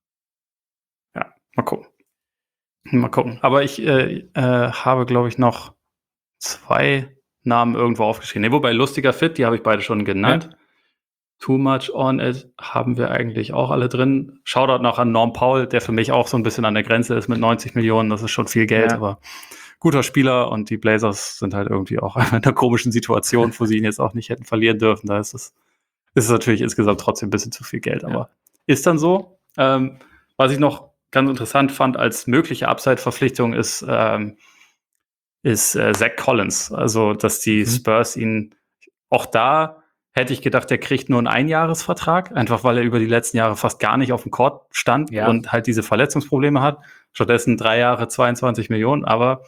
Ja, mal gucken. Mal gucken. Aber ich äh, äh, habe, glaube ich, noch zwei Namen irgendwo aufgeschrieben. Nee, wobei lustiger Fit, die habe ich beide schon genannt. Ja. Too Much On It haben wir eigentlich auch alle drin. Shoutout noch an Norm Powell, der für mich auch so ein bisschen an der Grenze ist mit neunzig Millionen. Das ist schon viel Geld, ja. aber guter Spieler und die Blazers sind halt irgendwie auch in einer komischen Situation, wo sie ihn jetzt auch nicht hätten verlieren dürfen. Da ist es ist es natürlich insgesamt trotzdem ein bisschen zu viel Geld, aber ja. ist dann so. Ähm, was ich noch ganz interessant fand als mögliche Upside-Verpflichtung ist, ähm, ist äh, Zach Collins. Also, dass die mhm. Spurs ihn, auch da hätte ich gedacht, der kriegt nur einen Einjahresvertrag, einfach weil er über die letzten Jahre fast gar nicht auf dem Court stand ja. und halt diese Verletzungsprobleme hat. Stattdessen drei Jahre zweiundzwanzig Millionen, aber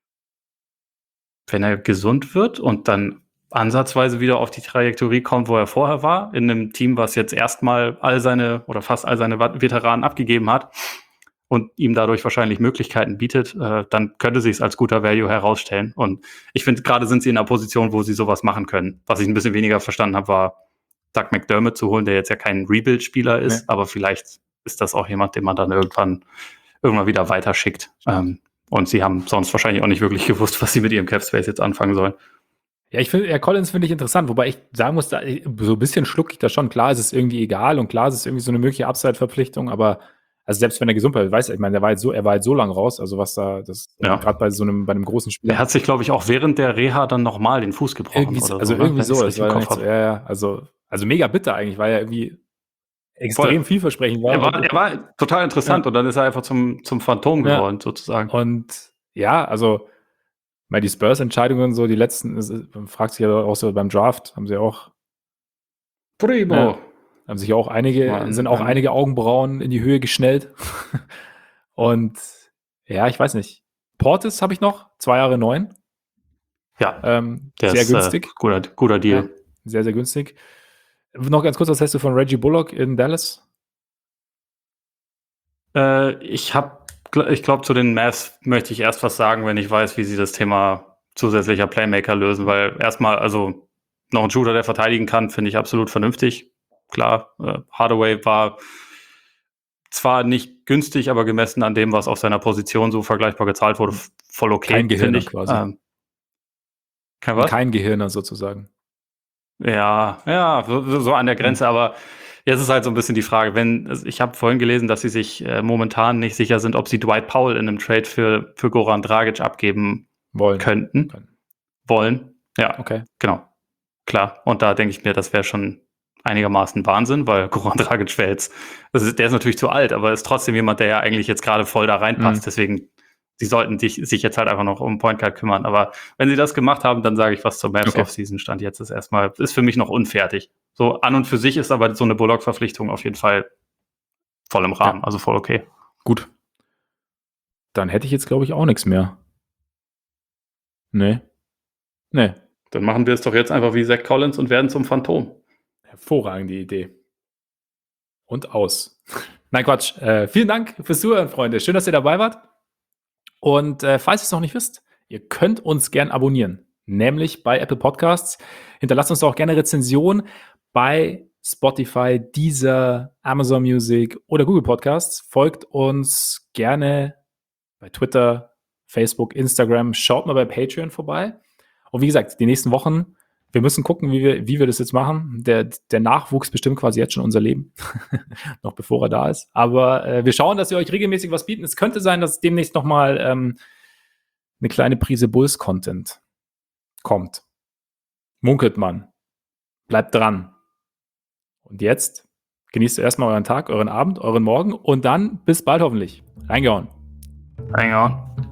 wenn er gesund wird und dann ansatzweise wieder auf die Trajektorie kommt, wo er vorher war, in einem Team, was jetzt erstmal all seine oder fast all seine Veteranen abgegeben hat und ihm dadurch wahrscheinlich Möglichkeiten bietet, äh, dann könnte sich es als guter Value herausstellen. Und ich finde, gerade sind sie in einer Position, wo sie sowas machen können. Was ich ein bisschen weniger verstanden habe, war Doug McDermott zu holen, der jetzt ja kein Rebuild-Spieler ist, nee. aber vielleicht ist das auch jemand, den man dann irgendwann irgendwann wieder weiterschickt. Ähm, und sie haben sonst wahrscheinlich auch nicht wirklich gewusst, was sie mit ihrem Cap-Space jetzt anfangen sollen. Ja, ich finde, ja, Collins finde ich interessant, wobei ich sagen muss, da, so ein bisschen schlucke ich das schon. Klar, es ist irgendwie egal und klar, es ist irgendwie so eine mögliche Upside-Verpflichtung, aber also selbst wenn er gesund bleibt, weiß ich, ich meine, der war jetzt so, er war jetzt so lang raus, also was da, das ja. gerade bei so einem, bei einem großen Spiel. Er hat sich, glaube ich, auch während der Reha dann nochmal den Fuß gebrochen irgendwie, oder also so. irgendwie so, das war nicht so, ja, ja, also, also mega bitter eigentlich, weil er irgendwie extrem Voll. vielversprechend war. Er war, er war total interessant ja. und dann ist er einfach zum, zum Phantom geworden, ja. sozusagen. Und ja, also weil die Spurs-Entscheidungen so, die letzten, man fragt sich ja auch so beim Draft, haben sie auch Primo. Ja, haben sich auch einige, Mann, sind auch Mann. einige Augenbrauen in die Höhe geschnellt. Und ja, ich weiß nicht. Portis habe ich noch, zwei Jahre neun. Ja, ähm, der sehr ist, günstig. Äh, guter, guter Deal. Ja, sehr, sehr günstig. Noch ganz kurz, was hast du von Reggie Bullock in Dallas? Äh, ich habe Ich glaube, zu den Mavs möchte ich erst was sagen, wenn ich weiß, wie sie das Thema zusätzlicher Playmaker lösen, weil erstmal, also noch ein Shooter, der verteidigen kann, finde ich absolut vernünftig. Klar, äh, Hardaway war zwar nicht günstig, aber gemessen an dem, was auf seiner Position so vergleichbar gezahlt wurde, voll okay. Kein Gehirner ich. quasi. Ähm, kein was? Kein Gehirner sozusagen. Ja, ja, so, so an der Grenze, mhm. aber jetzt ist halt so ein bisschen die Frage, wenn, also ich habe vorhin gelesen, dass sie sich äh, momentan nicht sicher sind, ob sie Dwight Powell in einem Trade für, für Goran Dragic abgeben wollen. könnten. Können. Wollen. Ja, okay. Genau. Klar. Und da denke ich mir, das wäre schon einigermaßen Wahnsinn, weil Goran Dragic wäre jetzt, also der ist natürlich zu alt, aber ist trotzdem jemand, der ja eigentlich jetzt gerade voll da reinpasst. Mhm. Deswegen, sie sollten dich, sich jetzt halt einfach noch um Point Guard kümmern. Aber wenn sie das gemacht haben, dann sage ich was zur Mavs okay. Offseason stand jetzt ist erstmal, ist für mich noch unfertig. So an und für sich ist aber so eine Bullock-Verpflichtung auf jeden Fall voll im Rahmen, ja. also voll okay. Gut. Dann hätte ich jetzt, glaube ich, auch nichts mehr. Nee. Nee. Dann machen wir es doch jetzt einfach wie Zach Collins und werden zum Phantom. Hervorragende Idee. Und aus. Nein, Quatsch. Äh, vielen Dank fürs Zuhören, Freunde. Schön, dass ihr dabei wart. Und äh, falls ihr es noch nicht wisst, ihr könnt uns gern abonnieren. nämlich bei Apple Podcasts. Hinterlasst uns auch gerne Rezension bei Spotify, Deezer, Amazon Music oder Google Podcasts. Folgt uns gerne bei Twitter, Facebook, Instagram. Schaut mal bei Patreon vorbei. Und wie gesagt, die nächsten Wochen, wir müssen gucken, wie wir, wie wir das jetzt machen. Der, der Nachwuchs bestimmt quasi jetzt schon unser Leben, noch bevor er da ist. Aber äh, wir schauen, dass wir euch regelmäßig was bieten. Es könnte sein, dass demnächst nochmal ähm, eine kleine Prise Bulls-Content kommt. Munkelt man. Bleibt dran. Und jetzt genießt ihr erstmal euren Tag, euren Abend, euren Morgen und dann bis bald hoffentlich. Reingehauen. Reingehauen.